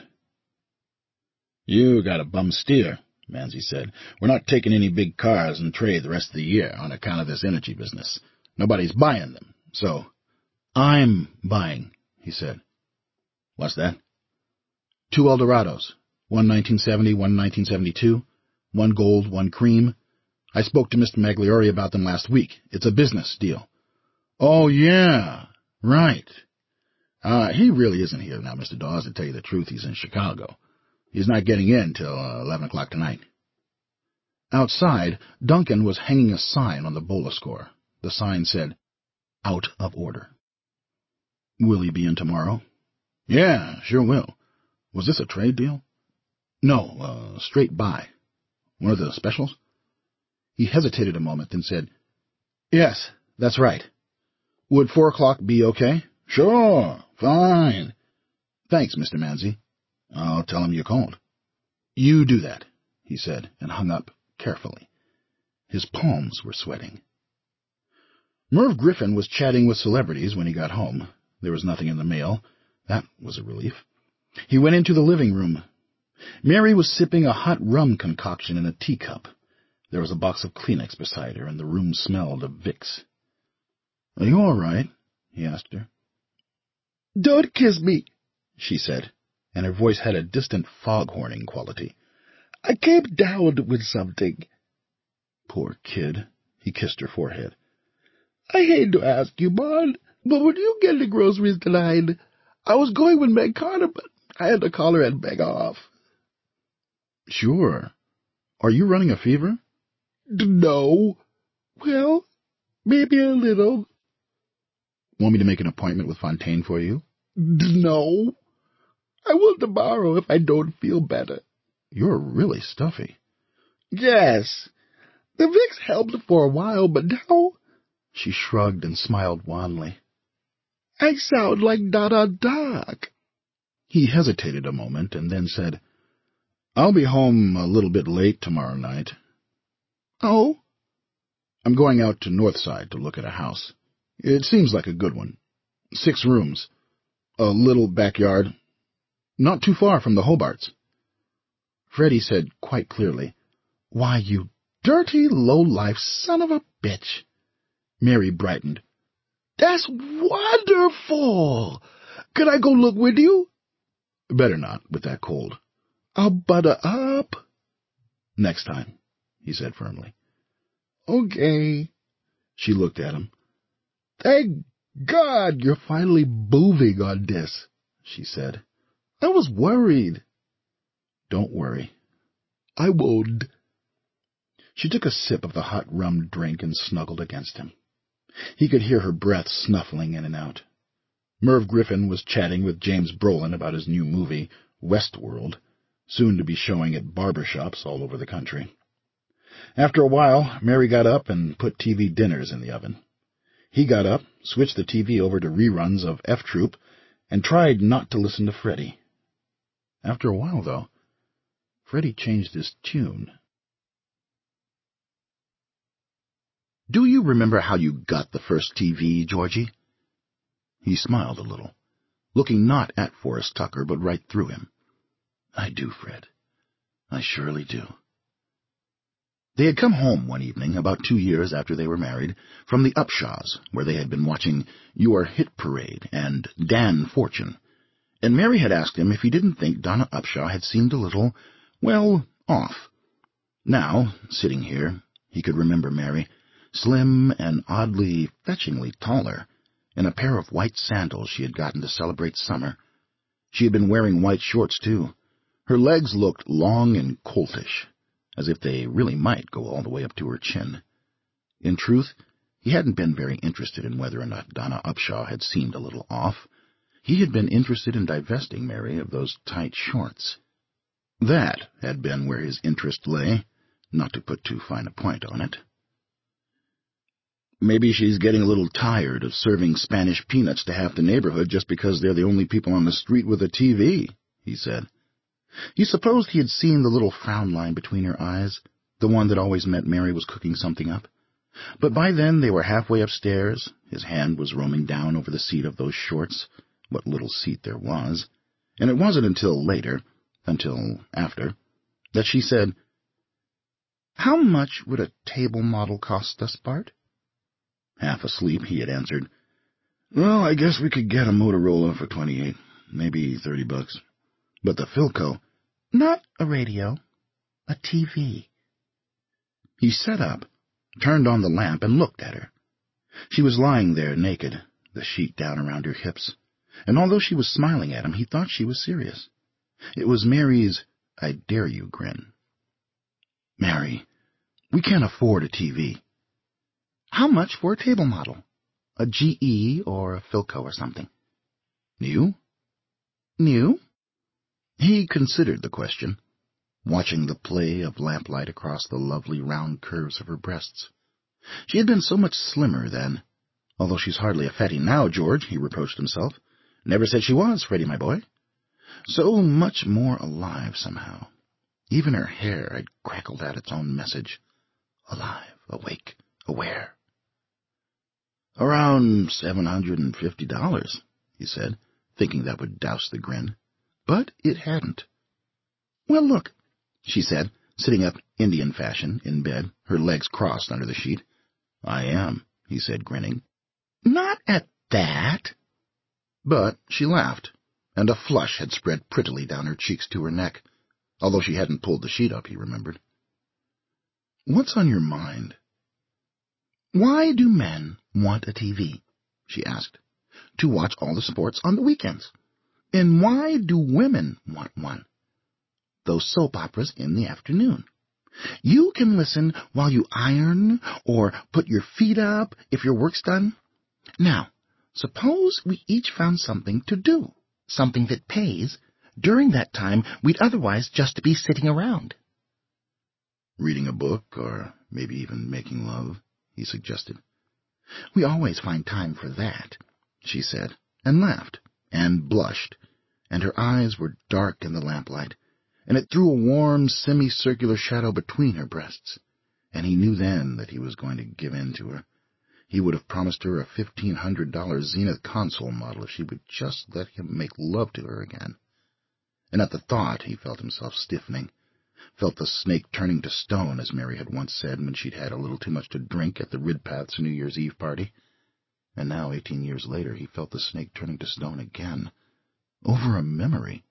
"You got a bum steer," Manzi said. "We're not taking any big cars in trade the rest of the year on account of this energy business. Nobody's buying them, so—" "I'm buying," he said. "What's that?" "Two Eldorados. One nineteen seventy, one nineteen seventy-two. One gold, one cream. I spoke to Mister Magliori about them last week. It's a business deal." "Oh, yeah, right. Uh, he really isn't here now, Mister Dawes. To tell you the truth, he's in Chicago. He's not getting in till uh, eleven o'clock tonight." Outside, Duncan was hanging a sign on the Bola-Score. The sign said, "Out of order." "Will he be in tomorrow?" "Yeah, sure will. Was this a trade deal?" "No, uh, straight buy." "One of the specials?" He hesitated a moment, then said, "Yes, that's right." Would four o'clock be okay? Sure, fine. Thanks, Mister Manzi. I'll tell him you called. You do that, he said, and hung up carefully. His palms were sweating. Merv Griffin was chatting with celebrities when he got home. There was nothing in the mail. That was a relief. He went into the living room. Mary was sipping a hot rum concoction in a teacup. There was a box of Kleenex beside her, and the room smelled of Vicks. "Are you all right?" he asked her. "Don't kiss me," she said, and her voice had a distant foghorning quality. "I came down with something." Poor kid. He kissed her forehead. "I hate to ask you, Maud, but would you get the groceries tonight? I was going with Meg Carter, but I had to call her and beg off." "Sure. Are you running a fever?" "No. Well, maybe a little." "Want me to make an appointment with Fontaine for you?" "No. I will tomorrow if I don't feel better." "You're really stuffy." "Yes. The Vicks helped for a while, but now—" She shrugged and smiled wanly. "I sound like Donna Dark." He hesitated a moment and then said, "I'll be home a little bit late tomorrow night." "Oh?" "I'm going out to Northside to look at a house. It seems like a good one. Six rooms. A little backyard. Not too far from the Hobarts." Freddie said quite clearly, "Why, you dirty, low-life son of a bitch." Mary brightened. "That's wonderful! Could I go look with you?" "Better not, with that cold." "I'll butter up." "Next time," he said firmly. "Okay." She looked at him. "Thank God you're finally moving on this," she said. "I was worried." "Don't worry." "I won't." She took a sip of the hot rum drink and snuggled against him. He could hear her breath snuffling in and out. Merv Griffin was chatting with James Brolin about his new movie, Westworld, soon to be showing at barber shops all over the country. After a while, Mary got up and put T V dinners in the oven. He got up, switched the T V over to reruns of F Troop, and tried not to listen to Freddie. After a while, though, Freddie changed his tune. "Do you remember how you got the first T V, Georgie?" He smiled a little, looking not at Forrest Tucker, but right through him. "I do, Fred. I surely do." They had come home one evening, about two years after they were married, from the Upshaws, where they had been watching Your Hit Parade and Dan Fortune, and Mary had asked him if he didn't think Donna Upshaw had seemed a little, well, off. Now, sitting here, he could remember Mary, slim and oddly, fetchingly taller, in a pair of white sandals she had gotten to celebrate summer. She had been wearing white shorts, too. Her legs looked long and coltish, as if they really might go all the way up to her chin. In truth, he hadn't been very interested in whether or not Donna Upshaw had seemed a little off. He had been interested in divesting Mary of those tight shorts. That had been where his interest lay, not to put too fine a point on it. "Maybe she's getting a little tired of serving Spanish peanuts to half the neighborhood just because they're the only people on the street with a T V, he said. He supposed he had seen the little frown line between her eyes, the one that always meant Mary was cooking something up. But by then they were halfway upstairs. His hand was roaming down over the seat of those shorts, what little seat there was, and it wasn't until later, until after, that she said, "How much would a table model cost us, Bart?" Half asleep, he had answered, "Well, I guess we could get a Motorola for twenty-eight, maybe thirty bucks. But the Philco—" "Not a radio, a T V." He sat up, turned on the lamp, and looked at her. She was lying there naked, the sheet down around her hips, and although she was smiling at him, he thought she was serious. It was Mary's "I dare you" grin. "Mary, we can't afford a T V." "How much for a table model? A G E or a Philco or something?" "New?" "New?" He considered the question, watching the play of lamplight across the lovely round curves of her breasts. She had been so much slimmer then, Although she's hardly a fatty now, George, he reproached himself. Never said she was, Freddie, my boy. So much more alive, somehow. Even her hair had crackled out its own message. Alive, awake, aware. Around seven hundred and fifty dollars, he said, thinking that would douse the grin. But it hadn't. Well, look, she said, sitting up Indian fashion in bed, her legs crossed under the sheet. I am, he said, grinning. Not at that. But she laughed, and a flush had spread prettily down her cheeks to her neck, although she hadn't pulled the sheet up, he remembered. What's on your mind? Why do men want a T V? She asked. To watch all the sports on the weekends. And why do women want one? Those soap operas in the afternoon. You can listen while you iron or put your feet up if your work's done. Now, suppose we each found something to do, something that pays. During that time, we'd otherwise just be sitting around. Reading a book, or maybe even making love, he suggested. We always find time for that, she said, and laughed, and blushed, and her eyes were dark in the lamplight, and it threw a warm, semicircular shadow between her breasts, and he knew then that he was going to give in to her. He would have promised her a fifteen hundred dollar Zenith console model if she would just let him make love to her again. And at the thought he felt himself stiffening, felt the snake turning to stone, as Mary had once said when she'd had a little too much to drink at the Ridpath's New Year's Eve party. And now, eighteen years later, he felt the snake turning to stone again, over a memory.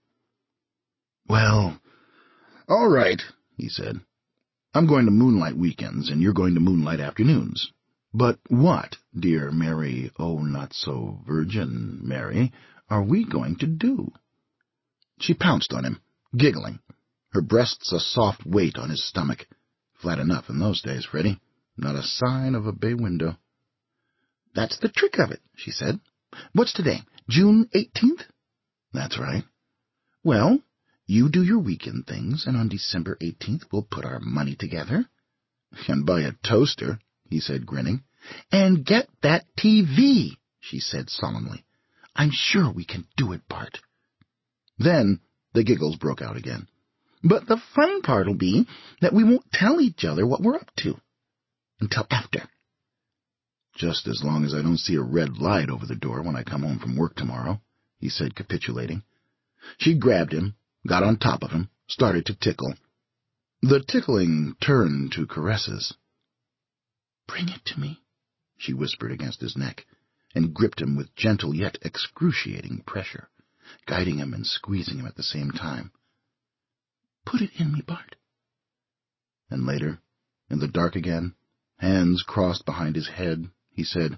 Well, all right, he said. I'm going to moonlight weekends, and you're going to moonlight afternoons. But what, dear Mary, oh, not so virgin Mary, are we going to do? She pounced on him, giggling, her breasts a soft weight on his stomach. Flat enough in those days, Freddie. Not a sign of a bay window. That's the trick of it, she said. What's today, June eighteenth? That's right. Well, you do your weekend things, and on December eighteenth we'll put our money together. And buy a toaster, he said, grinning. And get that T V, she said solemnly. I'm sure we can do it, Bart. Then the giggles broke out again. But the fun part'll be that we won't tell each other what we're up to until after. Just as long as I don't see a red light over the door when I come home from work tomorrow, he said, capitulating. She grabbed him, got on top of him, started to tickle. The tickling turned to caresses. Bring it to me, she whispered against his neck, and gripped him with gentle yet excruciating pressure, guiding him and squeezing him at the same time. Put it in me, Bart. And later, in the dark again, hands crossed behind his head, he said,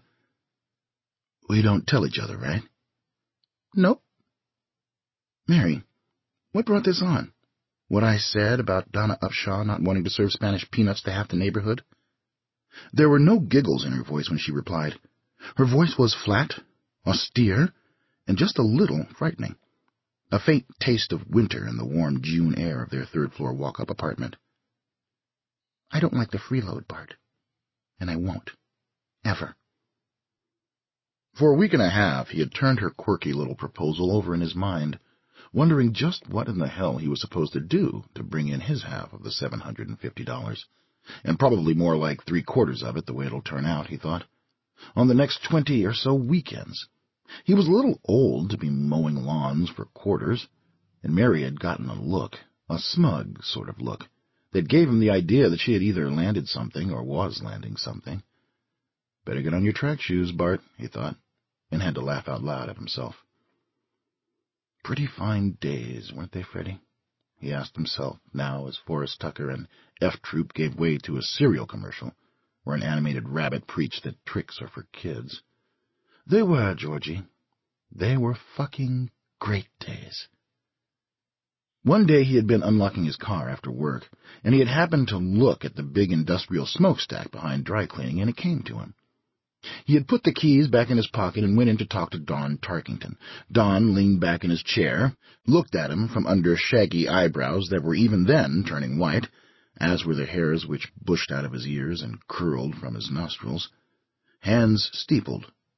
We don't tell each other, right? Nope. Mary, what brought this on? What I said about Donna Upshaw not wanting to serve Spanish peanuts to half the neighborhood? There were no giggles in her voice when she replied. Her voice was flat, austere, and just a little frightening. A faint taste of winter in the warm June air of their third-floor walk-up apartment. I don't like the freeload, Bart. And I won't. Ever. For a week and a half he had turned her quirky little proposal over in his mind, wondering just what in the hell he was supposed to do to bring in his half of the seven hundred and fifty dollars, and probably more like three-quarters of it the way it'll turn out, he thought, on the next twenty or so weekends. He was a little old to be mowing lawns for quarters, and Mary had gotten a look, a smug sort of look, that gave him the idea that she had either landed something or was landing something. Better get on your track shoes, Bart, he thought, and had to laugh out loud at himself. Pretty fine days, weren't they, Freddie? He asked himself, now as Forrest Tucker and F Troop gave way to a cereal commercial, where an animated rabbit preached that tricks are for kids. They were, Georgie. They were fucking great days. One day he had been unlocking his car after work, and he had happened to look at the big industrial smokestack behind dry cleaning, and it came to him. He had put the keys back in his pocket and went in to talk to Don Tarkington. Don leaned back in his chair, looked at him from under shaggy eyebrows that were even then turning white, as were the hairs which bushed out of his ears and curled from his nostrils. Hands steepled,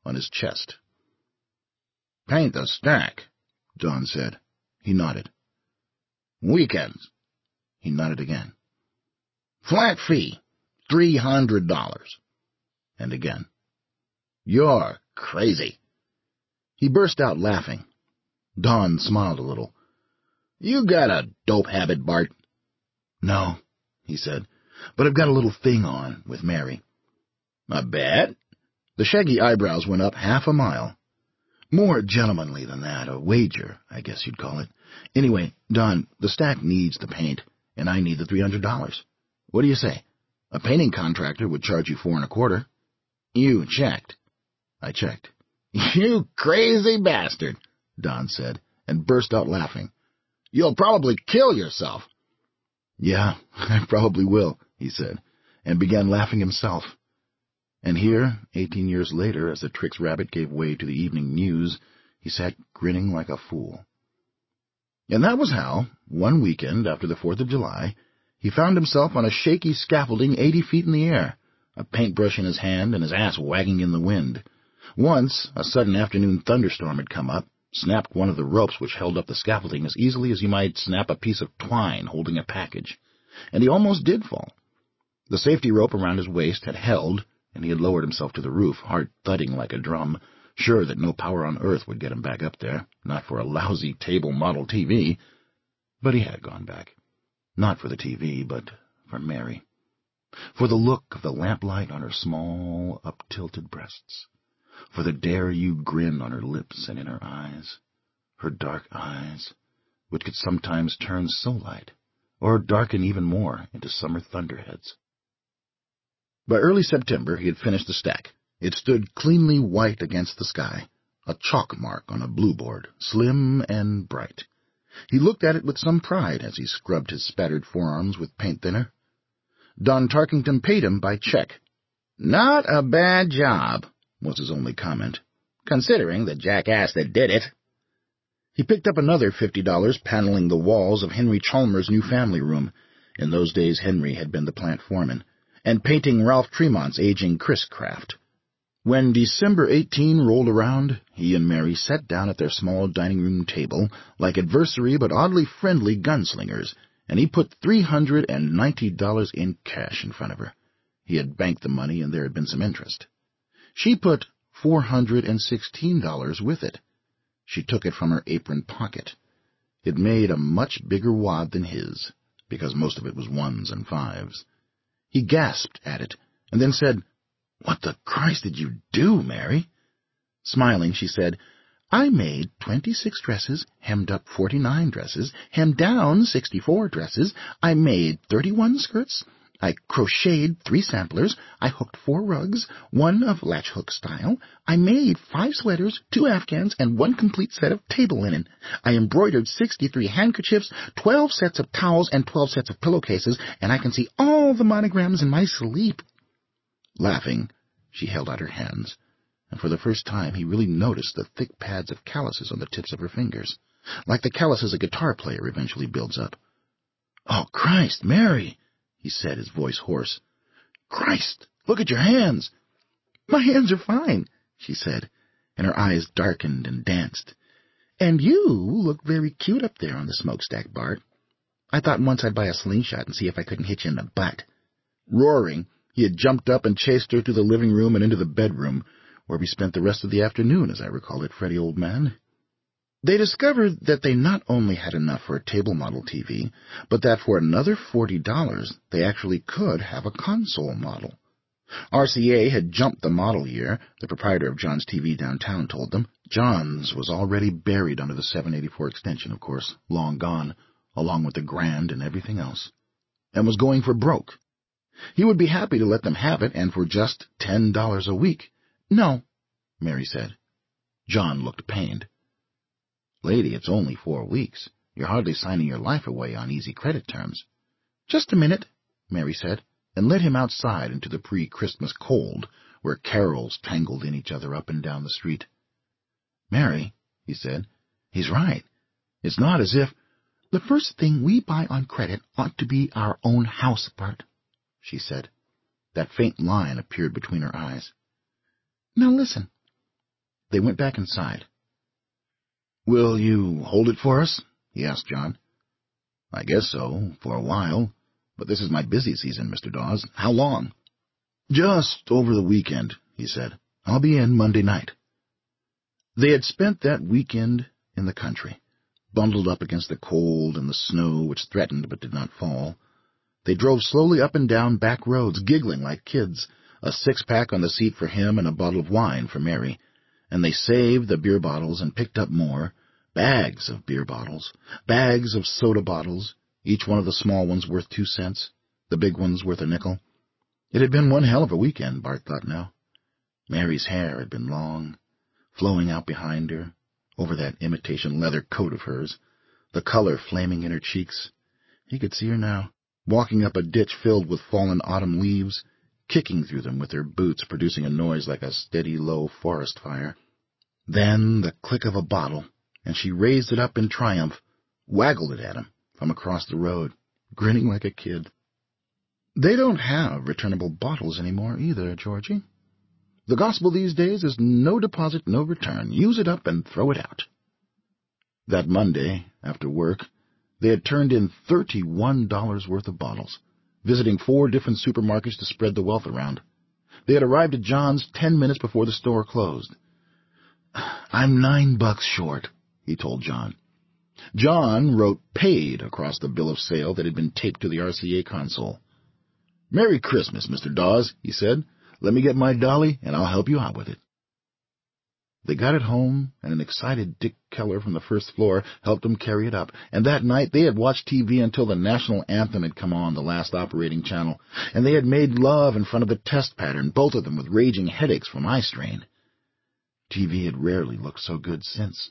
on his chest. "Paint the stack," Don said. He nodded. "Weekends." He nodded again. "Flat fee, three hundred dollars. And again. "You're crazy." He burst out laughing. Don smiled a little. "You got a dope habit, Bart." "No," he said, "but I've got a little thing on with Mary." "A bet?" The shaggy eyebrows went up half a mile. "More gentlemanly than that, a wager, I guess you'd call it. Anyway, Don, the stack needs the paint, and I need the three hundred dollars. What do you say? A painting contractor would charge you four and a quarter." "You checked?" I checked. "You crazy bastard," Don said, and burst out laughing. "You'll probably kill yourself." "Yeah, I probably will," he said, and began laughing himself. And here, eighteen years later, as the Trix Rabbit gave way to the evening news, he sat grinning like a fool. And that was how, one weekend after the Fourth of July, he found himself on a shaky scaffolding eighty feet in the air, a paintbrush in his hand and his ass wagging in the wind. Once, a sudden afternoon thunderstorm had come up, snapped one of the ropes which held up the scaffolding as easily as you might snap a piece of twine holding a package, and he almost did fall. The safety rope around his waist had held, and he had lowered himself to the roof, heart thudding like a drum, sure that no power on earth would get him back up there, not for a lousy table model T V. But he had gone back. Not for the T V, but for Mary. For the look of the lamplight on her small, up-tilted breasts. For the dare-you grin on her lips and in her eyes. Her dark eyes, which could sometimes turn so light, or darken even more into summer thunderheads. By early September he had finished the stack. It stood cleanly white against the sky, a chalk mark on a blue board, slim and bright. He looked at it with some pride as he scrubbed his spattered forearms with paint thinner. Don Tarkington paid him by check. "Not a bad job," was his only comment. "Considering the jackass that did it." He picked up another fifty dollars paneling the walls of Henry Chalmers' new family room. In those days Henry had been the plant foreman, and painting Ralph Tremont's aging Chris craft. When December eighteenth rolled around, he and Mary sat down at their small dining-room table like adversary but oddly friendly gunslingers, and he put three hundred and ninety dollars in cash in front of her. He had banked the money, and there had been some interest. She put four hundred and sixteen dollars with it. She took it from her apron pocket. It made a much bigger wad than his, because most of it was ones and fives. He gasped at it, and then said, "What the Christ did you do, Mary?" Smiling, she said, "I made twenty-six dresses, hemmed up forty-nine dresses, hemmed down sixty-four dresses. I made thirty-one skirts. I crocheted three samplers. I hooked four rugs, one of latch-hook style. I made five sweaters, two afghans, and one complete set of table linen. I embroidered sixty-three handkerchiefs, twelve sets of towels, and twelve sets of pillowcases, and I can see all the monograms in my sleep." Laughing, she held out her hands, and for the first time he really noticed the thick pads of calluses on the tips of her fingers, like the calluses a guitar player eventually builds up. "Oh, Christ, Mary!" he said, his voice hoarse. "Christ, look at your hands!" "My hands are fine," she said, and her eyes darkened and danced. "And you look very cute up there on the smokestack, Bart. I thought once I'd buy a slingshot and see if I couldn't hit you in the butt." Roaring, he had jumped up and chased her to the living room and into the bedroom, where we spent the rest of the afternoon, as I recall it, Freddie, old man. They discovered that they not only had enough for a table model T V, but that for another forty dollars they actually could have a console model. R C A had jumped the model year, the proprietor of John's T V downtown told them. John's was already buried under the seven eighty-four extension, of course, long gone, along with the Grand and everything else, and was going for broke. He would be happy to let them have it, and for just ten dollars a week. "No," Mary said. John looked pained. "Lady, it's only four weeks. You're hardly signing your life away on easy credit terms." "Just a minute," Mary said, and led him outside into the pre-Christmas cold, where carols tangled in each other up and down the street. "Mary," he said, "he's right. It's not as if—" "The first thing we buy on credit ought to be our own house, Bart," she said. That faint line appeared between her eyes. "Now listen. They went back inside. "Will you hold it for us?" he asked John. "I guess so, for a while. But this is my busy season, Mister Dawes. How long?" "Just over the weekend," he said. "I'll be in Monday night." They had spent that weekend in the country, bundled up against the cold and the snow which threatened but did not fall. They drove slowly up and down back roads, giggling like kids, a six-pack on the seat for him and a bottle of wine for Mary, and they saved the beer bottles and picked up more, bags of beer bottles, bags of soda bottles, each one of the small ones worth two cents, the big ones worth a nickel. It had been one hell of a weekend, Bart thought now. Mary's hair had been long, flowing out behind her, over that imitation leather coat of hers, the color flaming in her cheeks. He could see her now, walking up a ditch filled with fallen autumn leaves, kicking through them with her boots, producing a noise like a steady, low forest fire. Then the click of a bottle, and she raised it up in triumph, waggled it at him from across the road, grinning like a kid. "They don't have returnable bottles any more either, Georgie. The gospel these days is no deposit, no return. Use it up and throw it out." That Monday, after work, they had turned in thirty-one dollars worth of bottles, visiting four different supermarkets to spread the wealth around. They had arrived at John's ten minutes before the store closed. "I'm nine bucks short," he told John. John wrote paid across the bill of sale that had been taped to the R C A console. "Merry Christmas, Mister Dawes," he said. "Let me get my dolly, and I'll help you out with it." They got it home, and an excited Dick Keller from the first floor helped them carry it up, and that night they had watched T V until the national anthem had come on the last operating channel, and they had made love in front of the test pattern, both of them with raging headaches from eye strain. T V had rarely looked so good since.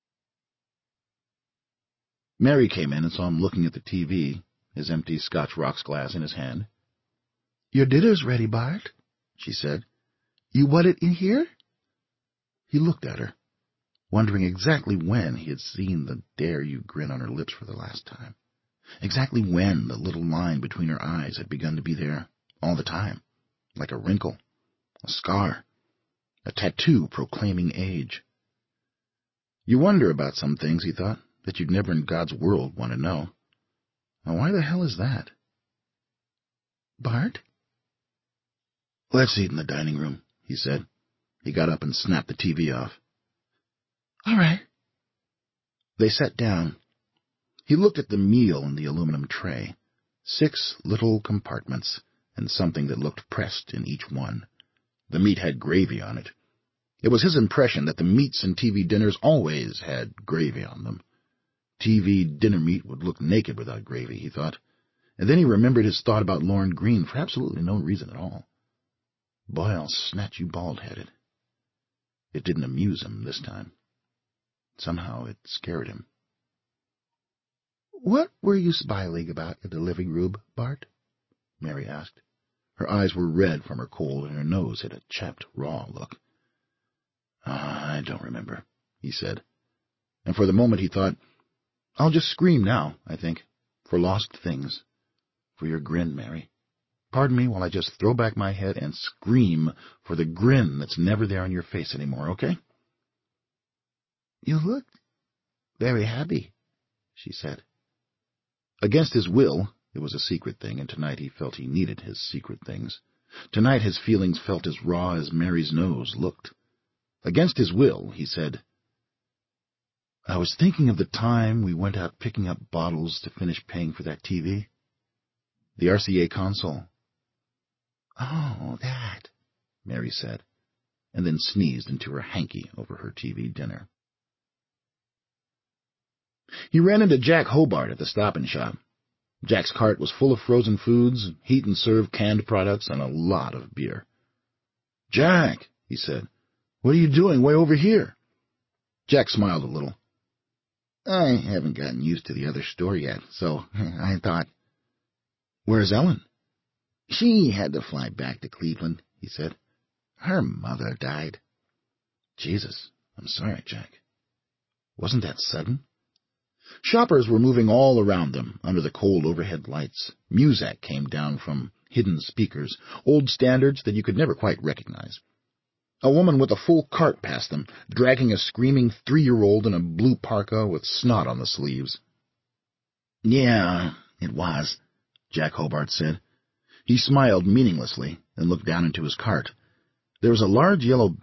Mary came in and saw him looking at the T V, his empty Scotch rocks glass in his hand. "Your dinner's ready, Bart," she said. "You want it in here?" He looked at her, wondering exactly when he had seen the dare you grin on her lips for the last time, exactly when the little line between her eyes had begun to be there all the time, like a wrinkle, a scar, a tattoo proclaiming age. You wonder about some things, he thought, that you'd never in God's world want to know. Now, why the hell is that? "Bart?" "Let's eat in the dining room," he said. He got up and snapped the T V off. "All right." They sat down. He looked at the meal in the aluminum tray, six little compartments, and something that looked pressed in each one. The meat had gravy on it. It was his impression that the meats in T V dinners always had gravy on them. T V dinner meat would look naked without gravy, he thought, and then he remembered his thought about Lorne Greene for absolutely no reason at all. Boy, I'll snatch you bald-headed. It didn't amuse him this time. Somehow it scared him. "What were you smiling about in the living room, Bart?" Mary asked. Her eyes were red from her cold, and her nose had a chapped, raw look. "I don't remember," he said. And for the moment he thought, "I'll just scream now, I think, for lost things. For your grin, Mary. Pardon me while I just throw back my head and scream for the grin that's never there on your face anymore, okay?" "You look very happy," she said. Against his will, it was a secret thing, and tonight he felt he needed his secret things. Tonight his feelings felt as raw as Mary's nose looked. Against his will, he said, "I was thinking of the time we went out picking up bottles to finish paying for that T V. The R C A console." "Oh, that," Mary said, and then sneezed into her hanky over her T V dinner. He ran into Jack Hobart at the Stop and Shop. Jack's cart was full of frozen foods, heat-and-serve canned products, and a lot of beer. "Jack," he said, "what are you doing way over here?" Jack smiled a little. "I haven't gotten used to the other store yet, so I thought—" "Where's Ellen?" "She had to fly back to Cleveland," he said. "Her mother died." "Jesus, I'm sorry, Jack. Wasn't that sudden?" Shoppers were moving all around them under the cold overhead lights. Music came down from hidden speakers, old standards that you could never quite recognize. A woman with a full cart passed them, dragging a screaming three-year-old in a blue parka with snot on the sleeves. Yeah, it was, Jack Hobart said. He smiled meaninglessly and looked down into his cart. There was a large yellow